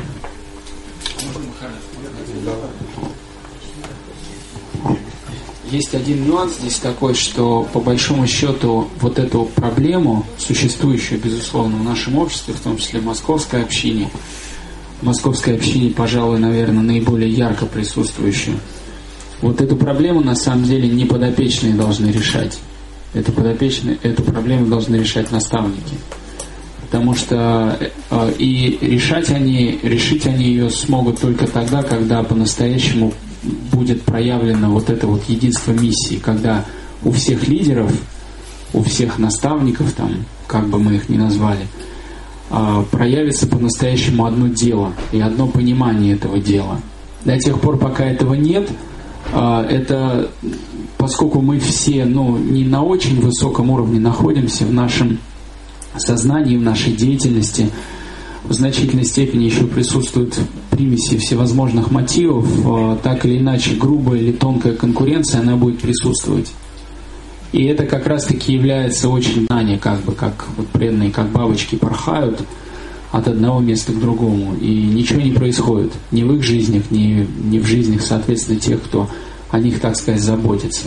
Есть один нюанс здесь такой, что по большому счету вот эту проблему, существующую, безусловно, в нашем обществе, в том числе в московской общине, пожалуй, наверное, наиболее ярко присутствующую, вот эту проблему на самом деле не подопечные должны решать. Эту проблему должны решать наставники. Потому что и решить они ее смогут только тогда, когда по-настоящему будет проявлено вот это вот единство миссии, когда у всех лидеров, у всех наставников, там, как бы мы их ни назвали, проявится по-настоящему одно дело и одно понимание этого дела. До тех пор, пока этого нет, это, поскольку мы все не на очень высоком уровне находимся в нашем сознании, в нашей деятельности, в значительной степени еще присутствуют примеси всевозможных мотивов, так или иначе грубая или тонкая конкуренция, она будет присутствовать. И это как раз-таки является очень знание, как вот преданные, как бабочки порхают от одного места к другому. И ничего не происходит ни в их жизнях, ни в жизнях, соответственно, тех, кто о них, так сказать, заботится.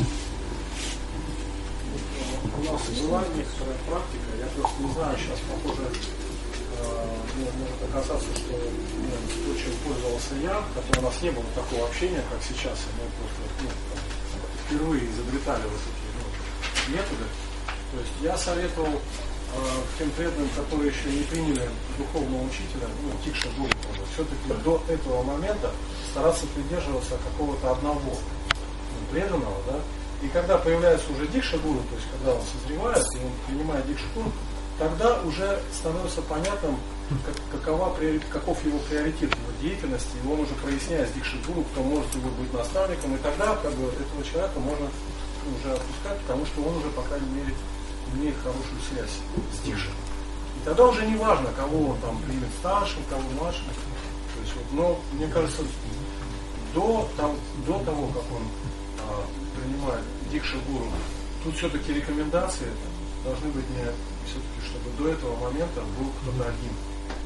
У нас была некоторая практика, я просто не знаю, сейчас, похоже, может оказаться, что чем пользовался я, хотя у нас не было такого общения, как сейчас, и мы просто впервые изобретали вот такие методы. То есть я советовал тем преданным, которые еще не приняли духовного учителя, Тикша Гуру, все-таки до этого момента стараться придерживаться какого-то одного преданного, да, и когда появляется уже Дикша Гуру, то есть когда он созревает и он принимает Дикша Гуру, тогда уже становится понятным, каков его приоритет в его деятельности, и он уже проясняет с Дикша Гуру, кто может его быть наставником, и тогда этого человека можно уже отпускать, потому что он уже, по крайней мере, имеет хорошую связь с Дикшей. И тогда уже не важно, кого он там примет старшим, кого младшим. То есть, но мне кажется, до того, как он принимает Дикша Гуру, тут все-таки рекомендации должны быть не все-таки, чтобы до этого момента был кто-то один.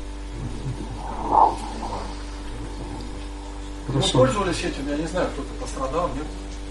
Мы пользовались этим, я не знаю, кто-то пострадал, нет?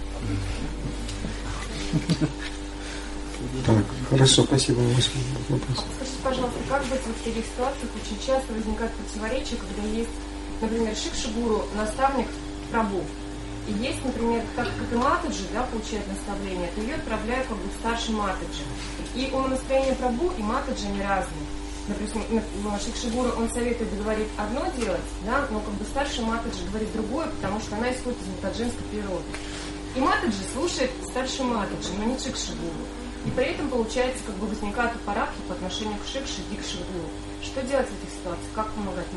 Так, хорошо, спасибо. Скажите, пожалуйста, как быть в таких ситуациях? Очень часто возникает противоречие, когда есть, например, Шикша Гуру, наставник Прабху. И есть, например, так как и Матаджи, получает наставление, то ее отправляют как бы старший Матаджи. И умонастроение Прабху и Матаджи не разные. Например, Шикша Гуру, он советует, говорит одно делать, да, но как бы старший Матаджи говорит другое, потому что она исходит из матаджинской природы. И Матаджи слушает старший Матаджи, но не Шикша Гуру. И при этом, получается, как бы возникают аппаратки по отношению к Шикше и Дикше Гуру. Что делать в этих ситуациях? Как помогать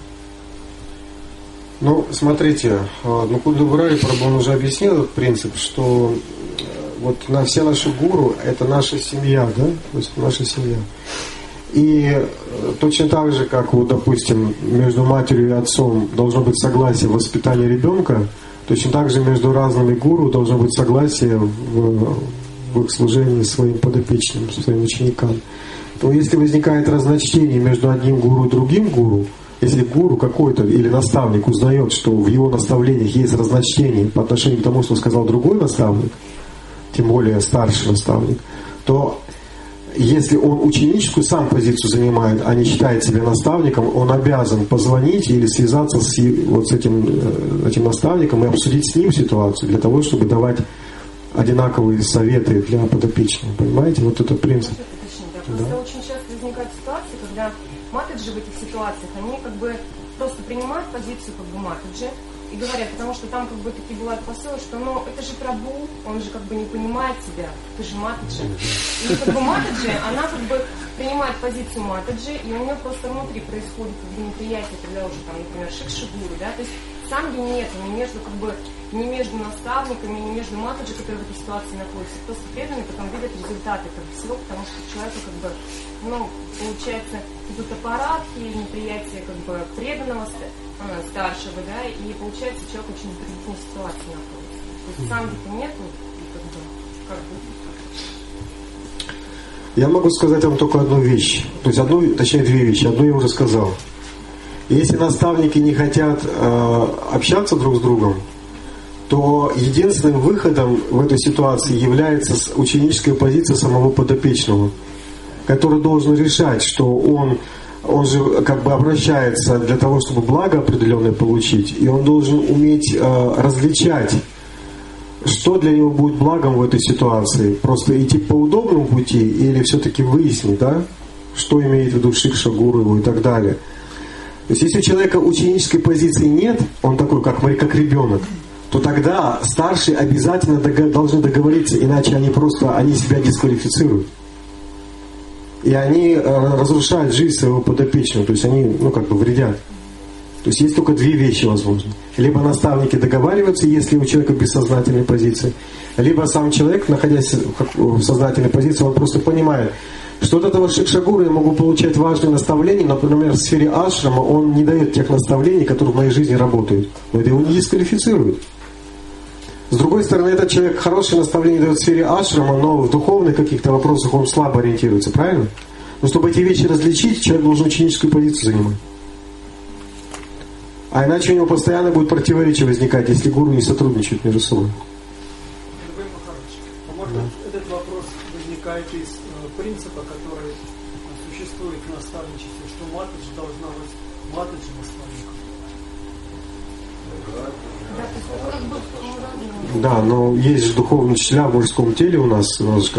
Матаджи? Смотрите, Кудабурай Прабху уже объяснил этот принцип, что вот все наши гуру – это наша семья, да? То есть наша семья. И точно так же, как, допустим, между матерью и отцом должно быть согласие в воспитании ребенка, точно так же между разными гуру должно быть согласие в их служении своим подопечным, своим ученикам. То если возникает разночтение между одним гуру и другим гуру, если гуру какой-то или наставник узнает, что в его наставлениях есть разночтение по отношению к тому, что сказал другой наставник, тем более старший наставник, то если он ученическую сам позицию занимает, а не считает себя наставником, он обязан позвонить или связаться с этим наставником и обсудить с ним ситуацию для того, чтобы давать одинаковые советы для подопечных. Понимаете? Вот это принцип. Просто очень часто возникает ситуация, когда Матаджи в этих ситуациях, они как бы просто принимают позицию как бы Матаджи и говорят, потому что там как бы такие бывают посылы, что это же Прабху, он же как бы не понимает тебя, ты же Матаджи. И как бы Матаджи, она как бы принимает позицию Матаджи, и у нее просто внутри происходит неприятие, когда уже там, например, Шикша Гуру, да, то есть самги нет, не между наставниками, не между Матаджи, которые в этой ситуации находятся. Просто преданные потом видят результаты этого всего, потому что человеку как бы, получается, идут аппаратки, неприятие как бы преданного старшего, да, и получается человек очень в трудной ситуации находится. То есть самги-то нету, и как бы. Я могу сказать вам только одну вещь, то есть две вещи. Одну я уже сказал. Если наставники не хотят общаться друг с другом, то единственным выходом в этой ситуации является ученическая позиция самого подопечного, который должен решать, что он же как бы обращается для того, чтобы благо определенное получить, и он должен уметь различать, что для него будет благом в этой ситуации. Просто идти по удобному пути или все-таки выяснить, да, что имеет в виду Шикша Гуру и так далее. То есть если у человека ученической позиции нет, он такой, как ребенок, то тогда старшие обязательно должны договориться, иначе они себя дисквалифицируют. И они разрушают жизнь своего подопечного, то есть они, вредят. То есть только две вещи возможны. Либо наставники договариваются, если у человека бессознательной позиции, либо сам человек, находясь в сознательной позиции, он просто понимает, что от этого шикшагуру я могу получать важные наставления, например, в сфере ашрама он не дает тех наставлений, которые в моей жизни работают. Но это его не дисквалифицирует. С другой стороны, этот человек хорошие наставления дает в сфере ашрама, но в духовных каких-то вопросах он слабо ориентируется, правильно? Но чтобы эти вещи различить, человек должен ученическую позицию занимать. А иначе у него постоянно будет противоречие возникать, если гуру не сотрудничают между собой. Этот вопрос возникает из принципа, который существует в наставничестве, что матаджи должна быть матаджи наставником. Да, но есть же духовные учителя в мужском теле у нас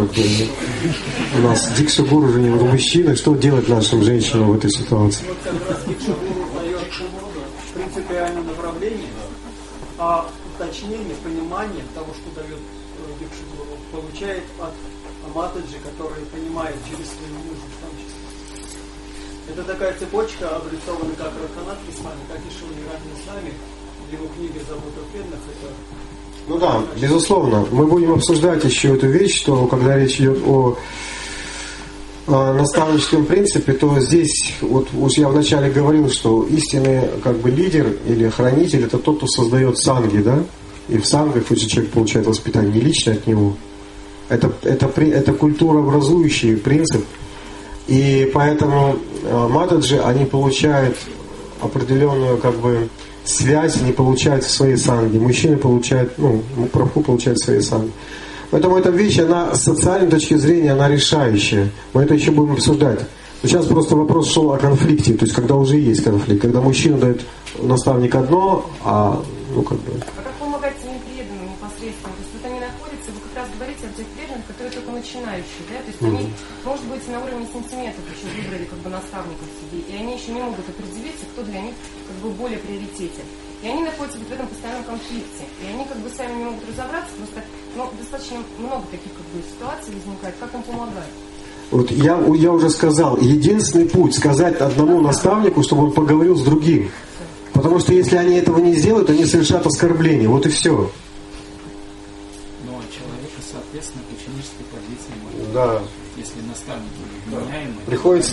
дикша гуру уже не мужчина. Что делать нашим женщинам в этой ситуации? Вот как раз дикша гуру дает принципиальное направление, а уточнение, понимание того, что дает дикша гуру, получает от матаджи, который понимает через свои мужа в том числе. Это такая цепочка, обрисована как Раханатхи с вами, так и Шилнирани с нами. Его книга «Забота преданных» это... Ну да, безусловно. Мы будем обсуждать еще эту вещь, что когда речь идет о наставническом принципе, то здесь, вот уж я вначале говорил, что истинный лидер или хранитель это тот, кто создает санги, да? И в сангах человек получает воспитание не лично от него. Это культурообразующий принцип. И поэтому матаджи, они получают определенную связь, они получают в своей санге. Мужчины получают, прабху получает в своей санге. Поэтому эта вещь, она с социальной точки зрения, она решающая. Мы это еще будем обсуждать. Но сейчас просто вопрос шел о конфликте, то есть когда уже есть конфликт, когда мужчина дает наставник одно, а А как помогать своим преданным непосредственно? То есть вот они находятся, вы как раз говорите о тех преданных, которые только начинающие, да? То есть они, может быть, на уровне сантиметров еще выбрали наставников себе, и они еще не могут определиться, кто для них более приоритетен. И они находятся в этом постоянном конфликте. И они сами не могут разобраться, просто достаточно много таких ситуаций возникает. Как им помогать? Вот я уже сказал, единственный путь сказать одному наставнику, чтобы он поговорил с другим. Потому что если они этого не сделают, они совершат оскорбление. Вот и все. Но человека, соответственно, к ученической позиции может. Да. Если наставники вменяемые. Придется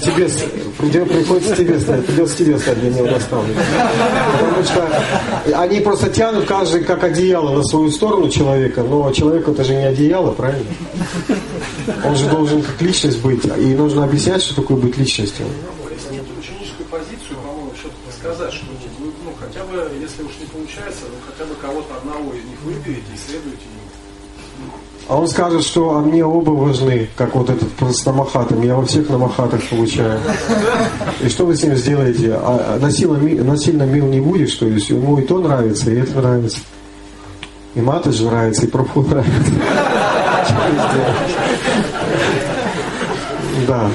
тебе стать для него наставником. Потому что они просто тянут каждый как одеяло на свою сторону человека, но человеку это же не одеяло, правильно? Он же должен как личность быть, и нужно объяснять, что такое быть личностью. Если нет ученической позиции, по-моему, что-то сказать, что хотя бы, если уж не получается, хотя бы кого-то одного из них выберите и следуйте ему. А он скажет, что мне оба важны, как вот этот с намахатом. Я во всех намахатах получаю. И что вы с ним сделаете? А насильно мил не будешь, то есть ему и то нравится, и это нравится. И матаджи нравится, и прабху нравится. Да.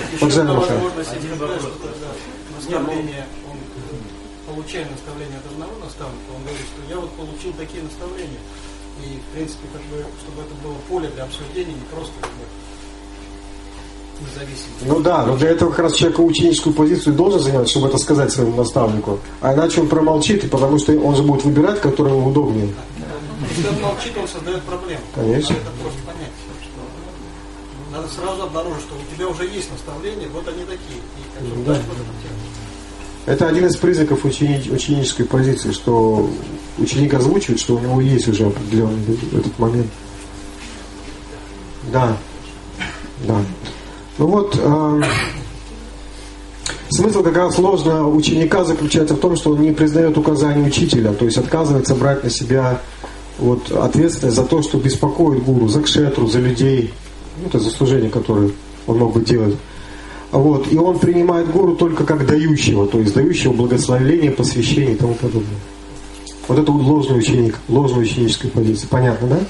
Наставление, он получает наставление от одного наставника, он говорит, что я получил такие наставления. И, в принципе, чтобы это было поле для обсуждения, не просто независимо. Ну да, но для этого как раз человек ученическую позицию должен занимать, чтобы это сказать своему наставнику. А иначе он промолчит, потому что он же будет выбирать, который ему удобнее. Если он молчит, он создает проблему. Конечно. Надо это просто понять. Надо сразу обнаружить, что у тебя уже есть наставления, вот они такие. И да. Это один из признаков ученической позиции, что ученик озвучивает, что у него есть уже определенный этот момент. Да. Да. Ну вот, смысл как раз ложного ученика заключается в том, что он не признает указаний учителя, то есть отказывается брать на себя ответственность за то, что беспокоит гуру, за кшетру, за людей, это за служение, которое он мог бы делать. И он принимает гуру только как дающего, то есть дающего благословение, посвящение и тому подобное. Вот это ложный ученик, ложная ученическая позиция. Понятно, да?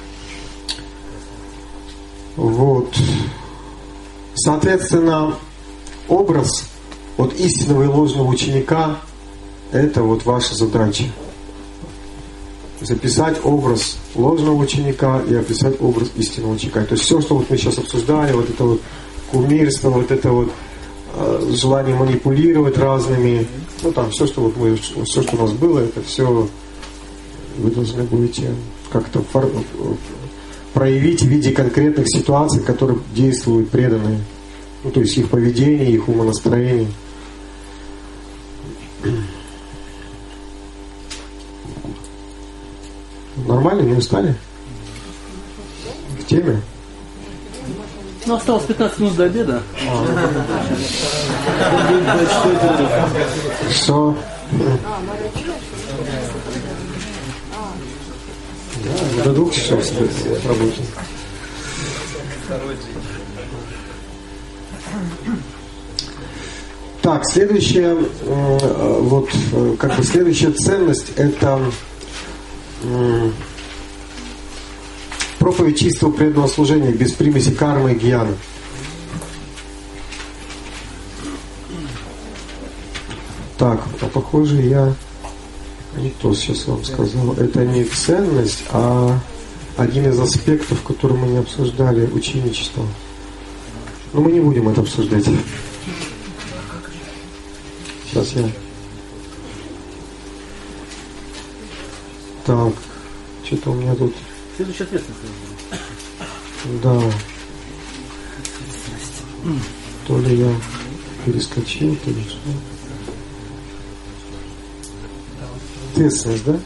Соответственно, образ истинного и ложного ученика – это ваша задача. есть описать образ ложного ученика и описать образ истинного ученика. То есть все, что вот мы сейчас обсуждали, вот это вот кумирство, вот это вот желание манипулировать разными, ну там все, что вот мы, все, что у нас было, это все вы должны будете как-то проявить в виде конкретных ситуаций, в которых действуют преданные. Ну, то есть их поведение, их умонастроение. Нормально, не устали? В теме? Ну, осталось 15 минут до обеда. Что? Да, до 2 часов работы. Так, следующая, вот, как бы следующая ценность — это проповедь чистого преданного служения без примеси кармы и гьяны. Так, а похоже, я не то сейчас вам сказал. Это не ценность, а один из аспектов, который мы не обсуждали, ученичество. Но мы не будем это обсуждать. Сейчас я... Так, что-то у меня тут... Следующая ответственность. Да. То ли я перескочил, то ли что. Ответственность, да?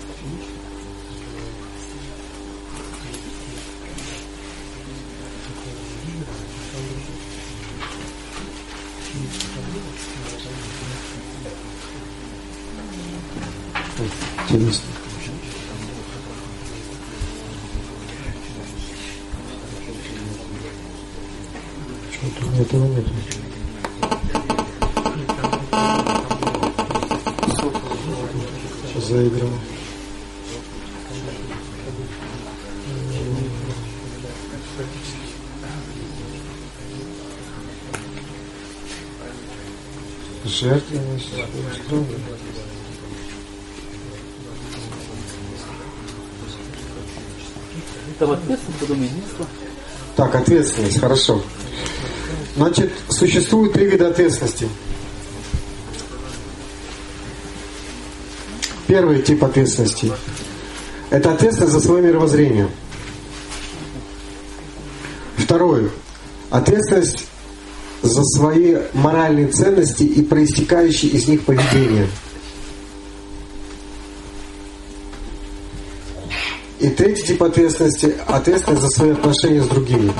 Интересно. Что-то у меня этого нет. Сейчас заиграл. Жертвенность. Это ответственность, потом единство. Так, ответственность, хорошо. Значит, существует 3 вида ответственности. Первый тип ответственности – это ответственность за свое мировоззрение. Второй – ответственность за свои моральные ценности и проистекающие из них поведение. И третий тип ответственности – ответственность за свои отношения с другими.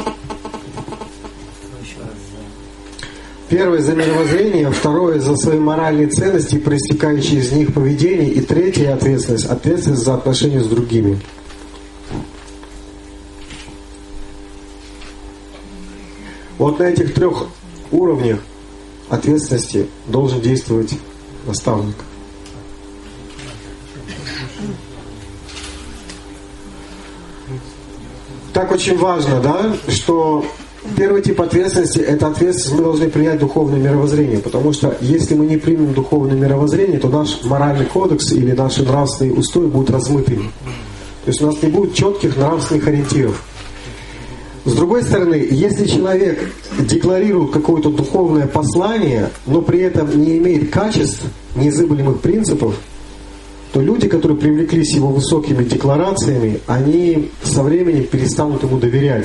Первое за мировоззрение, второе за свои моральные ценности и проистекающие из них поведение, и третья ответственность за отношения с другими. Вот на этих 3 уровнях ответственности должен действовать наставник. Так очень важно, да, что первый тип ответственности – это ответственность, мы должны принять духовное мировоззрение, потому что если мы не примем духовное мировоззрение, то наш моральный кодекс или наши нравственные устои будут размытыми. То есть у нас не будет четких нравственных ориентиров. С другой стороны, если человек декларирует какое-то духовное послание, но при этом не имеет качеств, незыблемых принципов, то люди, которые привлеклись его высокими декларациями, они со временем перестанут ему доверять.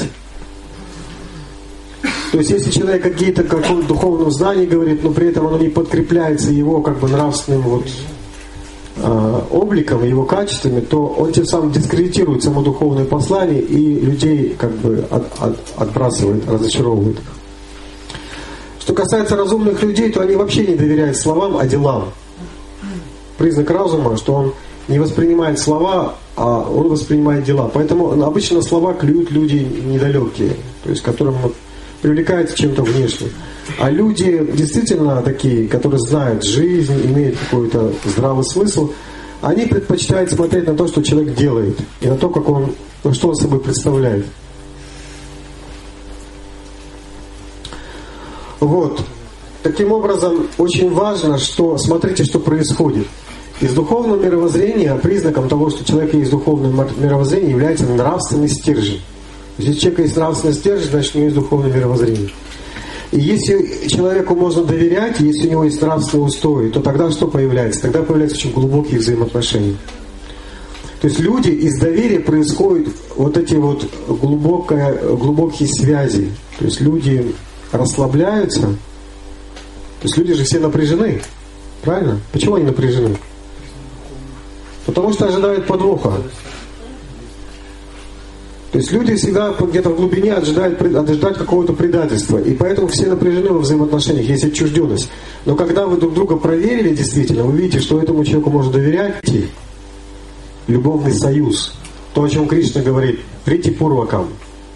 То есть, если человек какие-то каком-то духовном знании говорит, но при этом оно не подкрепляется его как бы нравственным вот, обликом, его качествами, то он тем самым дискредитирует само духовное послание и людей как бы отбрасывает, разочаровывает. Что касается разумных людей, то они вообще не доверяют словам, а делам. Признак разума, что он не воспринимает слова, а он воспринимает дела. Поэтому обычно слова клюют люди недалекие, то есть которым привлекается чем-то внешним. А люди действительно такие, которые знают жизнь, имеют какой-то здравый смысл, они предпочитают смотреть на то, что человек делает, и на то, как он, что он собой представляет. Вот. Таким образом, очень важно, что смотрите, что происходит. Из духовного мировоззрения признаком того, что у человека есть духовное мировоззрение, является нравственный стержень. Если у человека есть нравственный стержень, значит у него есть духовное мировоззрение. И если человеку можно доверять, если у него есть нравственные устои, то тогда что появляется? Тогда появляются очень глубокие взаимоотношения. То есть люди, из доверия происходят вот эти вот глубокие связи. То есть люди расслабляются. То есть люди же все напряжены. Правильно? Почему они напряжены? Потому что ожидают подвоха. То есть люди всегда где-то в глубине ожидают какого-то предательства. И поэтому все напряжены во взаимоотношениях, есть отчужденность. Но когда вы друг друга проверили действительно, вы видите, что этому человеку можно доверять, любовный союз. То, о чем Кришна говорит, прити пурвакам.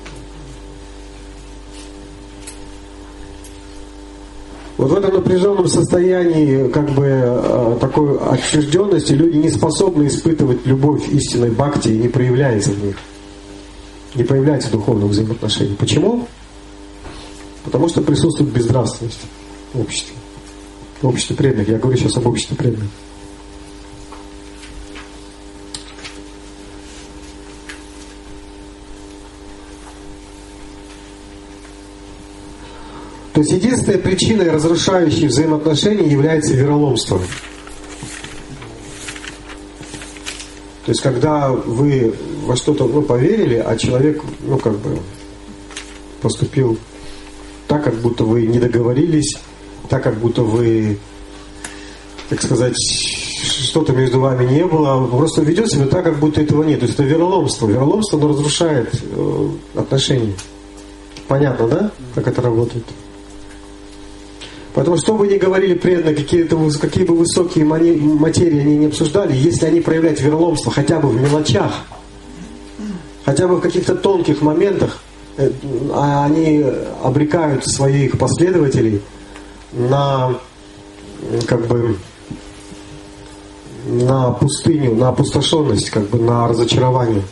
Вот в этом напряженном состоянии такой отчужденности люди не способны испытывать любовь истинной бхакти и не проявляется в них. Не появляется духовных взаимоотношений. Почему? Потому что присутствует безнравственность в обществе. В обществе преданных. Я говорю сейчас об обществе преданных. То есть единственной причиной разрушающей взаимоотношения является вероломство. То есть когда вы во что-то поверили, а человек поступил так, как будто вы не договорились, так, как будто вы, так сказать, что-то между вами не было, просто ведет себя так, как будто этого нет. То есть это вероломство. Вероломство, оно разрушает отношения. Понятно, да, как это работает? Поэтому, что бы ни говорили преданные, какие бы высокие материи они не обсуждали, если они проявляют вероломство хотя бы в мелочах, хотя бы в каких-то тонких моментах, они обрекают своих последователей на пустыню, на опустошенность, на разочарование.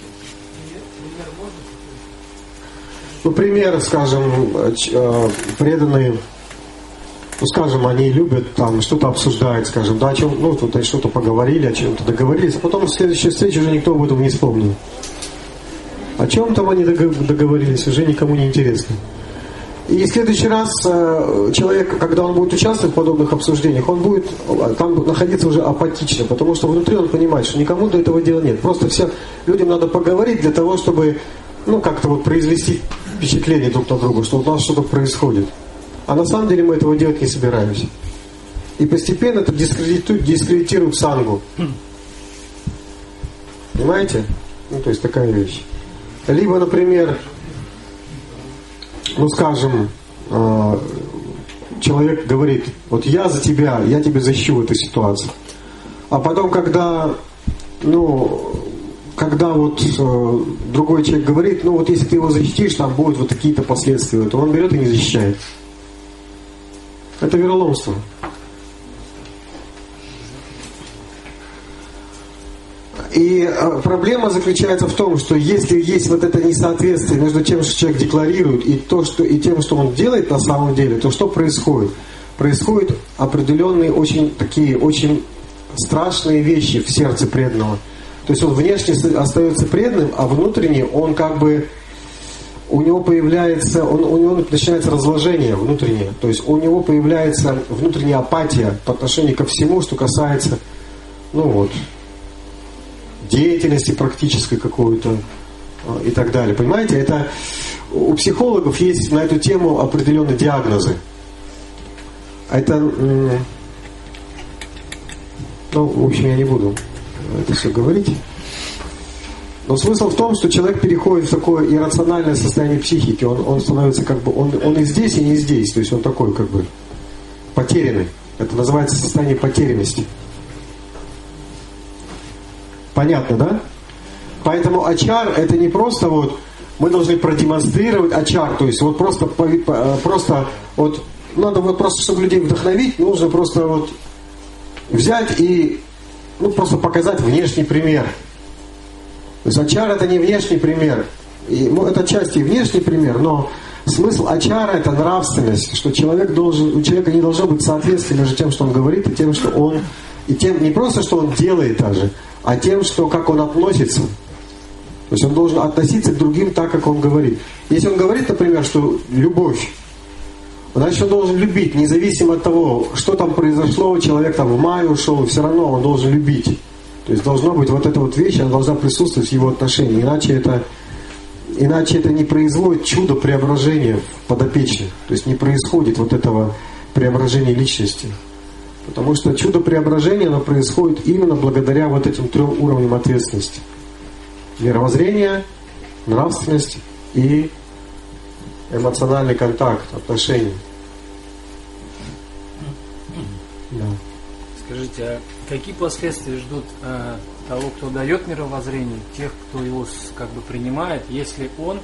Пример, скажем, преданные, они любят что-то обсуждать, скажем, о чем, тут что-то поговорили, о чем-то договорились, а потом в следующей встрече уже никто об этом не вспомнил. О чем там они договорились, уже никому не интересно. И в следующий раз человек, когда он будет участвовать в подобных обсуждениях, он будет там находиться уже апатично, потому что внутри он понимает, что никому до этого дела нет. Просто людям надо поговорить для того, чтобы произвести впечатление друг на друга, что у нас что-то происходит. А на самом деле мы этого делать не собираемся. И постепенно это дискредитирует сангу. Понимаете? То есть такая вещь. Либо, например, человек говорит, я за тебя, я тебя защищу в этой ситуации. А потом, когда другой человек говорит, если ты его защитишь, там будут такие-то последствия, то он берет и не защищает. Это вероломство. И проблема заключается в том, что если есть это несоответствие между тем, что человек декларирует, и тем, что он делает на самом деле, то что происходит? Происходят определенные очень страшные вещи в сердце преданного. То есть он внешне остается преданным, а внутренне он у него начинается разложение внутреннее. То есть у него появляется внутренняя апатия по отношению ко всему, что касается, деятельности практической какой-то и так далее. Понимаете, у психологов есть на эту тему определенные диагнозы. Это, в общем, я не буду это все говорить. Но смысл в том, что человек переходит в такое иррациональное состояние психики. Он становится он и здесь, и не здесь. То есть он такой потерянный. Это называется состояние потерянности. Понятно, да? Поэтому ачар это не просто мы должны продемонстрировать ачар. То есть надо просто, чтобы людей вдохновить, нужно просто взять и просто показать внешний пример. То есть ачар это не внешний пример. Это отчасти и внешний пример, но смысл ачара это нравственность, что у человека не должно быть соответствия между тем, что он говорит, и тем, что он И тем не просто, что он делает даже, а тем, что как он относится. То есть он должен относиться к другим так, как он говорит. Если он говорит, например, что любовь, значит, он должен любить, независимо от того, что там произошло, человек там в мае ушел, все равно он должен любить. То есть должно быть вот эта вот вещь, она должна присутствовать в его отношении. Иначе это не производит чудо преображения подопечных. То есть не происходит вот этого преображения личности. Потому что чудо преображения, оно происходит именно благодаря вот этим 3 уровням ответственности. Мировоззрение, нравственность и эмоциональный контакт, отношения. Да. Скажите, а какие последствия ждут того, кто дает мировоззрение, тех, кто его как бы принимает, если он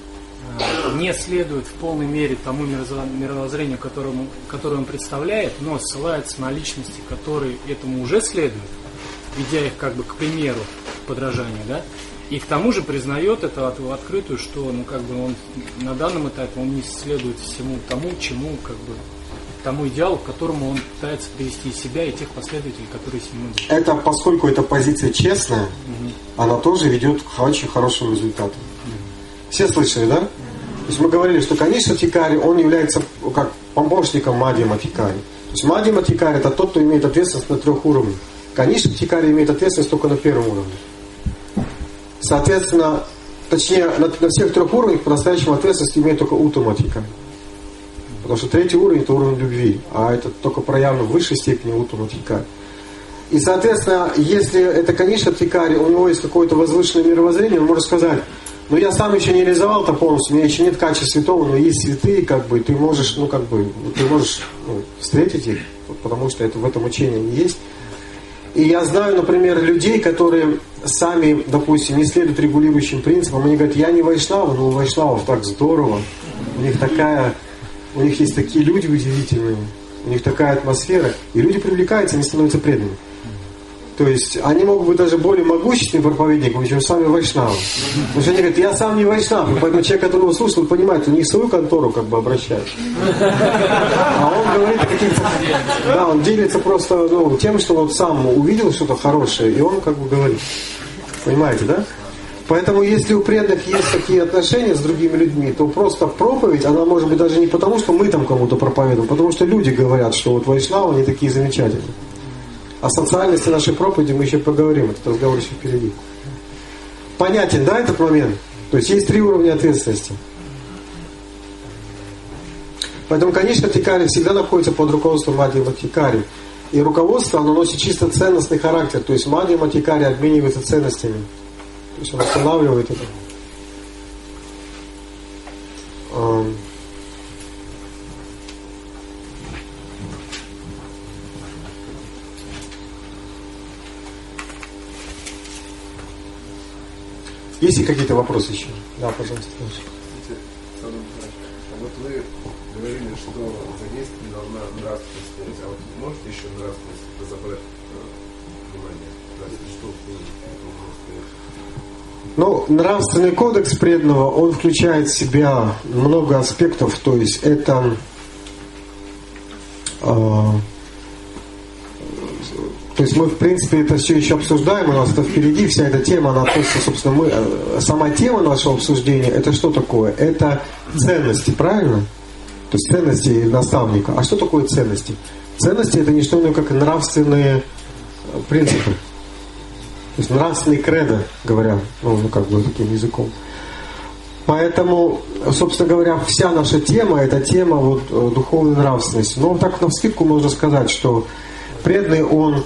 не следует в полной мере тому мировоззрению, которое он представляет, но ссылается на личности, которые этому уже следуют, ведя их как бы к примеру подражания, да? И к тому же признает это открытую, что он на данном этапе он не следует всему тому, тому идеалу, к которому он пытается привести себя и тех последователей, которые с ним идут. Это, поскольку эта позиция честная, она тоже ведет к очень хорошим результатам. Все слышали, да? То есть мы говорили, что Каниша Тикари, он является как помощником Мадьяма Тикари. То есть Мадьяма Тикари это тот, кто имеет ответственность на 3 уровнях. Каниша Тикари имеет ответственность только на 1 уровне. Соответственно, точнее, на всех 3 уровнях по-настоящему ответственность имеет только Уттама Тикари. Потому что 3 уровень – это уровень любви, а это только проявлено в высшей степени Уттама Тикари. И, соответственно, если это Каниша Тикари, у него есть какое-то возвышенное мировоззрение, он может сказать, я сам еще не реализовал-то полностью, у меня еще нет качеств святого, но есть святые, ты можешь, встретить их, потому что это в этом учении есть. И я знаю, например, людей, которые сами, допустим, не следуют регулирующим принципам. Они говорят, я не вайшнава, но у вайшнавов так здорово. У них есть такие люди удивительные, у них такая атмосфера. И люди привлекаются, они становятся преданными. То есть они могут быть даже более могущественными проповедниками, чем сами вайшнавы. Потому что они говорят, я сам не вайшнав. И поэтому человек, который его слушает, он понимает, у них свою контору обращают. А он говорит о каких-то... Да, он делится просто тем, что он сам увидел что-то хорошее, и он говорит. Понимаете, да? Поэтому если у преданных есть такие отношения с другими людьми, то просто проповедь, она может быть даже не потому, что мы там кому-то проповедуем, а потому что люди говорят, что вот вайшнавы, они такие замечательные. О социальности нашей проповеди мы еще поговорим, этот разговор еще впереди. Понятен, да, этот момент? То есть есть 3 уровня ответственности. Поэтому, конечно, Тикари всегда находится под руководством Мадьяма Тикари. И руководство, оно носит чисто ценностный характер. То есть Мадьяма Тикари обменивается ценностями. То есть он устанавливает это. Есть ли какие-то вопросы еще? Да, пожалуйста. Вот вы говорили, что задействие не должна нравственность стоять. А вот можете еще нравственность разобрать внимание? Нравственный кодекс преданного, он включает в себя много аспектов. То есть это то есть мы, в принципе, это все еще обсуждаем, у нас это впереди, вся эта тема, она относится, собственно, сама тема нашего обсуждения, это что такое? Это ценности, правильно? То есть ценности наставника. А что такое ценности? Ценности это не что иное, как нравственные принципы. То есть нравственный кредо, говоря, таким языком. Поэтому, собственно говоря, вся наша тема, это тема духовной нравственности. Но так навскидку можно сказать, что преданный, он,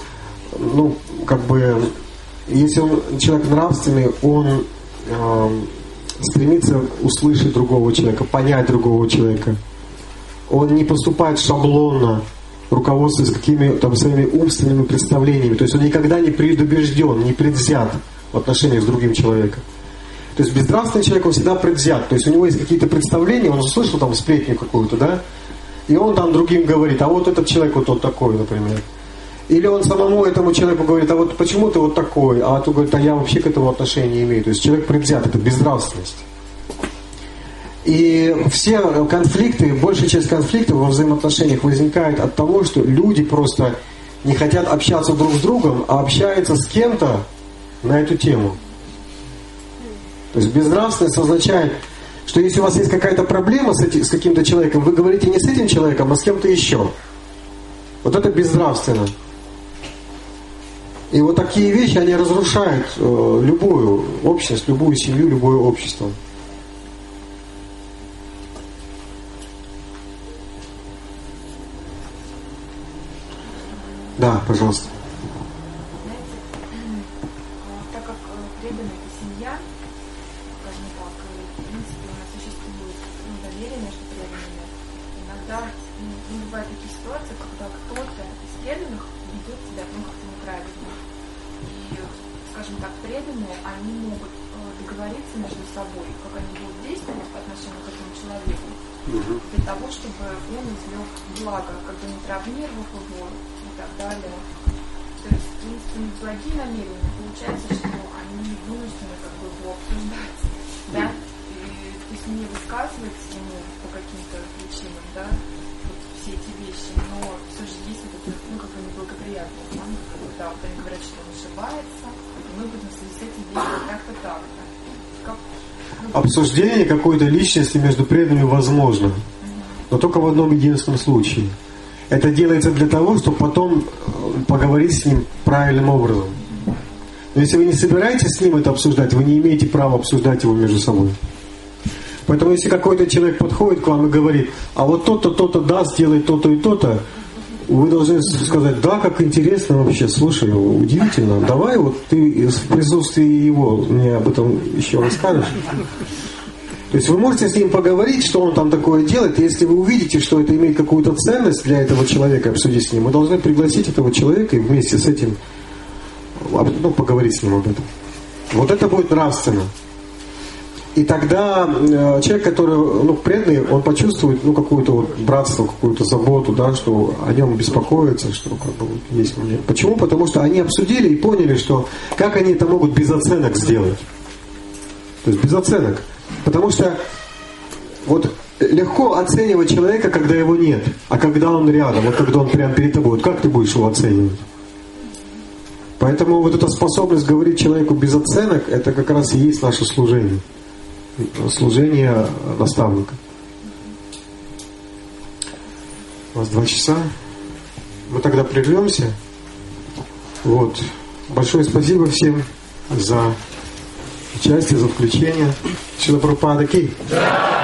если он человек нравственный, он стремится услышать другого человека, понять другого человека. Он не поступает шаблонно, руководствуясь какими-то своими умственными представлениями. То есть он никогда не предубежден, не предвзят в отношениях с другим человеком. То есть безнравственный человек, он всегда предвзят. То есть у него есть какие-то представления, он услышал сплетню какую-то, да? И он другим говорит, а вот этот человек вот он такой, например. Или он самому этому человеку говорит, а вот почему ты вот такой? А тот говорит, а я вообще к этому отношения не имею. То есть человек предвзят, это безнравственность. И все конфликты, большая часть конфликтов во взаимоотношениях возникает от того, что люди просто не хотят общаться друг с другом, а общаются с кем-то на эту тему. То есть безнравственность означает, что если у вас есть какая-то проблема с каким-то человеком, вы говорите не с этим человеком, а с кем-то еще. Вот это безнравственно. И вот такие вещи, они разрушают любую общность, любую семью, любое общество. Да, пожалуйста. Так как преданная это семья, скажем так, в принципе у нас существует доверие между преданными, иногда бывают такие ситуации, когда кто-то из преданных ведет себя как-то неправильно. И, скажем так, преданные, они могут договориться между собой, как они будут действовать по отношению к этому человеку, для того, чтобы он извлек благо, как бы не травмировав его и так далее. То есть, единственные благие намерения, получается, что они вынуждены как бы его обсуждать, да, и, то есть не высказывать ему по каким-то причинам, да, вот все эти вещи, но все же есть вот это, как бы неблагоприятный момент, когда вот они говорят, что он ошибается, и мы будем в связи с этим действовать так-то, так-то. Обсуждение какой-то личности между преданными возможно, но только в одном единственном случае. Это делается для того, чтобы потом поговорить с ним правильным образом. Но если вы не собираетесь с ним это обсуждать, вы не имеете права обсуждать его между собой. Поэтому если какой-то человек подходит к вам и говорит, а вот то-то, то-то, да, сделай то-то и то-то, вы должны сказать, да, как интересно вообще, слушай, удивительно, давай вот ты в присутствии его мне об этом еще расскажешь. То есть вы можете с ним поговорить, что он там такое делает, и если вы увидите, что это имеет какую-то ценность для этого человека, обсудить с ним, вы должны пригласить этого человека и вместе с этим поговорить с ним об этом. Вот это будет нравственно. И тогда человек, который преданный, он почувствует какое-то вот братство, какую-то заботу, да, что о нем беспокоятся, что как бы есть мне. Почему? Потому что они обсудили и поняли, что как они это могут без оценок сделать. То есть без оценок. Потому что вот легко оценивать человека, когда его нет, а когда он рядом, вот когда он прямо перед тобой, вот как ты будешь его оценивать? Поэтому вот эта способность говорить человеку без оценок, это как раз и есть наше служение. Служение наставника. У нас 2 часа. Мы тогда прервемся. Вот. Большое спасибо всем за участие, за включение. Шрила Прабхупада Ки.